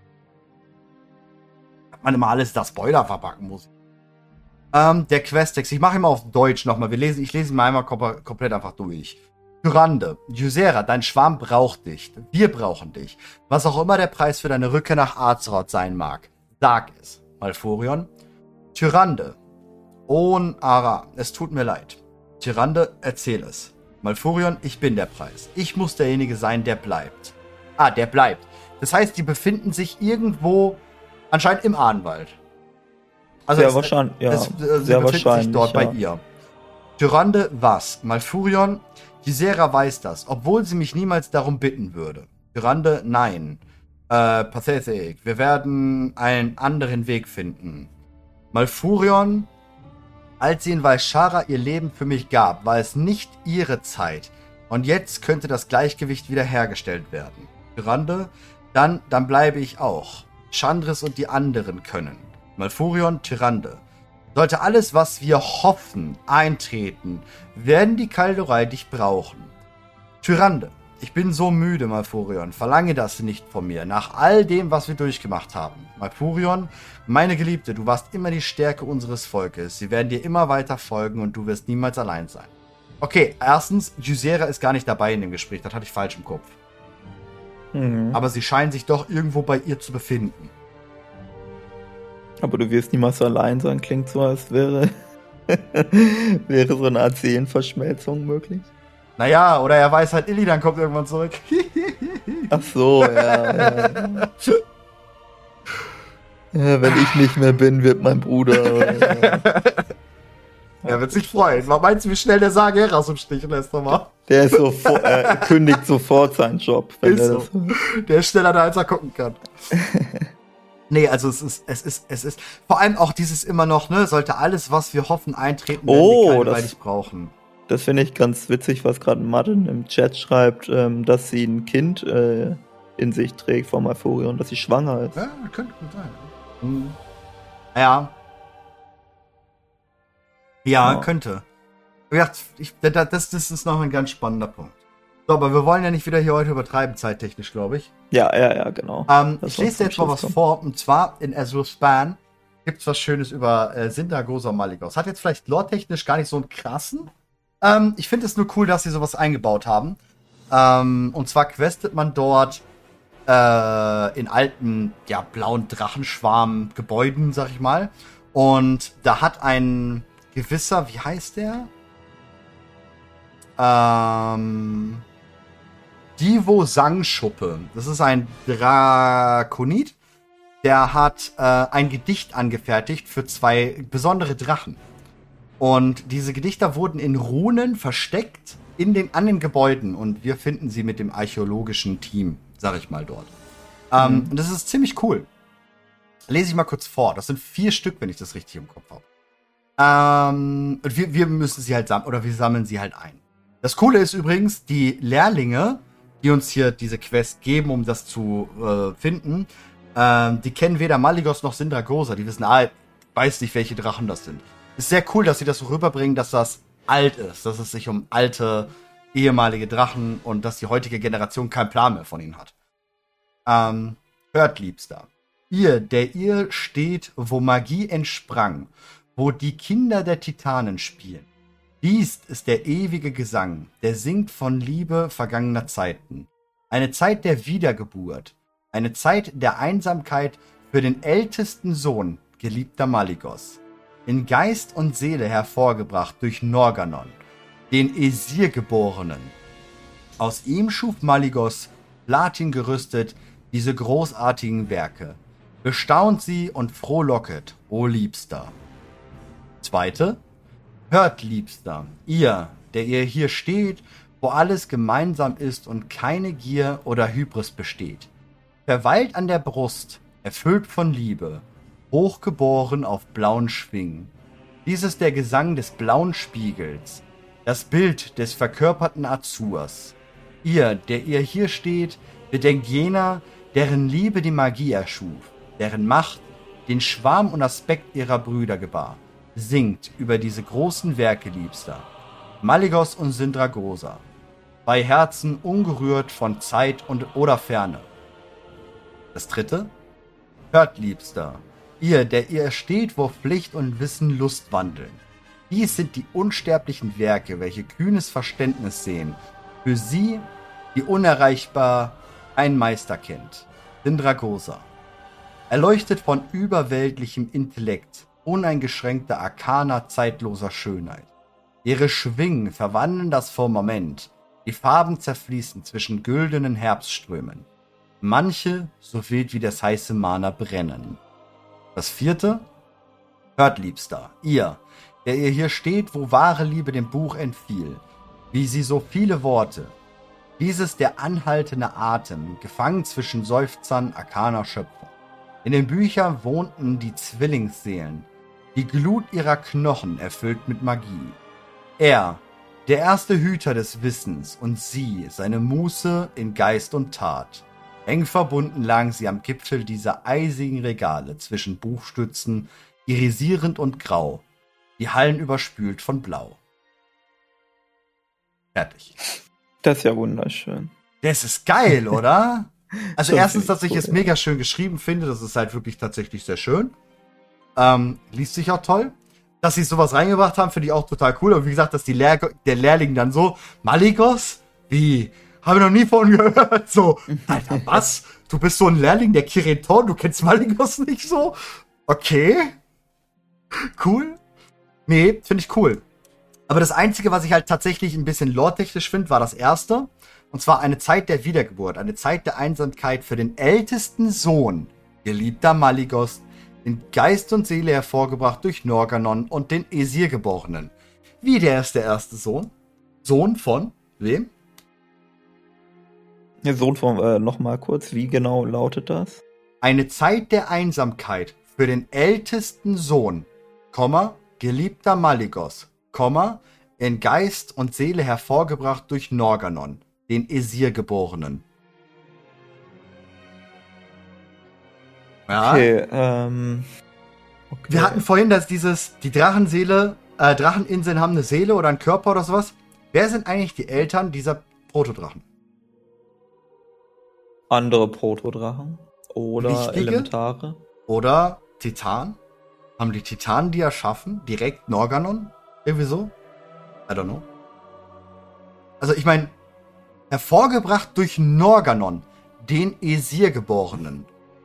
Man immer alles da Spoiler verpacken muss. Ähm, der Questtext, ich mache ihn mal auf Deutsch nochmal. Wir lesen, ich lese ihn mal einmal kom komplett einfach durch. Tyrande, Ysera, dein Schwarm braucht dich. Wir brauchen dich. Was auch immer der Preis für deine Rückkehr nach Azeroth sein mag. Sag es, Malfurion. Tyrande, Ohn Ara, es tut mir leid. Tyrande, erzähl es. Malfurion, ich bin der Preis. Ich muss derjenige sein, der bleibt. Ah, der bleibt. Das heißt, die befinden sich irgendwo anscheinend im Ahnwald. Also sehr es, wahrscheinlich, ja. es, äh, sie sehr befinden wahrscheinlich, sich dort ja. bei ihr. Tyrande, was? Malfurion, Ysera weiß das, obwohl sie mich niemals darum bitten würde. Tyrande, nein. Äh, Pathetic, wir werden einen anderen Weg finden. Malfurion, als sie in Valshara ihr Leben für mich gab, war es nicht ihre Zeit. Und jetzt könnte das Gleichgewicht wiederhergestellt werden. Tyrande, dann, dann bleibe ich auch. Chandris und die anderen können. Malfurion, Tyrande. Sollte alles, was wir hoffen, eintreten, werden die Kaldorei dich brauchen. Tyrande, ich bin so müde, Malfurion. Verlange das nicht von mir, nach all dem, was wir durchgemacht haben. Malfurion, meine Geliebte, du warst immer die Stärke unseres Volkes. Sie werden dir immer weiter folgen und du wirst niemals allein sein. Okay, erstens, Ysera ist gar nicht dabei in dem Gespräch. Das hatte ich falsch im Kopf. Mhm. Aber sie scheinen sich doch irgendwo bei ihr zu befinden. Aber du wirst niemals allein sein, klingt so, als wäre, wäre so eine Art Seelenverschmelzung möglich. Naja, oder er weiß halt, Illidan kommt irgendwann zurück. Ach so, ja. ja. Ja, wenn ich nicht mehr bin, wird mein Bruder. Ja. Er wird sich freuen. Was meinst du, wie schnell der Sageras umstichen lässt nochmal? Der ist so äh, kündigt sofort seinen Job, wenn Ist der so. das. Der ist schneller da, als er gucken kann. Nee, also es ist, es ist, es ist, vor allem auch dieses immer noch, ne, sollte alles, was wir hoffen, eintreten, werden Oh, die keine das- Weile nicht brauchen. Das finde ich ganz witzig, was gerade Martin im Chat schreibt, ähm, dass sie ein Kind äh, in sich trägt von Malfurion, dass sie schwanger ist. Ja, könnte gut sein. Hm. Ja. Ja, Ja. könnte. Wie gesagt, ich, das, das ist noch ein ganz spannender Punkt. So, aber wir wollen ja nicht wieder hier heute übertreiben, zeittechnisch, glaube ich. Ja, ja, ja, genau. Ähm, Das ich soll lese zum jetzt mal Schluss was kommen. vor, und zwar in Azure Span gibt es was Schönes über äh, Sindagosa Maligos. Hat jetzt vielleicht lore-technisch gar nicht so einen krassen. Ähm, ich finde es nur cool, dass sie sowas eingebaut haben. Ähm, und zwar questet man dort äh, in alten, ja, blauen Drachenschwarm-Gebäuden, sag ich mal. Und da hat ein gewisser, wie heißt der? Ähm, Divo Sangschuppe. Das ist ein Drakonid. Der hat äh, ein Gedicht angefertigt für zwei besondere Drachen. Und diese Gedichte wurden in Runen versteckt in den, an den Gebäuden. Und wir finden sie mit dem archäologischen Team, sag ich mal, dort. Ähm, Mhm. und das ist ziemlich cool. Lese ich mal kurz vor. Das sind vier Stück, wenn ich das richtig im Kopf habe. Ähm, und wir, wir müssen sie halt sammeln, oder wir sammeln sie halt ein. Das Coole ist übrigens, die Lehrlinge, die uns hier diese Quest geben, um das zu äh, finden, ähm, die kennen weder Maligos noch Sindragosa. Die wissen, ah, ich weiß nicht, welche Drachen das sind. Ist sehr cool, dass sie das so rüberbringen, dass das alt ist, dass es sich um alte, ehemalige Drachen und dass die heutige Generation keinen Plan mehr von ihnen hat. Ähm, hört, Liebster. Ihr, der ihr steht, wo Magie entsprang, wo die Kinder der Titanen spielen. Dies ist der ewige Gesang, der singt von Liebe vergangener Zeiten. Eine Zeit der Wiedergeburt, eine Zeit der Einsamkeit für den ältesten Sohn, geliebter Maligos. In Geist und Seele hervorgebracht durch Norganon, den Esir-Geborenen. Aus ihm schuf Maligos, Platin gerüstet, diese großartigen Werke. Bestaunt sie und frohlocket, o Liebster. Zweite. Hört, Liebster, ihr, der ihr hier steht, wo alles gemeinsam ist und keine Gier oder Hybris besteht. Verweilt an der Brust, erfüllt von Liebe, hochgeboren auf blauen Schwingen. Dies ist der Gesang des blauen Spiegels, das Bild des verkörperten Azurs. Ihr, der ihr hier steht, bedenkt jener, deren Liebe die Magie erschuf, deren Macht den Schwarm und Aspekt ihrer Brüder gebar. Singt über diese großen Werke, Liebster, Malygos und Sindragosa, bei Herzen ungerührt von Zeit und oder Ferne. Das dritte. Hört, Liebster, ihr, der ihr steht, wo Pflicht und Wissen Lust wandeln. Dies sind die unsterblichen Werke, welche kühnes Verständnis sehen. Für sie, die unerreichbar ein Meister kennt. Sindragosa. Erleuchtet von überweltlichem Intellekt, uneingeschränkter Arkana zeitloser Schönheit. Ihre Schwingen verwandeln das Firmament, die Farben zerfließen zwischen güldenen Herbstströmen. Manche, so wild wie das heiße Mana, brennen. Das vierte. Hört, Liebster, ihr, der ihr hier steht, wo wahre Liebe dem Buch entfiel, wie sie so viele Worte. Dieses der anhaltende Atem, gefangen zwischen Seufzern arkaner Schöpfung. In den Büchern wohnten die Zwillingsseelen, die Glut ihrer Knochen erfüllt mit Magie. Er, der erste Hüter des Wissens, und sie, seine Muße in Geist und Tat. Eng verbunden lagen sie am Gipfel dieser eisigen Regale zwischen Buchstützen, irisierend und grau, die Hallen überspült von Blau. Fertig. Das ist ja wunderschön. Das ist geil, oder? Also Das erstens, ist dass ich cool, es ja. mega schön geschrieben finde, das ist halt wirklich tatsächlich sehr schön. Ähm, liest sich auch toll. Dass sie sowas reingebracht haben, finde ich auch total cool. Aber wie gesagt, dass die Lehr der Lehrling dann so, Malygos? Wie? Habe ich noch nie von gehört. So, Alter, was? Du bist so ein Lehrling der Kireton, du kennst Malygos nicht so? Okay. Cool. Nee, finde ich cool. Aber das Einzige, was ich halt tatsächlich ein bisschen lore-technisch finde, war das erste. Und zwar eine Zeit der Wiedergeburt, eine Zeit der Einsamkeit für den ältesten Sohn, geliebter Malygos, in Geist und Seele hervorgebracht durch Norganon und den Aesir-Geborenen. Wie, der ist der erste Sohn? Sohn von wem? Der Sohn von, äh, nochmal kurz, wie genau lautet das? Eine Zeit der Einsamkeit für den ältesten Sohn, Komma, geliebter Malygos, Komma, in Geist und Seele hervorgebracht durch Norganon, den Aesir-Geborenen. Ja. Okay, ähm. Okay. Wir hatten vorhin, dass dieses, die Drachenseele, äh, Dracheninseln haben eine Seele oder einen Körper oder sowas. Wer sind eigentlich die Eltern dieser Protodrachen? Andere Protodrachen oder Wichtige? Elementare. Oder Titan? Haben die Titanen die erschaffen? Direkt Norganon? Irgendwie so? I don't know. Also ich meine, hervorgebracht durch Norganon, den Aesir-Geborenen.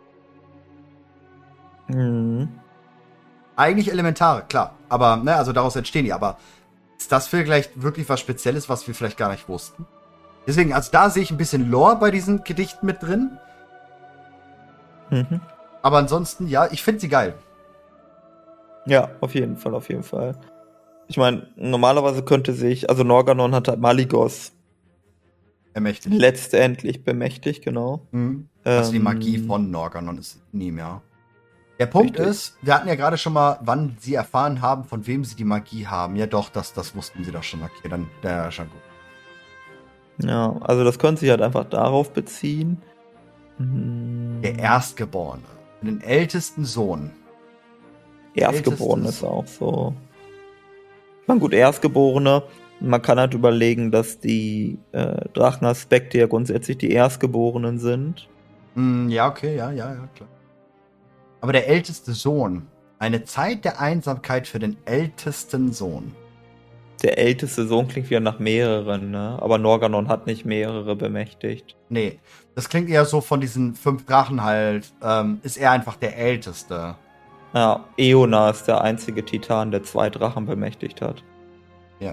Mhm. Eigentlich Elementare, klar. Aber, ne, also daraus entstehen die. Aber ist das vielleicht wirklich was Spezielles, was wir vielleicht gar nicht wussten? Deswegen, also da sehe ich ein bisschen Lore bei diesen Gedichten mit drin. Mhm. Aber ansonsten, ja, ich finde sie geil. Ja, auf jeden Fall, auf jeden Fall. Ich meine, normalerweise könnte sich, also Norganon hat halt Malygos Ermächtigt. letztendlich bemächtigt, genau. Mhm. Also die Ähm, Magie von Norganon ist nie mehr. Der Punkt Richtig. ist, wir hatten ja gerade schon mal, wann sie erfahren haben, von wem sie die Magie haben. Ja doch, das, das wussten sie doch schon. Okay, dann, der schon gut. Ja, also das könnte sich halt einfach darauf beziehen. Mhm. Der Erstgeborene. Den ältesten Sohn. Erstgeborene Ältestes. ist auch so. Na gut, Erstgeborene. Man kann halt überlegen, dass die äh, Drachenaspekte ja grundsätzlich die Erstgeborenen sind. Hm, ja, okay, ja, ja, ja, klar. Aber der älteste Sohn. Eine Zeit der Einsamkeit für den ältesten Sohn. Der älteste Sohn klingt wieder nach mehreren, ne? Aber Norganon hat nicht mehrere bemächtigt. Nee, das klingt eher so von diesen fünf Drachen halt. Ähm, ist er einfach der älteste. Ja, Eona ist der einzige Titan, der zwei Drachen bemächtigt hat. Ja.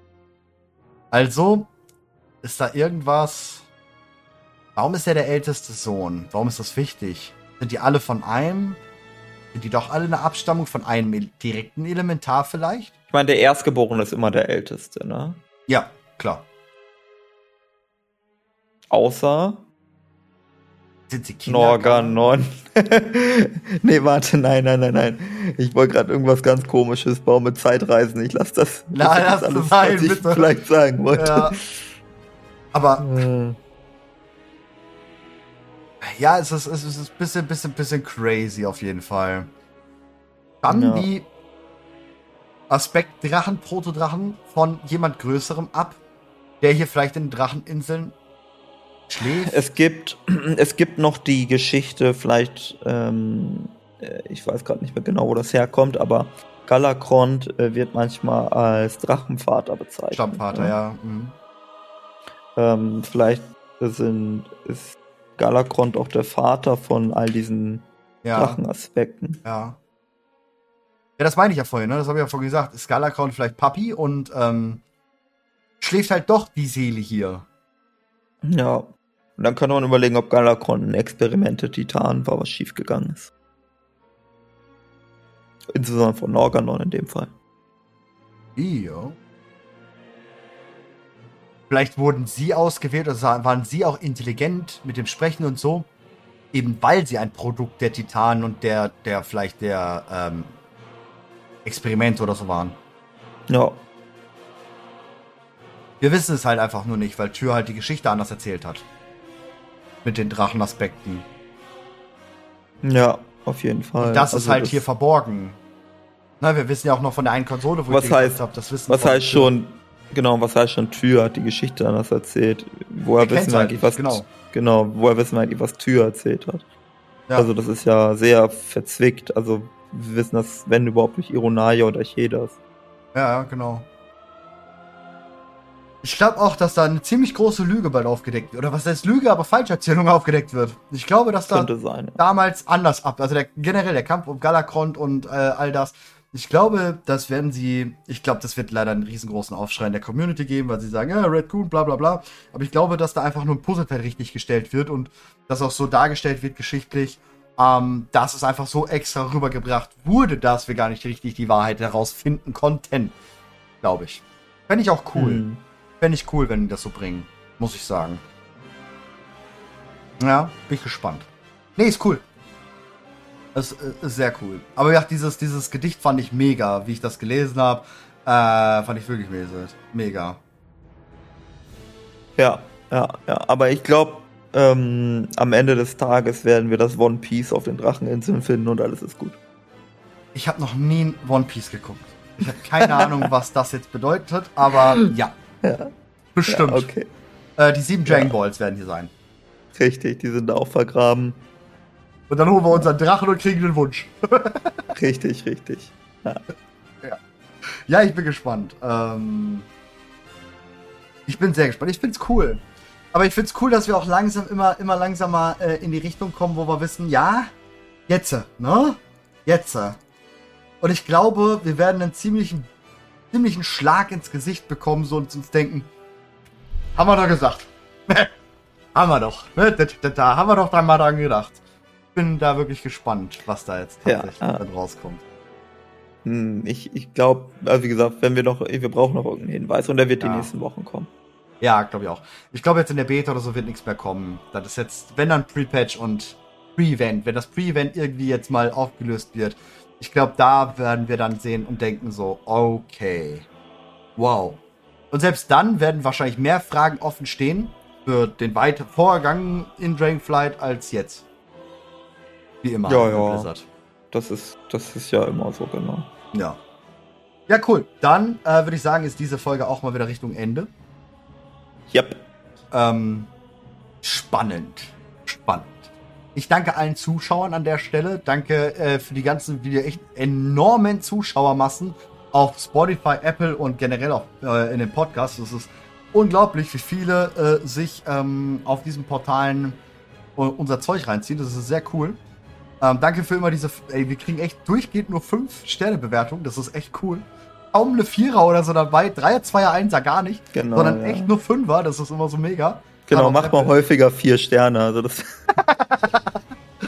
Also, ist da irgendwas. Warum ist er der älteste Sohn? Warum ist das wichtig? Sind die alle von einem? Sind die doch alle eine Abstammung von einem direkten Elementar vielleicht? Ich meine, der Erstgeborene ist immer der Älteste, ne? Ja, klar. Außer Sind sie Kinder? Norganon. Nee, warte, nein, nein, nein, nein. Ich wollte gerade irgendwas ganz Komisches bauen mit Zeitreisen. Ich lasse das. Nein, lass das das sein, was ich bitte. vielleicht sagen wollte. Ja. Aber Hm. ja, es ist, es ist ein bisschen, bisschen, bisschen crazy auf jeden Fall. Dann Ja. die Aspektdrachen, Protodrachen von jemand Größerem ab, der hier vielleicht in den Dracheninseln schläft. Es gibt, es gibt noch die Geschichte, vielleicht, ähm, äh, ich weiß gerade nicht mehr genau, wo das herkommt, aber Galakrond äh, wird manchmal als Drachenvater bezeichnet. Stammvater, ne? ja. Mhm. Ähm, vielleicht sind, ist Galakrond auch der Vater von all diesen Ja, Drachenaspekten. ja. Ja, das meine ich ja vorhin, ne? Das habe ich ja vorhin gesagt. Ist Galakrond vielleicht Papi und ähm, schläft halt doch die Seele hier. Ja. Und dann kann man überlegen, ob Galakrond ein Experimente-Titan war, was schiefgegangen ist. Insbesondere von Norganon in dem Fall. Ja. Vielleicht wurden sie ausgewählt, also waren sie auch intelligent mit dem Sprechen und so, eben weil sie ein Produkt der Titanen und der, der vielleicht der ähm, Experimente oder so waren. Ja. Wir wissen es halt einfach nur nicht, weil Tyr halt die Geschichte anders erzählt hat. Mit den Drachenaspekten. Ja, auf jeden Fall. Und das ist Also halt das- hier verborgen. Na, wir wissen ja auch noch von der einen Konsole, wo Was ich dir heißt- gesagt habe, das wissen Was von heißt Tyr. schon, genau, was heißt schon, Tyr hat die Geschichte anders erzählt. Woher Er wissen kennt's wir halt eigentlich, nicht, was, genau. genau, woher wissen wir eigentlich, was Tyr erzählt hat? Ja. Also das ist ja sehr verzwickt. Also wir wissen das, wenn überhaupt, durch Ironaya oder Archedas. Ja, genau. Ich glaube auch, dass da eine ziemlich große Lüge bald aufgedeckt wird. Oder was heißt Lüge, aber Falscherzählung aufgedeckt wird. Ich glaube, dass da Könnte sein. Ja. damals anders ab. Also der, generell der Kampf um Galakrond und äh, all das. Ich glaube, das werden sie. Ich glaube, das wird leider einen riesengroßen Aufschrei in der Community geben, weil sie sagen, ja, Red Coon, bla bla bla. Aber ich glaube, dass da einfach nur ein Puzzleteil richtig gestellt wird und das auch so dargestellt wird, geschichtlich, ähm, dass es einfach so extra rübergebracht wurde, dass wir gar nicht richtig die Wahrheit herausfinden konnten. Glaube ich. Fände ich auch cool. Hm. Fände ich cool, wenn die das so bringen. Muss ich sagen. Ja, bin ich gespannt. Nee, ist cool. Das äh, ist sehr cool. Aber ja, dieses, dieses Gedicht fand ich mega, wie ich das gelesen habe. Äh, fand ich wirklich mega. Mega. Ja, ja, ja. Aber ich glaube, ähm, am Ende des Tages werden wir das One Piece auf den Dracheninseln finden und alles ist gut. Ich habe noch nie ein One Piece geguckt. Ich habe keine Ahnung, was das jetzt bedeutet, aber ja. Ja, Bestimmt. ja, okay. Äh, die sieben Dragon Ja. Balls werden hier sein. Richtig, die sind da auch vergraben. Und dann holen wir unseren Drachen und kriegen den Wunsch. Richtig, richtig. Ja. Ja, ich bin gespannt. Ähm, ich bin sehr gespannt. Ich find's cool. Aber ich find's cool, dass wir auch langsam, immer, immer langsamer äh, in die Richtung kommen, wo wir wissen, ja, jetzt, ne? Jetzt. Und ich glaube, wir werden einen ziemlichen, ziemlichen Schlag ins Gesicht bekommen, so und uns denken, haben wir doch gesagt. haben wir doch. Ne? Da, da, da haben wir doch dran mal dran gedacht. Bin da wirklich gespannt, was da jetzt Ja, tatsächlich ah. dann rauskommt. Hm, Ich, ich glaube, also wie gesagt, wenn wir noch, wir brauchen noch irgendeinen Hinweis und der wird Ja. die nächsten Wochen kommen. Ja, glaube ich auch. Ich glaube, jetzt in der Beta oder so wird nichts mehr kommen. Das ist jetzt, wenn dann Pre-Patch und Pre-Event. Wenn das Pre-Event irgendwie jetzt mal aufgelöst wird, ich glaube, da werden wir dann sehen und denken so, okay, wow. Und selbst dann werden wahrscheinlich mehr Fragen offen stehen für den weiteren Vorgang in Dragonflight als jetzt. Wie immer. Ja, bei ja. Blizzard. Das ist, das ist ja immer so, genau. Ja. Ja, cool. Dann äh, würde ich sagen, ist diese Folge auch mal wieder Richtung Ende. Yep. Ähm, spannend. Spannend. Ich danke allen Zuschauern an der Stelle. Danke äh, für die ganzen Video echt enormen Zuschauermassen auf Spotify, Apple und generell auch äh, in den Podcasts. Es ist unglaublich, wie viele äh, sich ähm, auf diesen Portalen äh, unser Zeug reinziehen. Das ist sehr cool. Ähm, danke für immer diese. Ey, wir kriegen echt durchgehend nur fünf Sterne Bewertungen. Das ist echt cool. Kaum eine Vierer oder so dabei. Dreier, Zweier, Einser gar nicht. Genau, sondern ja. echt nur Fünfer. Das ist immer so mega. Genau, Aber mach mal Apple- häufiger vier Sterne. Also das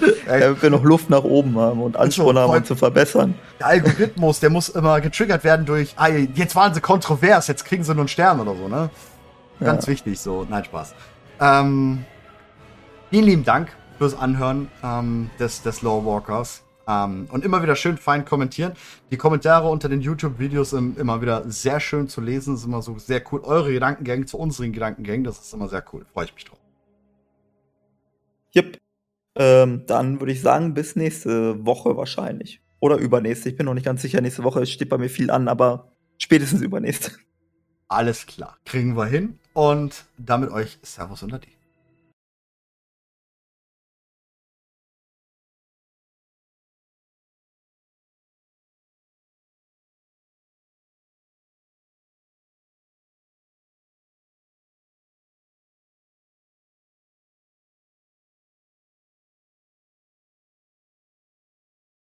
Damit wir noch Luft nach oben haben und Ansporn so, haben, uns zu verbessern. Der Algorithmus, der muss immer getriggert werden durch, ah, jetzt waren sie kontrovers, jetzt kriegen sie nur einen Stern oder so, ne? Ganz ja. wichtig, so. Nein, Spaß. Ähm, vielen lieben Dank fürs Anhören ähm, des, des Lawwalkers. Ähm, und immer wieder schön fein kommentieren. Die Kommentare unter den YouTube-Videos sind immer wieder sehr schön zu lesen. Das ist immer so sehr cool. Eure Gedankengänge zu unseren Gedankengängen, das ist immer sehr cool. Freue ich mich drauf. Yep. Ähm, dann würde ich sagen, bis nächste Woche wahrscheinlich. Oder übernächste. Ich bin noch nicht ganz sicher. Nächste Woche steht bei mir viel an, aber spätestens übernächste. Alles klar. Kriegen wir hin. Und damit euch Servus und Ade.